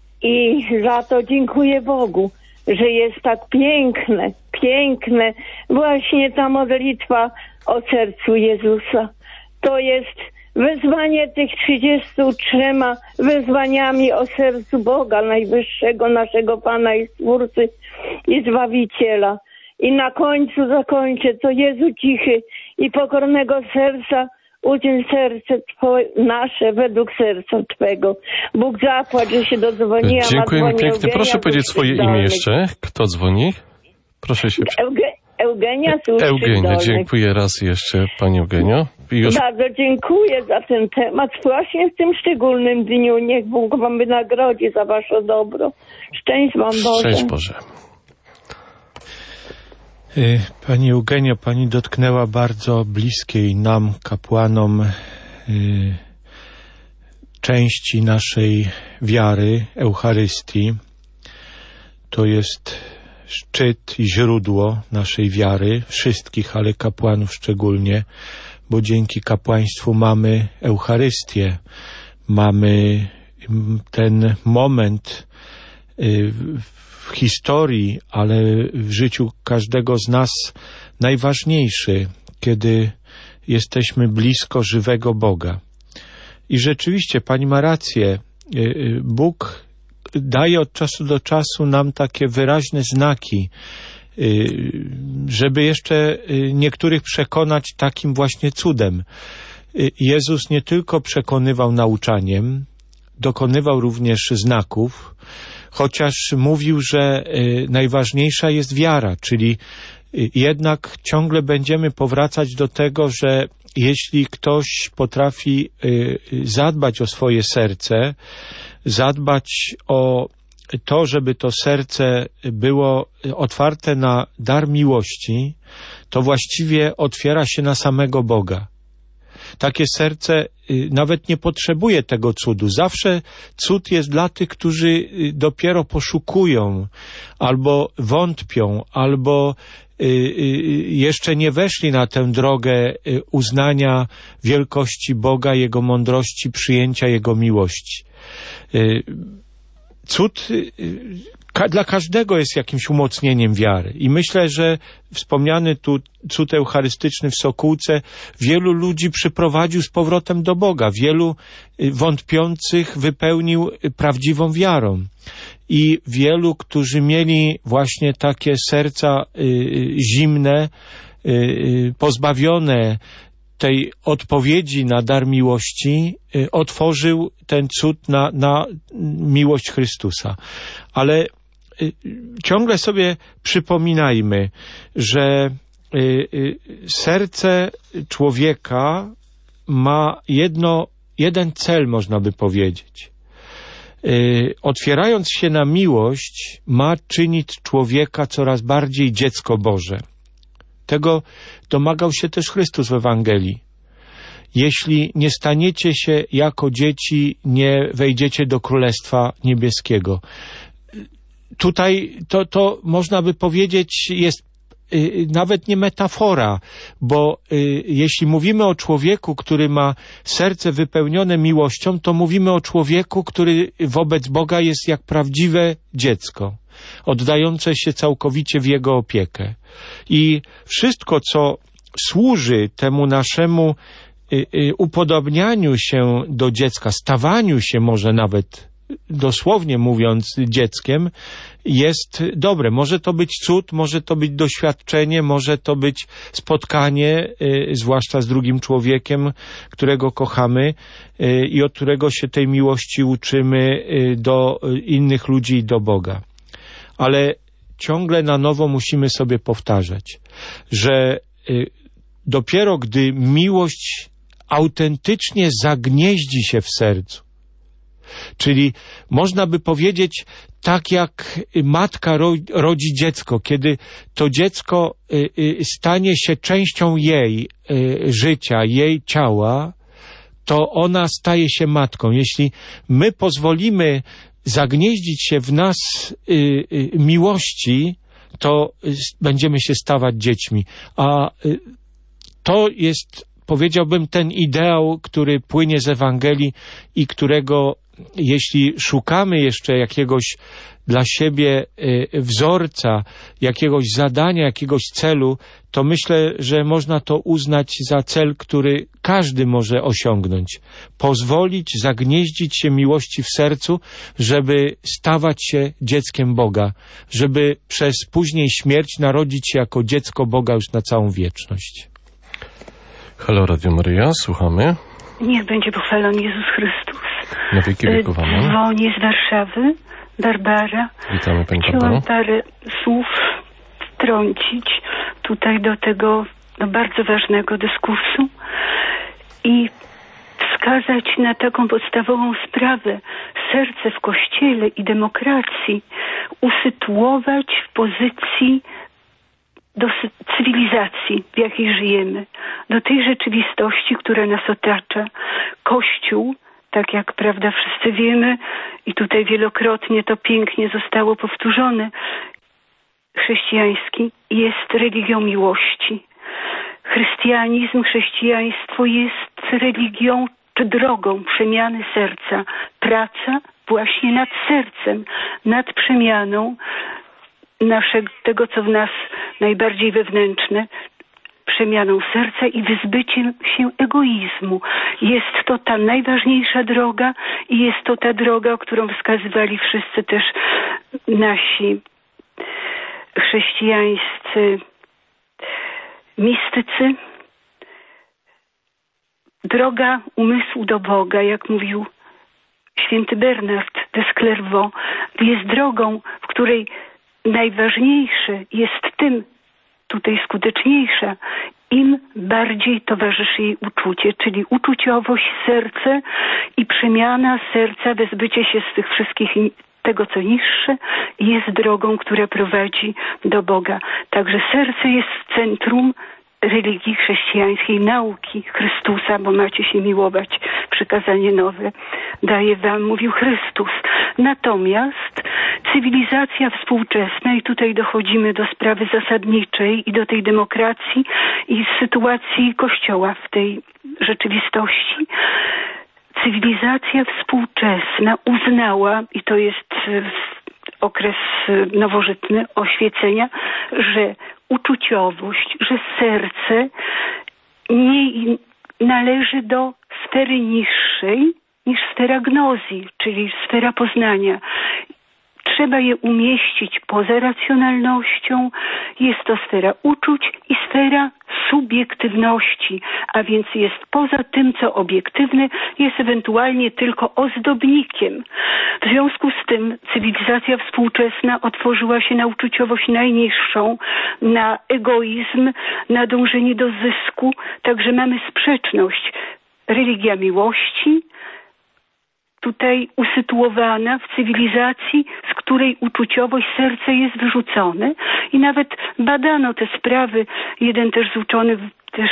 i za to dziękuję Bogu, że jest tak piękne, piękne właśnie ta modlitwa o sercu Jezusa. To jest wezwanie tych trzydziestu trzema wezwaniami o sercu Boga Najwyższego, naszego Pana i Stwórcy i Zbawiciela. I na końcu zakończę, to Jezu cichy i pokornego serca, udziel serce Twoje, nasze według serca Twego. Bóg zapłać, że się dodzwoniłam. Dziękujemy pięknie. Proszę powiedzieć swoje imię jeszcze. Kto dzwoni? Proszę się... Euge, Eugenia Słuszczyk Eugenia, dziękuję raz jeszcze Pani Eugenio. Już... Bardzo dziękuję za ten temat. Właśnie w tym szczególnym dniu. Niech Bóg Wam wynagrodzi za Wasze dobro. Szczęść Wam Boże. Szczęść Boże. Pani Eugenio, Pani dotknęła bardzo bliskiej nam, kapłanom, części naszej wiary, Eucharystii. To jest szczyt i źródło naszej wiary, wszystkich, ale kapłanów szczególnie, bo dzięki kapłaństwu mamy Eucharystię, mamy ten moment w historii, ale w życiu każdego z nas najważniejszy, kiedy jesteśmy blisko żywego Boga. I rzeczywiście Pani ma rację, Bóg daje od czasu do czasu nam takie wyraźne znaki, żeby jeszcze niektórych przekonać takim właśnie cudem. Jezus nie tylko przekonywał nauczaniem, dokonywał również znaków, chociaż mówił, że najważniejsza jest wiara, czyli jednak ciągle będziemy powracać do tego, że jeśli ktoś potrafi zadbać o swoje serce, zadbać o to, żeby to serce było otwarte na dar miłości, to właściwie otwiera się na samego Boga. Takie serce nawet nie potrzebuje tego cudu. Zawsze cud jest dla tych, którzy dopiero poszukują, albo wątpią, albo jeszcze nie weszli na tę drogę uznania wielkości Boga, Jego mądrości, przyjęcia Jego miłości. Cud ka- dla każdego jest jakimś umocnieniem wiary. I myślę, że wspomniany tu cud eucharystyczny w Sokółce wielu ludzi przyprowadził z powrotem do Boga. Wielu wątpiących wypełnił prawdziwą wiarą. I wielu, którzy mieli właśnie takie serca y, zimne, y, y, pozbawione tej odpowiedzi na dar miłości, y, otworzył ten cud na, na miłość Chrystusa. Ale y, ciągle sobie przypominajmy, że y, y, serce człowieka ma jedno, jeden cel, można by powiedzieć. Y, otwierając się na miłość, ma czynić człowieka coraz bardziej dziecko Boże. Tego domagał się też Chrystus w Ewangelii. Jeśli nie staniecie się jako dzieci, nie wejdziecie do Królestwa Niebieskiego. tutaj to, to można by powiedzieć jest nawet nie metafora, bo y, jeśli mówimy o człowieku, który ma serce wypełnione miłością, to mówimy o człowieku, który wobec Boga jest jak prawdziwe dziecko, oddające się całkowicie w Jego opiekę. I wszystko, co służy temu naszemu y, y, upodobnianiu się do dziecka, stawaniu się może nawet dosłownie mówiąc dzieckiem, jest dobre. Może to być cud, może to być doświadczenie, może to być spotkanie, y, zwłaszcza z drugim człowiekiem, którego kochamy y, i od którego się tej miłości uczymy y, do innych ludzi i do Boga. Ale ciągle na nowo musimy sobie powtarzać, że y, dopiero gdy miłość autentycznie zagnieździ się w sercu, czyli można by powiedzieć, tak jak matka ro, rodzi dziecko, kiedy to dziecko y, y, stanie się częścią jej y, życia, jej ciała, to ona staje się matką. Jeśli my pozwolimy zagnieździć się w nas y, y, miłości, to y, będziemy się stawać dziećmi. A y, to jest, powiedziałbym, ten ideał, który płynie z Ewangelii i którego jeśli szukamy jeszcze jakiegoś dla siebie wzorca, jakiegoś zadania, jakiegoś celu, to myślę, że można to uznać za cel, który każdy może osiągnąć. Pozwolić zagnieździć się miłości w sercu, żeby stawać się dzieckiem Boga, żeby przez później śmierć narodzić się jako dziecko Boga już na całą wieczność. Halo Radio Maryja, słuchamy. Niech będzie pochwalony Jezus Chrystus. Na wieki wieków, amen. Dzwonię z Warszawy, Barbara. Witamy Pani Chciałam Barbaro. parę słów wtrącić tutaj do tego no, bardzo ważnego dyskursu i wskazać na taką podstawową sprawę. Serce w Kościele i demokracji usytuować w pozycji do cywilizacji, w jakiej żyjemy, do tej rzeczywistości, która nas otacza. Kościół, tak jak prawda wszyscy wiemy i tutaj wielokrotnie to pięknie zostało powtórzone, chrześcijański jest religią miłości. Chrystianizm, chrześcijaństwo jest religią czy drogą przemiany serca. Praca właśnie nad sercem, nad przemianą naszego, tego, co w nas najbardziej wewnętrzne, przemianą serca i wyzbyciem się egoizmu. Jest to ta najważniejsza droga i jest to ta droga, o którą wskazywali wszyscy też nasi chrześcijańscy mistycy. Droga umysłu do Boga, jak mówił święty Bernard de Clairvaux, jest drogą, w której najważniejsze jest tym, tutaj skuteczniejsza, im bardziej towarzyszy jej uczucie, czyli uczuciowość, serce i przemiana serca, wyzbycie się z tych wszystkich, tego co niższe, jest drogą, która prowadzi do Boga. Także serce jest w centrum religii chrześcijańskiej, nauki Chrystusa, bo macie się miłować, przykazanie nowe daje wam, mówił Chrystus. Natomiast cywilizacja współczesna, i tutaj dochodzimy do sprawy zasadniczej i do tej demokracji i sytuacji Kościoła w tej rzeczywistości, cywilizacja współczesna uznała, i to jest okres nowożytny, oświecenia, że uczuciowość, że serce nie należy do sfery niższej niż sfera gnozji, czyli sfera poznania. Trzeba je umieścić poza racjonalnością. Jest to sfera uczuć i sfera subiektywności, a więc jest poza tym, co obiektywne, jest ewentualnie tylko ozdobnikiem. W związku z tym cywilizacja współczesna otworzyła się na uczuciowość najniższą, na egoizm, na dążenie do zysku. Także mamy sprzeczność. Religia miłości, tutaj usytuowana w cywilizacji, z której uczuciowość, serce jest wyrzucone i nawet badano te sprawy. Jeden też z uczonych, też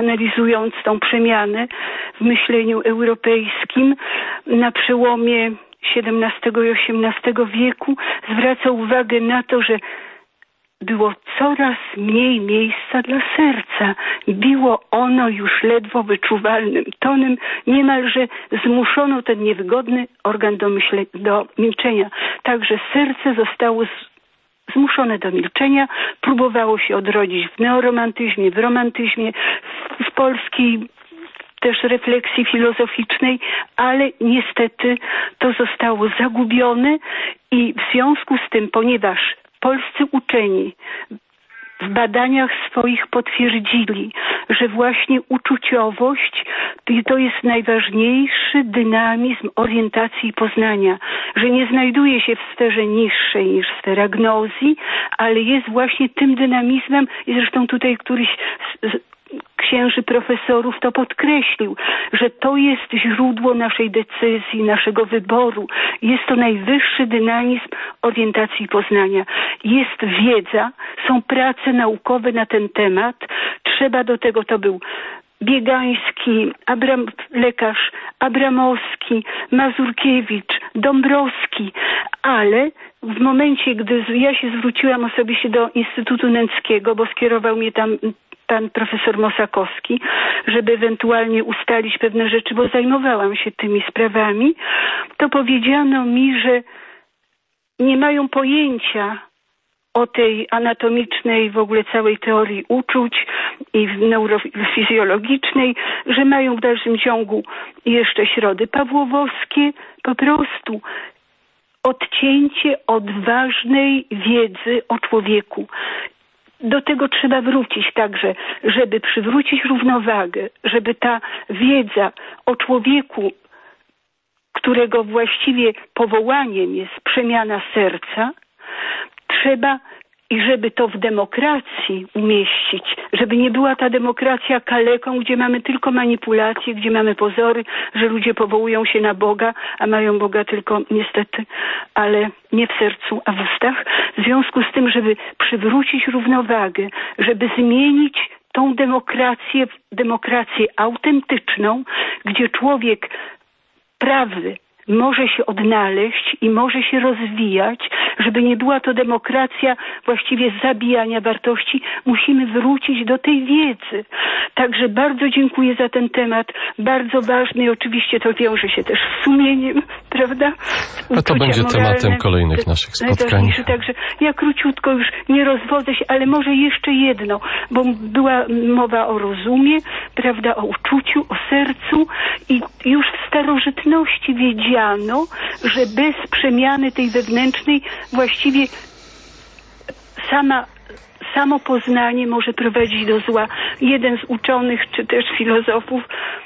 analizując tą przemianę w myśleniu europejskim na przełomie siedemnastego i osiemnastego wieku zwraca uwagę na to, że było coraz mniej miejsca dla serca. Biło ono już ledwo wyczuwalnym tonem, niemalże zmuszono ten niewygodny organ do, myśle, do milczenia. Także serce zostało z, zmuszone do milczenia, próbowało się odrodzić w neoromantyzmie, w romantyzmie, w, w polskiej też refleksji filozoficznej, ale niestety to zostało zagubione i w związku z tym, ponieważ polscy uczeni w badaniach swoich potwierdzili, że właśnie uczuciowość to jest najważniejszy dynamizm orientacji i poznania, że nie znajduje się w sferze niższej niż sfera gnozji, ale jest właśnie tym dynamizmem i zresztą tutaj któryś z, z księży profesorów to podkreślił, że to jest źródło naszej decyzji, naszego wyboru. Jest to najwyższy dynamizm orientacji i poznania. Jest wiedza, są prace naukowe na ten temat. Trzeba do tego, to był Biegański, Abram, lekarz Abramowski, Mazurkiewicz, Dąbrowski, ale w momencie, gdy ja się zwróciłam osobiście do Instytutu Nęckiego, bo skierował mnie tam pan profesor Mosakowski, żeby ewentualnie ustalić pewne rzeczy, bo zajmowałam się tymi sprawami, to powiedziano mi, że nie mają pojęcia o tej anatomicznej w ogóle całej teorii uczuć i neurofizjologicznej, że mają w dalszym ciągu jeszcze środy pawłowowskie, po prostu odcięcie od ważnej wiedzy o człowieku. Do tego trzeba wrócić także, żeby przywrócić równowagę, żeby ta wiedza o człowieku, którego właściwie powołaniem jest przemiana serca, trzeba i żeby to w demokracji umieścić, żeby nie była ta demokracja kaleką, gdzie mamy tylko manipulacje, gdzie mamy pozory, że ludzie powołują się na Boga, a mają Boga tylko niestety, ale nie w sercu, a w ustach. W związku z tym, żeby przywrócić równowagę, żeby zmienić tą demokrację w demokrację autentyczną, gdzie człowiek prawy może się odnaleźć i może się rozwijać, żeby nie była to demokracja właściwie zabijania wartości, musimy wrócić do tej wiedzy. Także bardzo dziękuję za ten temat, bardzo ważny i oczywiście to wiąże się też z sumieniem, prawda? A to będzie moralne, tematem kolejnych naszych spotkań. Także ja króciutko już nie rozwodzę się, ale może jeszcze jedno, bo była mowa o rozumie, prawda, o uczuciu, o sercu i już w starożytności wiedziano, że bez przemiany tej wewnętrznej właściwie sama, samo poznanie może prowadzić do zła. Jeden z uczonych, czy też filozofów,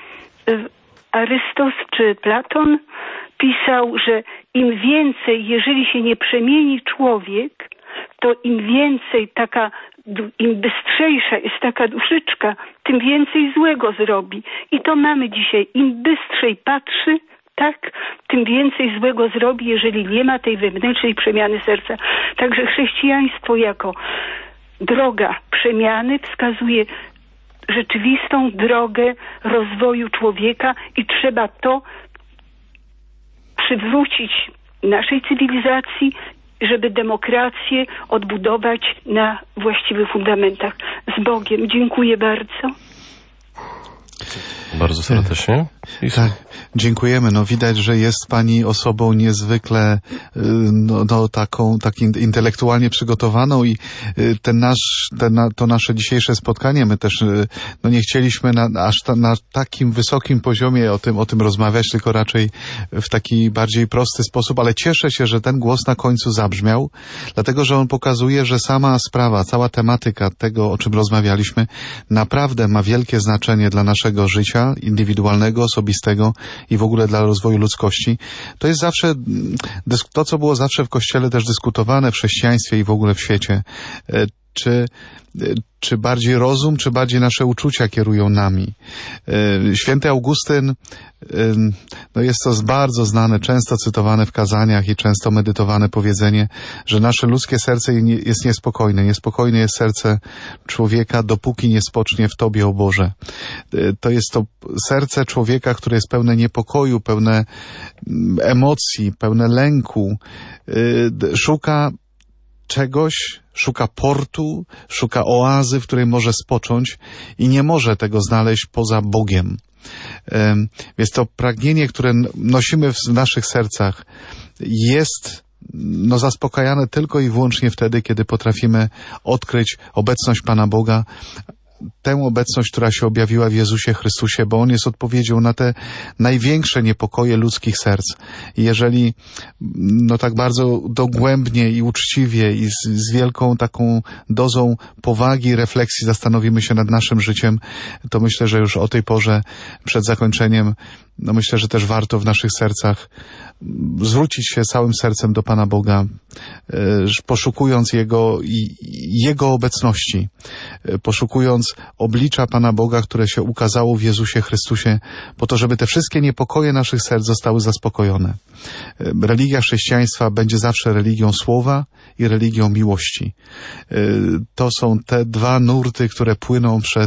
Arystos czy Platon, pisał, że im więcej, jeżeli się nie przemieni człowiek, to im więcej taka, im bystrzejsza jest taka duszyczka, tym więcej złego zrobi. I to mamy dzisiaj. Im bystrzej patrzy, tak, tym więcej złego zrobi, jeżeli nie ma tej wewnętrznej przemiany serca. Także chrześcijaństwo jako droga przemiany wskazuje rzeczywistą drogę rozwoju człowieka i trzeba to przywrócić naszej cywilizacji, żeby demokrację odbudować na właściwych fundamentach. Z Bogiem. Dziękuję bardzo. Bardzo serdecznie. Tak, dziękujemy. No widać, że jest pani osobą niezwykle no, no, taką, tak intelektualnie przygotowaną i ten nasz, ten, to nasze dzisiejsze spotkanie, my też no, nie chcieliśmy na, aż ta, na takim wysokim poziomie o tym, o tym rozmawiać, tylko raczej w taki bardziej prosty sposób, ale cieszę się, że ten głos na końcu zabrzmiał, dlatego, że on pokazuje, że sama sprawa, cała tematyka tego, o czym rozmawialiśmy, naprawdę ma wielkie znaczenie dla naszego życia indywidualnego, osobistego i w ogóle dla rozwoju ludzkości. To jest zawsze to, co było zawsze w Kościele też dyskutowane, w chrześcijaństwie i w ogóle w świecie. czy, czy bardziej rozum, czy bardziej nasze uczucia kierują nami. Święty Augustyn, no jest to bardzo znane, często cytowane w kazaniach i często medytowane powiedzenie, że nasze ludzkie serce jest niespokojne. Niespokojne jest serce człowieka, dopóki nie spocznie w Tobie, o Boże. To jest to serce człowieka, które jest pełne niepokoju, pełne emocji, pełne lęku. Szuka czegoś, szuka portu, szuka oazy, w której może spocząć i nie może tego znaleźć poza Bogiem. Więc to pragnienie, które nosimy w naszych sercach, jest no, zaspokajane tylko i wyłącznie wtedy, kiedy potrafimy odkryć obecność Pana Boga, tę obecność, która się objawiła w Jezusie Chrystusie, bo On jest odpowiedzią na te największe niepokoje ludzkich serc. I jeżeli no tak bardzo dogłębnie i uczciwie i z, z wielką taką dozą powagi i refleksji zastanowimy się nad naszym życiem, to myślę, że już o tej porze przed zakończeniem, no myślę, że też warto w naszych sercach zwrócić się całym sercem do Pana Boga, poszukując Jego, Jego obecności, poszukując oblicza Pana Boga, które się ukazało w Jezusie Chrystusie, po to, żeby te wszystkie niepokoje naszych serc zostały zaspokojone. Religia chrześcijaństwa będzie zawsze religią słowa i religią miłości. To są te dwa nurty, które płyną przez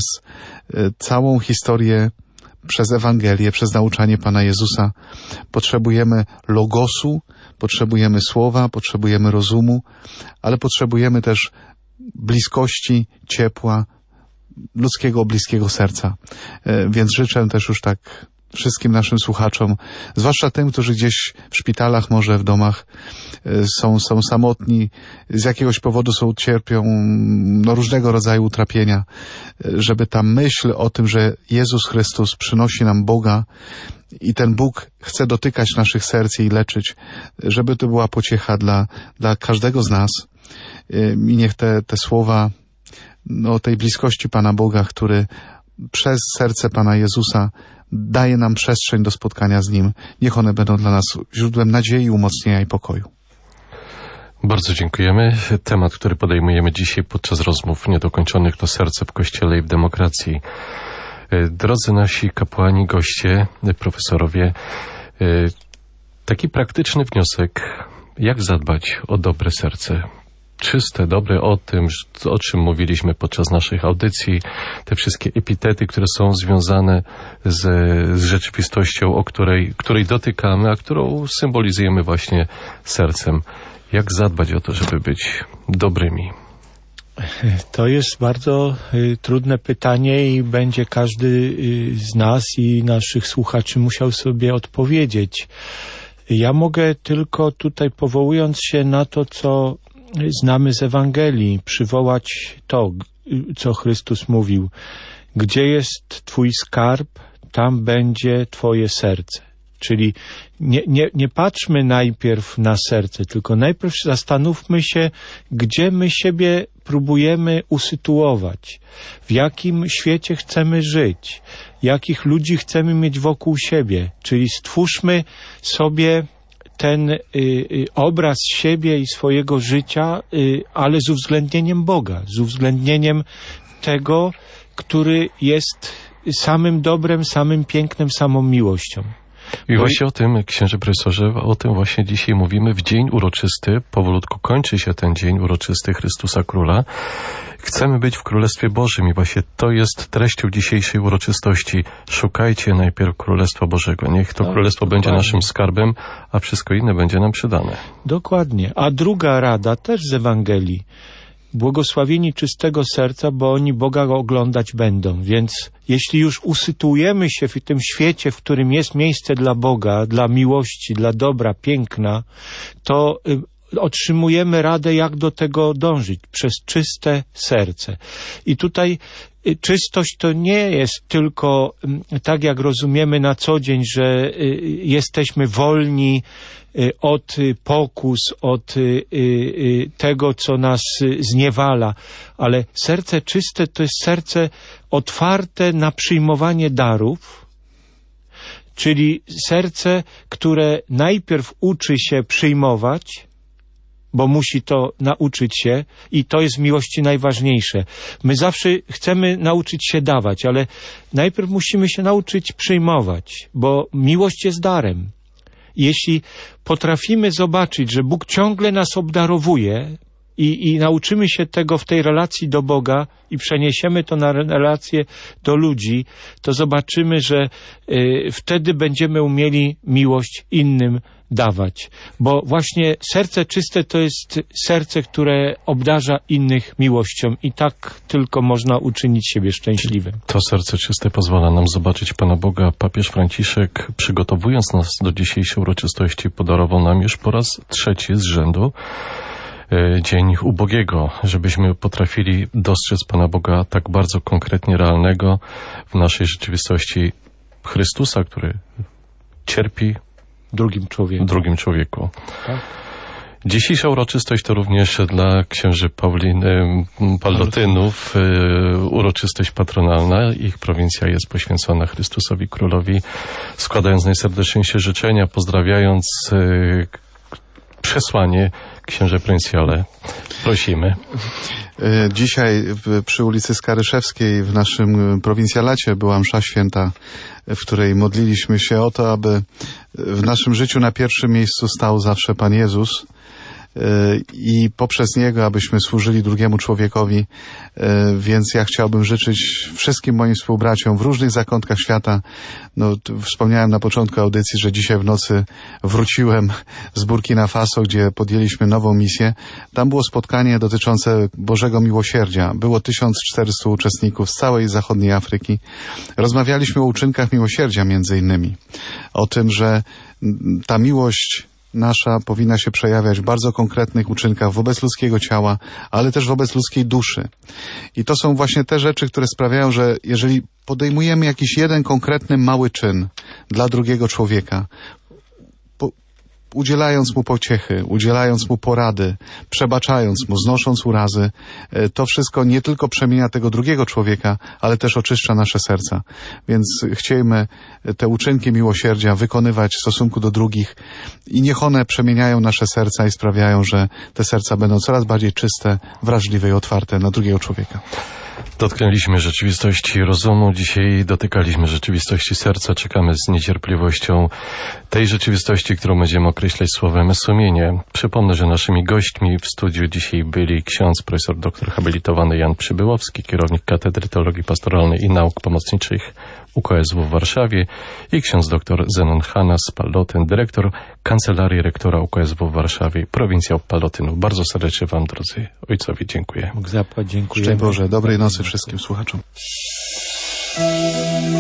całą historię, przez Ewangelię, przez nauczanie Pana Jezusa. Potrzebujemy logosu, potrzebujemy słowa, potrzebujemy rozumu, ale potrzebujemy też bliskości, ciepła, ludzkiego, bliskiego serca. Więc życzę też już tak wszystkim naszym słuchaczom, zwłaszcza tym, którzy gdzieś w szpitalach, może w domach są, są samotni, z jakiegoś powodu są, cierpią no, różnego rodzaju utrapienia, żeby ta myśl o tym, że Jezus Chrystus przynosi nam Boga i ten Bóg chce dotykać naszych serc i leczyć, żeby to była pociecha dla, dla każdego z nas. I niech te, te słowa no, tej bliskości Pana Boga, który przez serce Pana Jezusa daje nam przestrzeń do spotkania z Nim. Niech one będą dla nas źródłem nadziei, umocnienia i pokoju. Bardzo dziękujemy. Temat, który podejmujemy dzisiaj podczas rozmów niedokończonych, to serce w Kościele i w demokracji. Drodzy nasi kapłani, goście, profesorowie, taki praktyczny wniosek, jak zadbać o dobre serce? Czyste, dobre, o tym, o czym mówiliśmy podczas naszych audycji, te wszystkie epitety, które są związane z, z rzeczywistością, o której, której dotykamy, a którą symbolizujemy właśnie sercem. Jak zadbać o to, żeby być dobrymi? To jest bardzo y, trudne pytanie i będzie każdy y, z nas i naszych słuchaczy musiał sobie odpowiedzieć. Ja mogę tylko tutaj, powołując się na to, co znamy z Ewangelii, przywołać to, co Chrystus mówił. Gdzie jest Twój skarb, tam będzie Twoje serce. Czyli nie, nie, nie patrzmy najpierw na serce, tylko najpierw zastanówmy się, gdzie my siebie próbujemy usytuować, w jakim świecie chcemy żyć, jakich ludzi chcemy mieć wokół siebie. Czyli stwórzmy sobie ten y, y, obraz siebie i swojego życia, y, ale z uwzględnieniem Boga, z uwzględnieniem tego, który jest samym dobrem, samym pięknem, samą miłością. I właśnie o tym, księże profesorze, o tym właśnie dzisiaj mówimy w dzień uroczysty. Powolutku kończy się ten dzień uroczysty Chrystusa Króla. Chcemy być w Królestwie Bożym i właśnie to jest treścią dzisiejszej uroczystości. Szukajcie najpierw Królestwa Bożego. Niech to tak, Królestwo dokładnie będzie naszym skarbem, a wszystko inne będzie nam przydane. Dokładnie. A druga rada też z Ewangelii. Błogosławieni czystego serca, bo oni Boga oglądać będą. Więc jeśli już usytuujemy się w tym świecie, w którym jest miejsce dla Boga, dla miłości, dla dobra, piękna, to y, otrzymujemy radę, jak do tego dążyć, przez czyste serce. I tutaj y, czystość to nie jest tylko y, tak, jak rozumiemy na co dzień, że y, jesteśmy wolni od pokus, od tego, co nas zniewala, ale serce czyste to jest serce otwarte na przyjmowanie darów, czyli serce, które najpierw uczy się przyjmować, bo musi to nauczyć się i to jest w miłości najważniejsze. My zawsze chcemy nauczyć się dawać, ale najpierw musimy się nauczyć przyjmować, bo miłość jest darem. Jeśli potrafimy zobaczyć, że Bóg ciągle nas obdarowuje i, i nauczymy się tego w tej relacji do Boga i przeniesiemy to na relację do ludzi, to zobaczymy, że y, wtedy będziemy umieli miłość innym dawać. Bo właśnie serce czyste to jest serce, które obdarza innych miłością i tak tylko można uczynić siebie szczęśliwym. To serce czyste pozwala nam zobaczyć Pana Boga. Papież Franciszek, przygotowując nas do dzisiejszej uroczystości, podarował nam już po raz trzeci z rzędu Dzień Ubogiego, żebyśmy potrafili dostrzec Pana Boga tak bardzo konkretnie realnego w naszej rzeczywistości Chrystusa, który cierpi drugim człowieku. Drugim człowieku. Tak? Dzisiejsza uroczystość to również dla księży Pauliny, Pallotynów uroczystość patronalna. Ich prowincja jest poświęcona Chrystusowi Królowi. Składając najserdeczniejsze życzenia, pozdrawiając przesłanie księże Pryncjole. Prosimy. Dzisiaj przy ulicy Skaryszewskiej w naszym prowincjalacie była msza święta, w której modliliśmy się o to, aby w naszym życiu na pierwszym miejscu stał zawsze Pan Jezus i poprzez Niego, abyśmy służyli drugiemu człowiekowi. Więc ja chciałbym życzyć wszystkim moim współbraciom w różnych zakątkach świata. No, wspomniałem na początku audycji, że dzisiaj w nocy wróciłem z Burkina Faso, gdzie podjęliśmy nową misję. Tam było spotkanie dotyczące Bożego Miłosierdzia. Było tysiąc czterystu uczestników z całej zachodniej Afryki. Rozmawialiśmy o uczynkach miłosierdzia między innymi. O tym, że ta miłość nasza powinna się przejawiać w bardzo konkretnych uczynkach wobec ludzkiego ciała, ale też wobec ludzkiej duszy. I to są właśnie te rzeczy, które sprawiają, że jeżeli podejmujemy jakiś jeden konkretny mały czyn dla drugiego człowieka, po, udzielając mu pociechy, udzielając mu porady, przebaczając mu, znosząc urazy, to wszystko nie tylko przemienia tego drugiego człowieka, ale też oczyszcza nasze serca. Więc chciejmy te uczynki miłosierdzia wykonywać w stosunku do drugich i niech one przemieniają nasze serca i sprawiają, że te serca będą coraz bardziej czyste, wrażliwe i otwarte na drugiego człowieka. Dotknęliśmy rzeczywistości rozumu, dzisiaj dotykaliśmy rzeczywistości serca. Czekamy z niecierpliwością tej rzeczywistości, którą będziemy określać słowem sumienie. Przypomnę, że naszymi gośćmi w studiu dzisiaj byli ksiądz profesor doktor habilitowany Jan Przybyłowski, kierownik Katedry Teologii Pastoralnej i Nauk Pomocniczych U K S W w Warszawie i ksiądz doktor Zenon Hanas Pallotyn, dyrektor Kancelarii Rektora U K S W w Warszawie, prowincjał Pallotynów. Bardzo serdecznie Wam, drodzy ojcowie, dziękuję. Bóg zapłać, dziękuję. Szczęść Boże, dobrej nocy wszystkim słuchaczom.